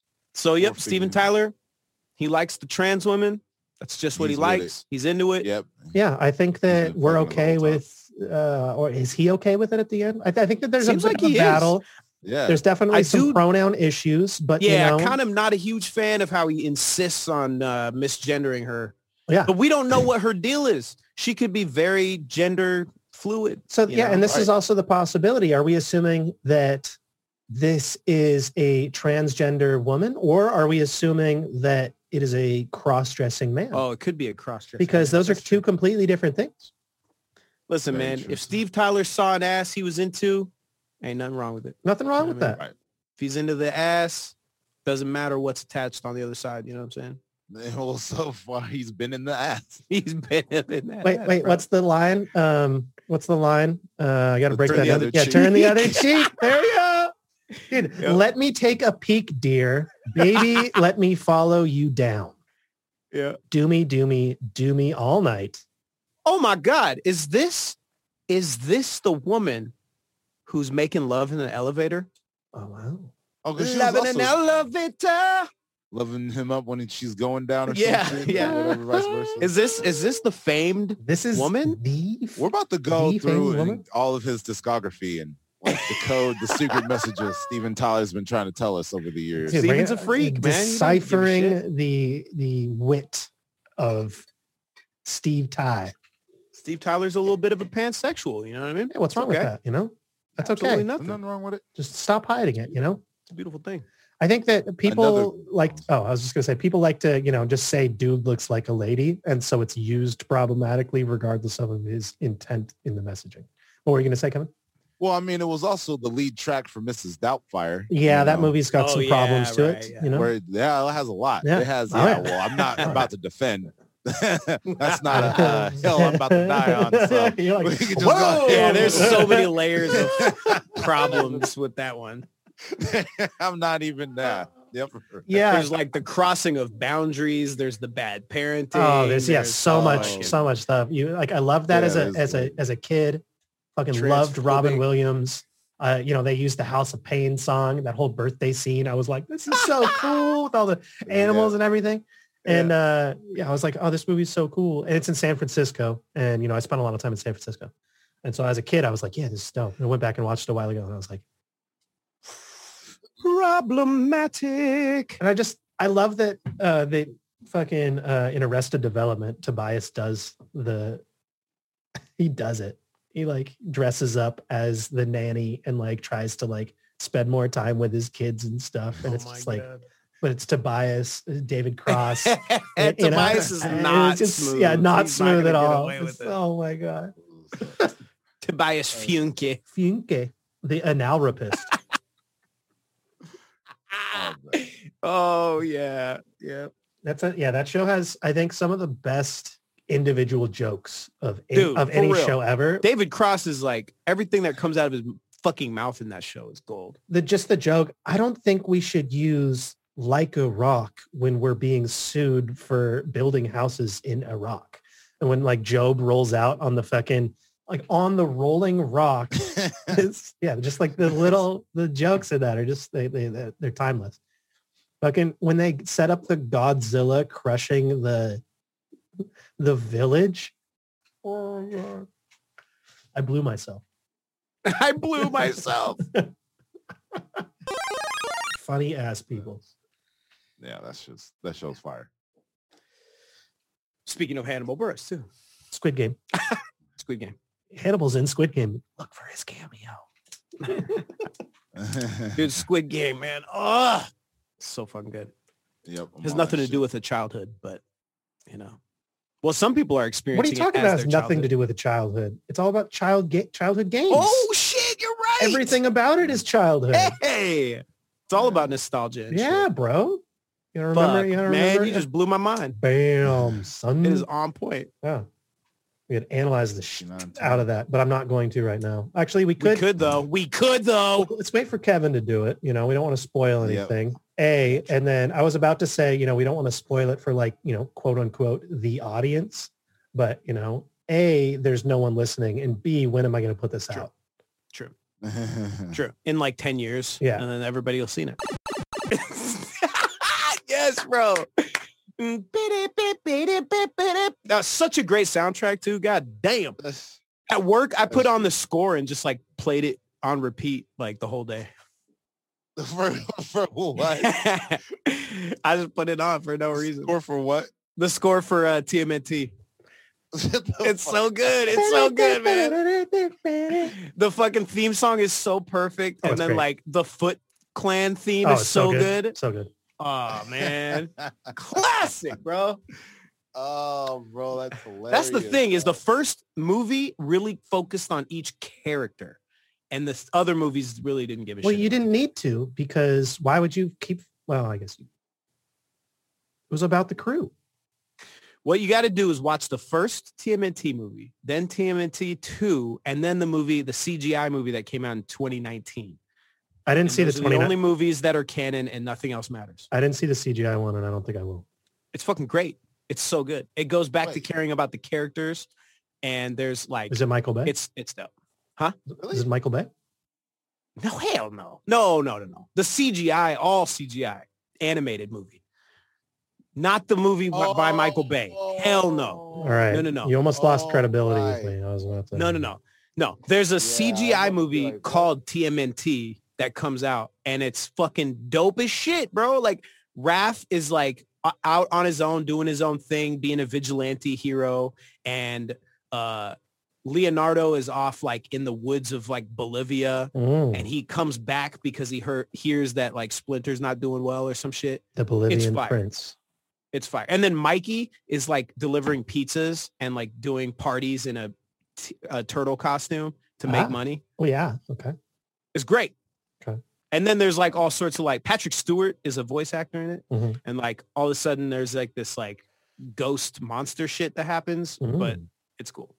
[SPEAKER 3] So yep,
[SPEAKER 2] fig
[SPEAKER 3] Steven
[SPEAKER 2] Newtons.
[SPEAKER 3] Tyler, he likes the trans women. That's just what
[SPEAKER 2] He's
[SPEAKER 3] he
[SPEAKER 2] with
[SPEAKER 3] likes. He's into it.
[SPEAKER 2] Yep.
[SPEAKER 1] Yeah, I think that
[SPEAKER 2] been
[SPEAKER 1] we're
[SPEAKER 2] fucking the
[SPEAKER 1] okay
[SPEAKER 2] whole time.
[SPEAKER 1] with, uh, or is he okay with it at the end? I, th- I think that there's
[SPEAKER 3] Seems
[SPEAKER 1] a bit
[SPEAKER 3] like
[SPEAKER 1] of a
[SPEAKER 3] he is.
[SPEAKER 1] battle.
[SPEAKER 2] Yeah.
[SPEAKER 1] There's definitely
[SPEAKER 3] I
[SPEAKER 1] some
[SPEAKER 3] do-
[SPEAKER 1] pronoun issues, but
[SPEAKER 3] Yeah,
[SPEAKER 1] you know,
[SPEAKER 3] kind of not a huge fan of how he insists on uh, misgendering her.
[SPEAKER 1] yeah.
[SPEAKER 3] But we don't know what her deal is. She could be very gender fluid.
[SPEAKER 1] So
[SPEAKER 3] you
[SPEAKER 1] yeah,
[SPEAKER 3] know?
[SPEAKER 1] and this is
[SPEAKER 2] Right.
[SPEAKER 1] also the possibility. Are we assuming that this is a transgender woman, or are we assuming that it is a cross-dressing man?
[SPEAKER 3] Oh, it could be a cross dress.
[SPEAKER 1] because those are two completely different things.
[SPEAKER 3] Listen,
[SPEAKER 2] Very
[SPEAKER 3] man,
[SPEAKER 2] true.
[SPEAKER 3] if Steve Tyler saw an ass he was into, ain't nothing wrong with it.
[SPEAKER 1] Nothing wrong
[SPEAKER 3] Yeah,
[SPEAKER 1] with
[SPEAKER 3] man.
[SPEAKER 1] that.
[SPEAKER 2] Right.
[SPEAKER 3] If he's into the ass, doesn't matter what's attached on the other side. You know what I'm saying?
[SPEAKER 2] Well, so far he's been in the ass.
[SPEAKER 3] He's been in that.
[SPEAKER 1] Wait,
[SPEAKER 3] ass,
[SPEAKER 1] wait,
[SPEAKER 3] bro.
[SPEAKER 1] what's the line? Um, what's the line? Uh, I got to break
[SPEAKER 2] Turn
[SPEAKER 1] that.
[SPEAKER 2] the
[SPEAKER 1] Other,
[SPEAKER 2] other
[SPEAKER 1] yeah,
[SPEAKER 2] cheek.
[SPEAKER 1] turn the other cheek. There you go. Dude,
[SPEAKER 3] Yeah.
[SPEAKER 1] let me take a peek, dear. Baby, let me follow you down.
[SPEAKER 3] Yeah.
[SPEAKER 1] Do me, do me, do me all night.
[SPEAKER 3] Oh my God, is this is this the woman who's making love in the elevator?
[SPEAKER 1] Oh, wow.
[SPEAKER 2] Oh, because she was
[SPEAKER 3] Loving an
[SPEAKER 2] also
[SPEAKER 3] elevator.
[SPEAKER 2] loving him up when she's going down or
[SPEAKER 3] Yeah,
[SPEAKER 2] some shit.
[SPEAKER 3] yeah.
[SPEAKER 2] Or whatever, vice versa.
[SPEAKER 3] Is this is this the famed?
[SPEAKER 1] This is
[SPEAKER 3] Woman?
[SPEAKER 1] the
[SPEAKER 2] We're about to go
[SPEAKER 1] The
[SPEAKER 2] through
[SPEAKER 1] famous woman?
[SPEAKER 2] and all of his discography and like the code, the secret messages Steven Tyler's been trying to tell us over the years.
[SPEAKER 1] Dude,
[SPEAKER 3] Steven's
[SPEAKER 1] bring-
[SPEAKER 3] a freak, man. He doesn't give a
[SPEAKER 1] Deciphering the the wit of Steve Ty.
[SPEAKER 3] Steve Tyler's a little bit of a pansexual. You know what I mean?
[SPEAKER 1] Hey, what's wrong
[SPEAKER 3] Okay.
[SPEAKER 1] with that? You know, that's
[SPEAKER 3] Absolutely
[SPEAKER 1] okay.
[SPEAKER 3] nothing.
[SPEAKER 2] Nothing wrong with it.
[SPEAKER 1] Just stop hiding it. You know.
[SPEAKER 3] It's a beautiful thing.
[SPEAKER 1] I think that people
[SPEAKER 2] Another-
[SPEAKER 1] like, oh, I was just gonna say people like to, you know, just say dude looks like a lady. And so it's used problematically regardless of his intent in the messaging. What were you gonna say, Kevin?
[SPEAKER 2] Well, I mean, it was also the lead track for Missus Doubtfire.
[SPEAKER 1] Yeah,
[SPEAKER 2] you
[SPEAKER 1] that
[SPEAKER 2] know,
[SPEAKER 1] movie's got
[SPEAKER 3] Oh,
[SPEAKER 1] some
[SPEAKER 3] yeah,
[SPEAKER 1] problems to
[SPEAKER 3] right,
[SPEAKER 1] it.
[SPEAKER 3] yeah.
[SPEAKER 1] You know,
[SPEAKER 2] Where yeah, it has a lot.
[SPEAKER 1] Yeah.
[SPEAKER 2] It has.
[SPEAKER 1] Oh,
[SPEAKER 2] Yeah.
[SPEAKER 1] yeah.
[SPEAKER 2] Well, I'm not
[SPEAKER 1] Oh,
[SPEAKER 2] about to defend. That's not a uh, hill I'm about to die on. So
[SPEAKER 1] You're like,
[SPEAKER 2] we can just
[SPEAKER 1] whoa!
[SPEAKER 2] go-
[SPEAKER 3] Yeah, there's so many layers of problems with that one.
[SPEAKER 2] I'm not even there. Yep.
[SPEAKER 1] Yeah.
[SPEAKER 3] There's like the crossing of boundaries. There's the bad parenting.
[SPEAKER 1] Oh, there's yeah,
[SPEAKER 3] there's
[SPEAKER 1] so
[SPEAKER 3] the
[SPEAKER 1] much,
[SPEAKER 3] fucking-
[SPEAKER 1] so much stuff. You like, I love that
[SPEAKER 2] Yeah,
[SPEAKER 1] as a
[SPEAKER 2] there's
[SPEAKER 1] as a
[SPEAKER 2] like-
[SPEAKER 1] as a kid. Fucking loved Robin
[SPEAKER 3] Transphobic.
[SPEAKER 1] Williams. Uh, you know, they used the House of Pain song, that whole birthday scene. I was like, this is so cool with all the animals and everything. And uh, yeah, I was like, oh, this movie's so cool. And it's in San Francisco. And, you know, I spent a lot of time in San Francisco. And so as a kid, I was like, yeah, this is dope. And I went back and watched it a while ago. And I was like,
[SPEAKER 3] Problematic.
[SPEAKER 1] and I just, I love that uh, they, fucking uh, in Arrested Development, Tobias does the, he does it. He like dresses up as the nanny and like tries to like spend more time with his kids and stuff. And
[SPEAKER 3] Oh
[SPEAKER 1] it's
[SPEAKER 3] my
[SPEAKER 1] just like,
[SPEAKER 3] God.
[SPEAKER 1] but it's Tobias, David Cross.
[SPEAKER 3] And
[SPEAKER 1] you know,
[SPEAKER 3] Tobias is
[SPEAKER 1] and
[SPEAKER 3] not
[SPEAKER 1] it's just-
[SPEAKER 3] smooth.
[SPEAKER 1] Yeah, not
[SPEAKER 3] He's not
[SPEAKER 1] smooth
[SPEAKER 3] gonna
[SPEAKER 1] at
[SPEAKER 3] get
[SPEAKER 1] all.
[SPEAKER 3] away with
[SPEAKER 1] It's-
[SPEAKER 3] it.
[SPEAKER 1] oh my God.
[SPEAKER 3] Tobias Funke.
[SPEAKER 1] Funke, the anal rapist.
[SPEAKER 3] Oh yeah, yeah.
[SPEAKER 1] That's a yeah. That show has, I think, some of the best individual jokes of
[SPEAKER 3] Dude,
[SPEAKER 1] of
[SPEAKER 3] for
[SPEAKER 1] any
[SPEAKER 3] real.
[SPEAKER 1] show ever.
[SPEAKER 3] David Cross is like everything that comes out of his fucking mouth in that show is gold.
[SPEAKER 1] The just the joke. I don't think we should use like a rock when we're being sued for building houses in Iraq, and when like Job rolls out on the fucking like on the rolling rock. It's, yeah, just like the little the jokes in that are just they they they're they're timeless. Fucking when they set up the Godzilla crushing the the village. Oh God. I blew myself.
[SPEAKER 3] I blew myself.
[SPEAKER 1] Funny ass people.
[SPEAKER 2] Yeah, that's just that show's fire.
[SPEAKER 3] Speaking of Hannibal Buress too.
[SPEAKER 1] Squid Game.
[SPEAKER 3] Squid Game.
[SPEAKER 1] Hannibal's in Squid Game. Look for his cameo.
[SPEAKER 3] Dude, Squid Game, man. Oh, so fucking good.
[SPEAKER 2] Yep. I'm
[SPEAKER 3] Has
[SPEAKER 2] on
[SPEAKER 3] nothing
[SPEAKER 2] that
[SPEAKER 3] to do
[SPEAKER 2] shit.
[SPEAKER 3] with a childhood, but you know. Well, some people are experiencing.
[SPEAKER 1] What are you talking
[SPEAKER 3] it
[SPEAKER 1] about?
[SPEAKER 3] as
[SPEAKER 1] Has
[SPEAKER 3] their
[SPEAKER 1] nothing to
[SPEAKER 3] childhood.
[SPEAKER 1] do with a childhood. It's all about child ga- childhood games.
[SPEAKER 3] Oh shit, you're right.
[SPEAKER 1] Everything about it is childhood.
[SPEAKER 3] Hey, it's all about nostalgia. And
[SPEAKER 1] Yeah,
[SPEAKER 3] shit.
[SPEAKER 1] bro. You gotta remember.
[SPEAKER 3] Fuck,
[SPEAKER 1] you gotta
[SPEAKER 3] man,
[SPEAKER 1] remember.
[SPEAKER 3] you just blew my mind.
[SPEAKER 1] Bam, son.
[SPEAKER 3] It is on point.
[SPEAKER 1] Yeah. We could analyze the shit
[SPEAKER 2] You know,
[SPEAKER 1] out of that, but I'm not going to right now. Actually, we
[SPEAKER 3] We
[SPEAKER 1] could.
[SPEAKER 3] could though. We could though.
[SPEAKER 1] Let's wait for Kevin to do it. You know, we don't want to spoil
[SPEAKER 2] Yep.
[SPEAKER 1] anything. A, and then I was about to say, you know, we don't want to spoil it for like, you know, quote unquote, the audience. But, you know, A, there's no one listening. And B, when am I going to put this
[SPEAKER 3] True.
[SPEAKER 1] out?
[SPEAKER 3] True. True. In like ten years.
[SPEAKER 1] Yeah.
[SPEAKER 3] And then everybody will see it. Yes, bro. That was such a great soundtrack too. God damn. At work, I put on the score and just like played it on repeat like the whole day.
[SPEAKER 2] for, for what?
[SPEAKER 3] I just put it on for no reason.
[SPEAKER 2] Or for what?
[SPEAKER 3] The score for uh, T M N T. It's so good. It's so good, man. The fucking theme song is so perfect.
[SPEAKER 1] Oh,
[SPEAKER 3] and
[SPEAKER 1] it's
[SPEAKER 3] then
[SPEAKER 1] great.
[SPEAKER 3] like the Foot Clan theme
[SPEAKER 1] Oh,
[SPEAKER 3] is
[SPEAKER 1] it's
[SPEAKER 3] so good.
[SPEAKER 1] So good.
[SPEAKER 3] Oh man. Classic, bro.
[SPEAKER 2] Oh, bro, that's hilarious.
[SPEAKER 3] That's the thing is
[SPEAKER 2] bro.
[SPEAKER 3] the first movie really focused on each character. And the s- other movies really didn't give a
[SPEAKER 1] Well,
[SPEAKER 3] shit.
[SPEAKER 1] you didn't need to, because why would you keep, well, I guess you, it was about the crew.
[SPEAKER 3] What you got to do is watch the first T M N T movie, then T M N T two, and then the movie, the C G I movie that came out in twenty nineteen.
[SPEAKER 1] I didn't
[SPEAKER 3] And
[SPEAKER 1] see the
[SPEAKER 3] those are
[SPEAKER 1] twenty.
[SPEAKER 3] the only movies that are canon and nothing else matters.
[SPEAKER 1] I didn't see the C G I one, and I don't think I will.
[SPEAKER 3] It's fucking great. It's so good. It goes back to
[SPEAKER 2] Wait.
[SPEAKER 3] caring about the characters, and there's like
[SPEAKER 1] Is it Michael Bay?
[SPEAKER 3] it's it's dope.
[SPEAKER 1] Is it Michael Bay?
[SPEAKER 3] No, hell no. No, no, no, no. The C G I, all C G I, animated movie. Not the movie by- by Michael Bay. Hell no.
[SPEAKER 1] All right.
[SPEAKER 3] No, no, no.
[SPEAKER 1] You almost lost
[SPEAKER 2] Oh,
[SPEAKER 1] credibility
[SPEAKER 2] right.
[SPEAKER 1] with me. I was about to.
[SPEAKER 3] No, no, no. No. There's a
[SPEAKER 2] Yeah,
[SPEAKER 3] C G I
[SPEAKER 2] I was
[SPEAKER 3] movie
[SPEAKER 2] like, what?
[SPEAKER 3] called T M N T that comes out, and it's fucking dope as shit, bro. Like, Raph is like o- out on his own, doing his own thing, being a vigilante hero, and uh Leonardo is off like in the woods of like Bolivia,
[SPEAKER 1] Mm,
[SPEAKER 3] and he comes back because he heard hears that like Splinter's not doing well or some shit.
[SPEAKER 1] the Bolivian
[SPEAKER 3] fire.
[SPEAKER 1] prince.
[SPEAKER 3] It's fire. And then Mikey is like delivering pizzas and like doing parties in a, t- a turtle costume to make
[SPEAKER 1] Ah.
[SPEAKER 3] money.
[SPEAKER 1] Oh yeah. Okay.
[SPEAKER 3] It's great.
[SPEAKER 1] Okay.
[SPEAKER 3] And then there's like all sorts of like Patrick Stewart is a voice actor in it.
[SPEAKER 1] Mhm.
[SPEAKER 3] And like all of a sudden there's like this like ghost monster shit that happens,
[SPEAKER 1] Mm.
[SPEAKER 3] but it's cool.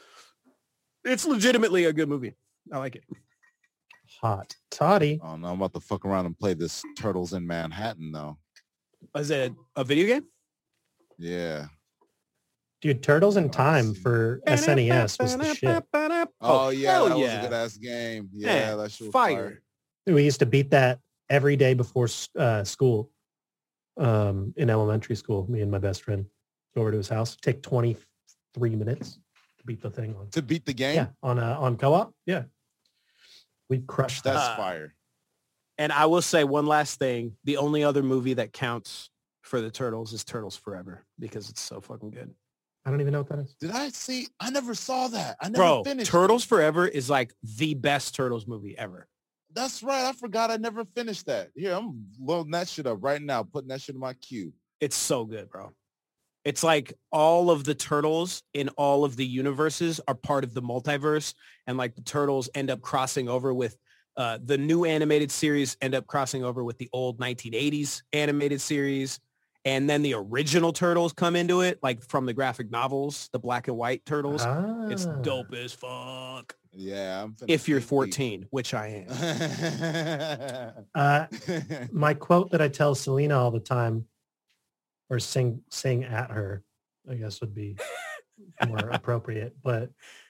[SPEAKER 3] It's legitimately a good movie. I like it.
[SPEAKER 1] Hot toddy.
[SPEAKER 2] Oh no, I'm about to fuck around and play this Turtles in Manhattan though.
[SPEAKER 3] Is it a video game?
[SPEAKER 2] Yeah.
[SPEAKER 1] Dude, Turtles in Time for S N E S was the shit.
[SPEAKER 2] Oh, yeah,
[SPEAKER 3] hell
[SPEAKER 2] that was
[SPEAKER 3] yeah.
[SPEAKER 2] a good ass game. Yeah,
[SPEAKER 3] Man,
[SPEAKER 2] that shit was
[SPEAKER 3] fire.
[SPEAKER 2] fire.
[SPEAKER 1] We used to beat that every day before uh, school. Um, in elementary school, me and my best friend go over to his house. Take twenty-three minutes to beat the thing on.
[SPEAKER 2] To beat the game?
[SPEAKER 1] Yeah, on uh, on co-op. Yeah, we crushed that.
[SPEAKER 2] That's
[SPEAKER 3] Uh,
[SPEAKER 2] fire.
[SPEAKER 3] And I will say one last thing. The only other movie that counts for the Turtles is Turtles Forever because it's so fucking good.
[SPEAKER 1] I don't even know what that is.
[SPEAKER 2] Did I see? I never saw that. I never
[SPEAKER 3] Bro,
[SPEAKER 2] finished.
[SPEAKER 3] Turtles
[SPEAKER 2] it.
[SPEAKER 3] Forever is like the best Turtles movie ever.
[SPEAKER 2] That's right. I forgot I never finished that. Here, I'm loading that shit up right now, putting that shit in my queue.
[SPEAKER 3] It's so good, bro. It's like all of the Turtles in all of the universes are part of the multiverse. And like the Turtles end up crossing over with uh, the new animated series end up crossing over with the old nineteen eighties animated series. And then the original Turtles come into it, like from the graphic novels, the black and white Turtles.
[SPEAKER 1] Ah.
[SPEAKER 3] It's dope as fuck.
[SPEAKER 2] Yeah. I'm finna
[SPEAKER 3] If you're
[SPEAKER 2] sneak peek.
[SPEAKER 3] fourteen, which I am.
[SPEAKER 1] Uh, my quote that I tell Selena all the time, or sing sing at her, I guess would be more appropriate. But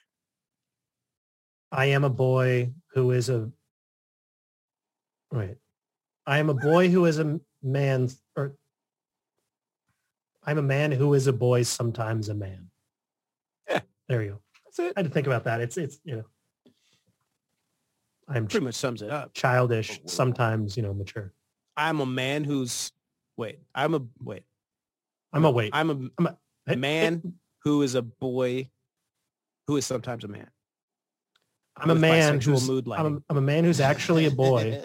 [SPEAKER 1] I am a boy who is a wait. I am a boy who is a man, or I'm a man who is a boy, sometimes a man.
[SPEAKER 3] Yeah.
[SPEAKER 1] There you go.
[SPEAKER 3] That's it.
[SPEAKER 1] I had to think about that. It's it's you know. I'm
[SPEAKER 3] Pretty much sums it up.
[SPEAKER 1] childish, sometimes, you know, mature.
[SPEAKER 3] I'm a man who's wait. I'm a wait.
[SPEAKER 1] I'm a wait.
[SPEAKER 3] I'm a,
[SPEAKER 1] I'm a hey,
[SPEAKER 3] man
[SPEAKER 1] hey,
[SPEAKER 3] who is a boy who is sometimes a man.
[SPEAKER 1] I'm a
[SPEAKER 3] with
[SPEAKER 1] man
[SPEAKER 3] bisexual
[SPEAKER 1] who's
[SPEAKER 3] mood
[SPEAKER 1] I'm
[SPEAKER 3] lighting.
[SPEAKER 1] a, I'm a man who's actually a boy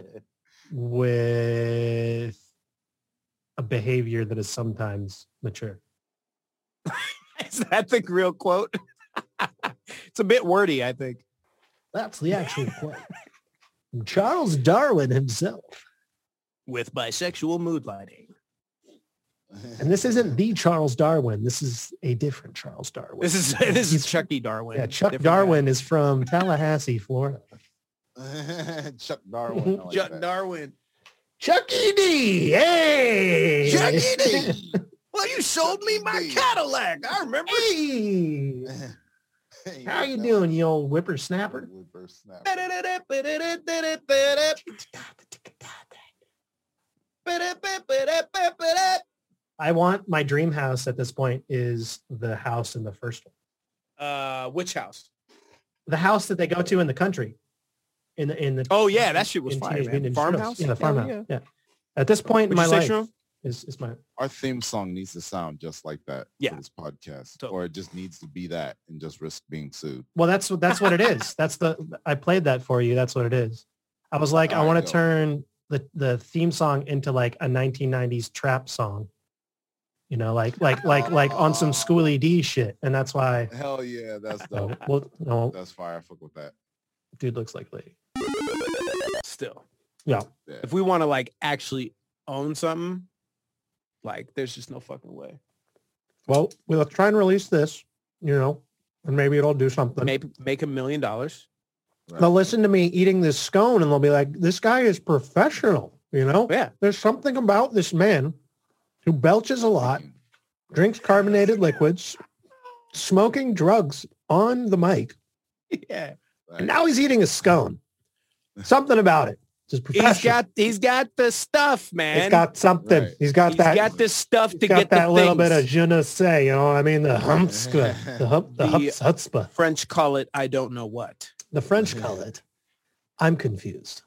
[SPEAKER 1] with a behavior that is sometimes mature.
[SPEAKER 3] Is that the real quote? It's a bit wordy, I think.
[SPEAKER 1] That's the actual quote. From Charles Darwin himself.
[SPEAKER 3] With bisexual mood lighting.
[SPEAKER 1] And this isn't the Charles Darwin. This is a different Charles Darwin.
[SPEAKER 3] This is this is Chucky Darwin.
[SPEAKER 1] Yeah, Chuck
[SPEAKER 3] Different
[SPEAKER 1] Darwin is from Tallahassee, Florida.
[SPEAKER 2] Chuck Darwin. I like
[SPEAKER 3] Chuck
[SPEAKER 2] that.
[SPEAKER 3] Darwin.
[SPEAKER 1] Chucky D. Hey.
[SPEAKER 3] Chucky D. Well, you sold me my
[SPEAKER 2] D.
[SPEAKER 3] Cadillac. I remember.
[SPEAKER 1] Hey.
[SPEAKER 2] Hey,
[SPEAKER 1] How you
[SPEAKER 2] know,
[SPEAKER 1] doing, you old whippersnapper?
[SPEAKER 2] whippersnapper.
[SPEAKER 1] I want my dream house at this point is the house in the first one.
[SPEAKER 3] Uh, which house?
[SPEAKER 1] The house that they go to in the country. In the in the
[SPEAKER 3] Oh yeah, that shit was
[SPEAKER 1] in
[SPEAKER 3] fire,
[SPEAKER 1] Teenage
[SPEAKER 3] man.
[SPEAKER 1] Mutant Ninja
[SPEAKER 3] Farmhouse?
[SPEAKER 1] Turtles. Yeah, the
[SPEAKER 3] Hell
[SPEAKER 1] farmhouse.
[SPEAKER 3] yeah.
[SPEAKER 1] Yeah. At this point in my
[SPEAKER 3] What'd you
[SPEAKER 1] life
[SPEAKER 3] say, Sharon?
[SPEAKER 1] is is my
[SPEAKER 2] Our theme song needs to sound just like that
[SPEAKER 3] Yeah.
[SPEAKER 2] for this podcast.
[SPEAKER 3] Totally.
[SPEAKER 2] Or it just needs to be that and just risk being sued.
[SPEAKER 1] well that's what that's what it is. That's the I played that for you. That's what it is. I was like, I
[SPEAKER 2] All right,
[SPEAKER 1] want
[SPEAKER 2] go.
[SPEAKER 1] to turn the the theme song into like a nineteen nineties trap song. You know, like like like like on some Schooly D shit. And that's why
[SPEAKER 2] Hell yeah, that's
[SPEAKER 1] uh,
[SPEAKER 2] dope.
[SPEAKER 1] well no
[SPEAKER 2] That's fire. I fuck with that.
[SPEAKER 1] dude looks like a lady.
[SPEAKER 3] Still.
[SPEAKER 1] Yeah.
[SPEAKER 2] Yeah.
[SPEAKER 3] If we want to like actually own something, like there's just no fucking way.
[SPEAKER 1] Well, we'll try and release this, you know, and maybe it'll do something.
[SPEAKER 3] Make make a million dollars.
[SPEAKER 1] They'll listen to me eating this scone and they'll be like, this guy is professional, you know?
[SPEAKER 3] Yeah.
[SPEAKER 1] There's something about this man who belches a lot, drinks carbonated liquids, smoking drugs on the mic,
[SPEAKER 3] Yeah.
[SPEAKER 1] and now he's eating a scone. Something about it. Just
[SPEAKER 3] He's
[SPEAKER 1] professional.
[SPEAKER 3] got he's got the stuff, man.
[SPEAKER 1] He's got something.
[SPEAKER 2] Right.
[SPEAKER 1] He's got
[SPEAKER 3] He's
[SPEAKER 1] that.
[SPEAKER 3] got this stuff
[SPEAKER 1] he's
[SPEAKER 3] to
[SPEAKER 1] got
[SPEAKER 3] get
[SPEAKER 1] that
[SPEAKER 3] the
[SPEAKER 1] little bit of
[SPEAKER 3] things.
[SPEAKER 1] je ne sais, you know what I mean? The humpska, the hump, the
[SPEAKER 3] The-
[SPEAKER 1] humps, chutzpah.
[SPEAKER 3] French call it I don't know what.
[SPEAKER 1] The French call it. I'm confused.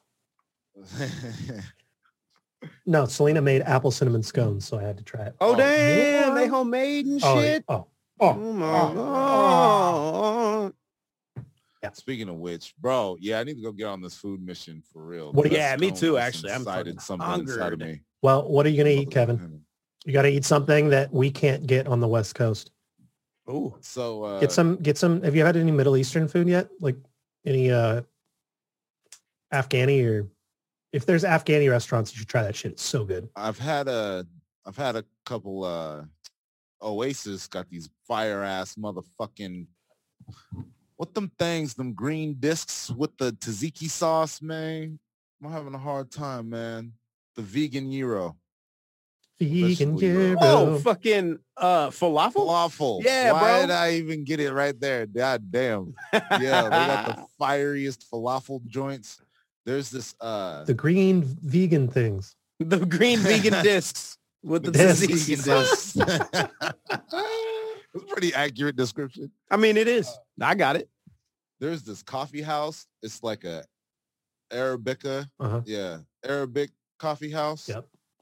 [SPEAKER 1] No, Selena made apple cinnamon scones, so I had to try it.
[SPEAKER 3] Oh,
[SPEAKER 2] Oh,
[SPEAKER 3] damn,
[SPEAKER 1] yeah.
[SPEAKER 3] they homemade and
[SPEAKER 1] Oh,
[SPEAKER 3] shit.
[SPEAKER 1] oh,
[SPEAKER 3] Oh,
[SPEAKER 1] oh,
[SPEAKER 3] my
[SPEAKER 1] oh,
[SPEAKER 3] God.
[SPEAKER 2] Speaking of which, bro, yeah, I need to go get on this food mission for real.
[SPEAKER 1] What do you-
[SPEAKER 2] That
[SPEAKER 3] Yeah, me
[SPEAKER 2] scone
[SPEAKER 3] too,
[SPEAKER 2] just
[SPEAKER 3] actually. I'm
[SPEAKER 2] incited
[SPEAKER 3] fucking
[SPEAKER 2] something inside of
[SPEAKER 3] hungered.
[SPEAKER 2] me.
[SPEAKER 1] Well, what are you going to eat, Kevin? You got to eat something that we can't get on the West Coast.
[SPEAKER 3] Ooh.
[SPEAKER 2] So uh,
[SPEAKER 1] Get some, get some. Have you had any Middle Eastern food yet? Like any uh Afghani, or if there's Afghani restaurants, you should try that shit. It's so good.
[SPEAKER 2] I've had a, I've had a couple. uh Oasis got these fire ass motherfucking. What them things? Them green discs with the tzatziki sauce, man. I'm having a hard time, man. The vegan gyro.
[SPEAKER 1] Vegan
[SPEAKER 2] Vegetable gyro.
[SPEAKER 3] Oh,
[SPEAKER 1] gyro.
[SPEAKER 3] fucking uh falafel?
[SPEAKER 2] Falafel.
[SPEAKER 3] Yeah,
[SPEAKER 2] Why
[SPEAKER 3] bro.
[SPEAKER 2] did I even get it right there? God damn. Yeah, they got the fieriest falafel joints. There's this uh
[SPEAKER 1] The green vegan things.
[SPEAKER 3] the green vegan discs with the
[SPEAKER 1] Discs.
[SPEAKER 3] tzatziki sauce.
[SPEAKER 2] It's a pretty accurate description.
[SPEAKER 3] I mean, it is. I got it.
[SPEAKER 2] There's this coffee house. It's like a Arabica.
[SPEAKER 1] Uh-huh.
[SPEAKER 2] Yeah. Arabic coffee house.
[SPEAKER 1] Yep.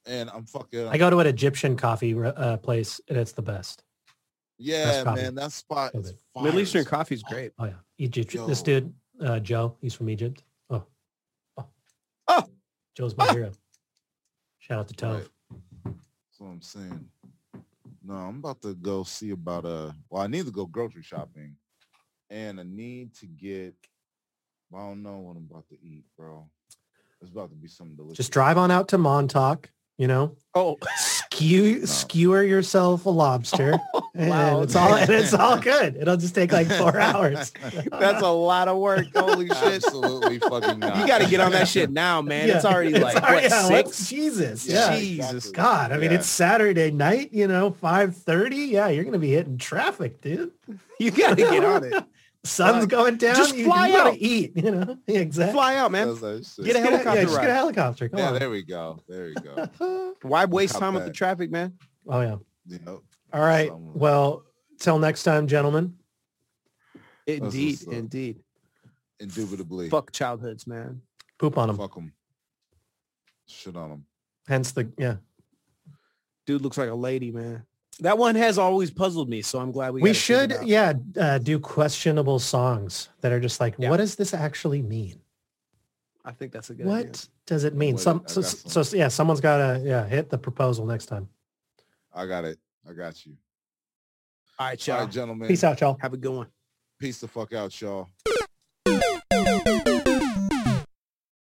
[SPEAKER 2] and I'm fucking.
[SPEAKER 1] I go to an Egyptian coffee uh, place, and it's the best.
[SPEAKER 2] Yeah,
[SPEAKER 1] best coffee.
[SPEAKER 2] man, that spot is fire.
[SPEAKER 3] Middle Eastern coffee's great.
[SPEAKER 1] Oh yeah, Egypt.
[SPEAKER 2] Yo.
[SPEAKER 1] This dude, uh, Joe, he's from Egypt. Oh, oh,
[SPEAKER 3] oh.
[SPEAKER 1] Joe's my hero. Shout out to Tove.
[SPEAKER 2] Right. That's what I'm saying. No, I'm about to go see about uh. Well, I need to go grocery shopping, and I need to get. I don't know what I'm about to eat, bro. It's about to be something delicious.
[SPEAKER 1] Just drive on out to Montauk. You know.
[SPEAKER 3] Oh,
[SPEAKER 1] skew no. skewer yourself a lobster, and
[SPEAKER 3] wow.
[SPEAKER 1] it's all and it's all good. It'll just take like four hours.
[SPEAKER 3] That's a lot of work. Holy shit!
[SPEAKER 2] Absolutely fucking not.
[SPEAKER 3] You got to get on that shit now, man.
[SPEAKER 1] Yeah.
[SPEAKER 3] It's already
[SPEAKER 1] it's
[SPEAKER 3] like
[SPEAKER 1] already,
[SPEAKER 3] what
[SPEAKER 1] yeah,
[SPEAKER 3] six?
[SPEAKER 1] What? Jesus,
[SPEAKER 2] yeah,
[SPEAKER 1] yeah,
[SPEAKER 3] Jesus,
[SPEAKER 2] exactly.
[SPEAKER 1] God. I mean,
[SPEAKER 2] yeah.
[SPEAKER 1] it's Saturday night. You know, five thirty. Yeah, you're gonna be hitting traffic, dude.
[SPEAKER 3] You got to get on it.
[SPEAKER 1] Sun's going down.
[SPEAKER 3] Just
[SPEAKER 1] you,
[SPEAKER 3] fly
[SPEAKER 1] you gotta
[SPEAKER 3] out.
[SPEAKER 1] eat. You know, yeah, exactly.
[SPEAKER 3] Fly out, man.
[SPEAKER 2] Like,
[SPEAKER 3] Get a
[SPEAKER 1] Just
[SPEAKER 3] helicopter
[SPEAKER 1] yeah, just
[SPEAKER 3] ride.
[SPEAKER 1] get a helicopter. Come
[SPEAKER 2] yeah,
[SPEAKER 1] on.
[SPEAKER 2] there we go. There we go.
[SPEAKER 3] Why waste
[SPEAKER 2] How
[SPEAKER 3] time with
[SPEAKER 2] bad?
[SPEAKER 3] the traffic, man?
[SPEAKER 1] Oh yeah.
[SPEAKER 2] You know,
[SPEAKER 1] All right.
[SPEAKER 2] Somewhere.
[SPEAKER 1] Well, till next time, gentlemen.
[SPEAKER 3] Indeed,
[SPEAKER 2] what's up.
[SPEAKER 3] indeed.
[SPEAKER 2] Indubitably.
[SPEAKER 3] Fuck childhoods, man.
[SPEAKER 1] Poop on them.
[SPEAKER 2] Fuck them. Shit on them.
[SPEAKER 1] Hence the yeah.
[SPEAKER 3] Dude looks like a lady, man. That one has always puzzled me, so I'm glad we.
[SPEAKER 1] We
[SPEAKER 3] gotta check
[SPEAKER 1] should
[SPEAKER 3] it out.
[SPEAKER 1] yeah uh, do questionable songs that are just like,
[SPEAKER 3] Yeah.
[SPEAKER 1] what does this actually mean?
[SPEAKER 3] I think that's a good
[SPEAKER 1] What
[SPEAKER 3] idea.
[SPEAKER 1] does it mean?
[SPEAKER 2] Wait,
[SPEAKER 1] Some
[SPEAKER 2] I
[SPEAKER 1] so,
[SPEAKER 2] got
[SPEAKER 1] so
[SPEAKER 2] some.
[SPEAKER 1] yeah, someone's gotta yeah hit the proposal next time.
[SPEAKER 2] I got it. I got you.
[SPEAKER 3] All right,
[SPEAKER 2] All
[SPEAKER 3] y'all.
[SPEAKER 2] right, gentlemen.
[SPEAKER 1] Peace out, y'all.
[SPEAKER 3] Have a good one.
[SPEAKER 2] Peace the fuck out, y'all.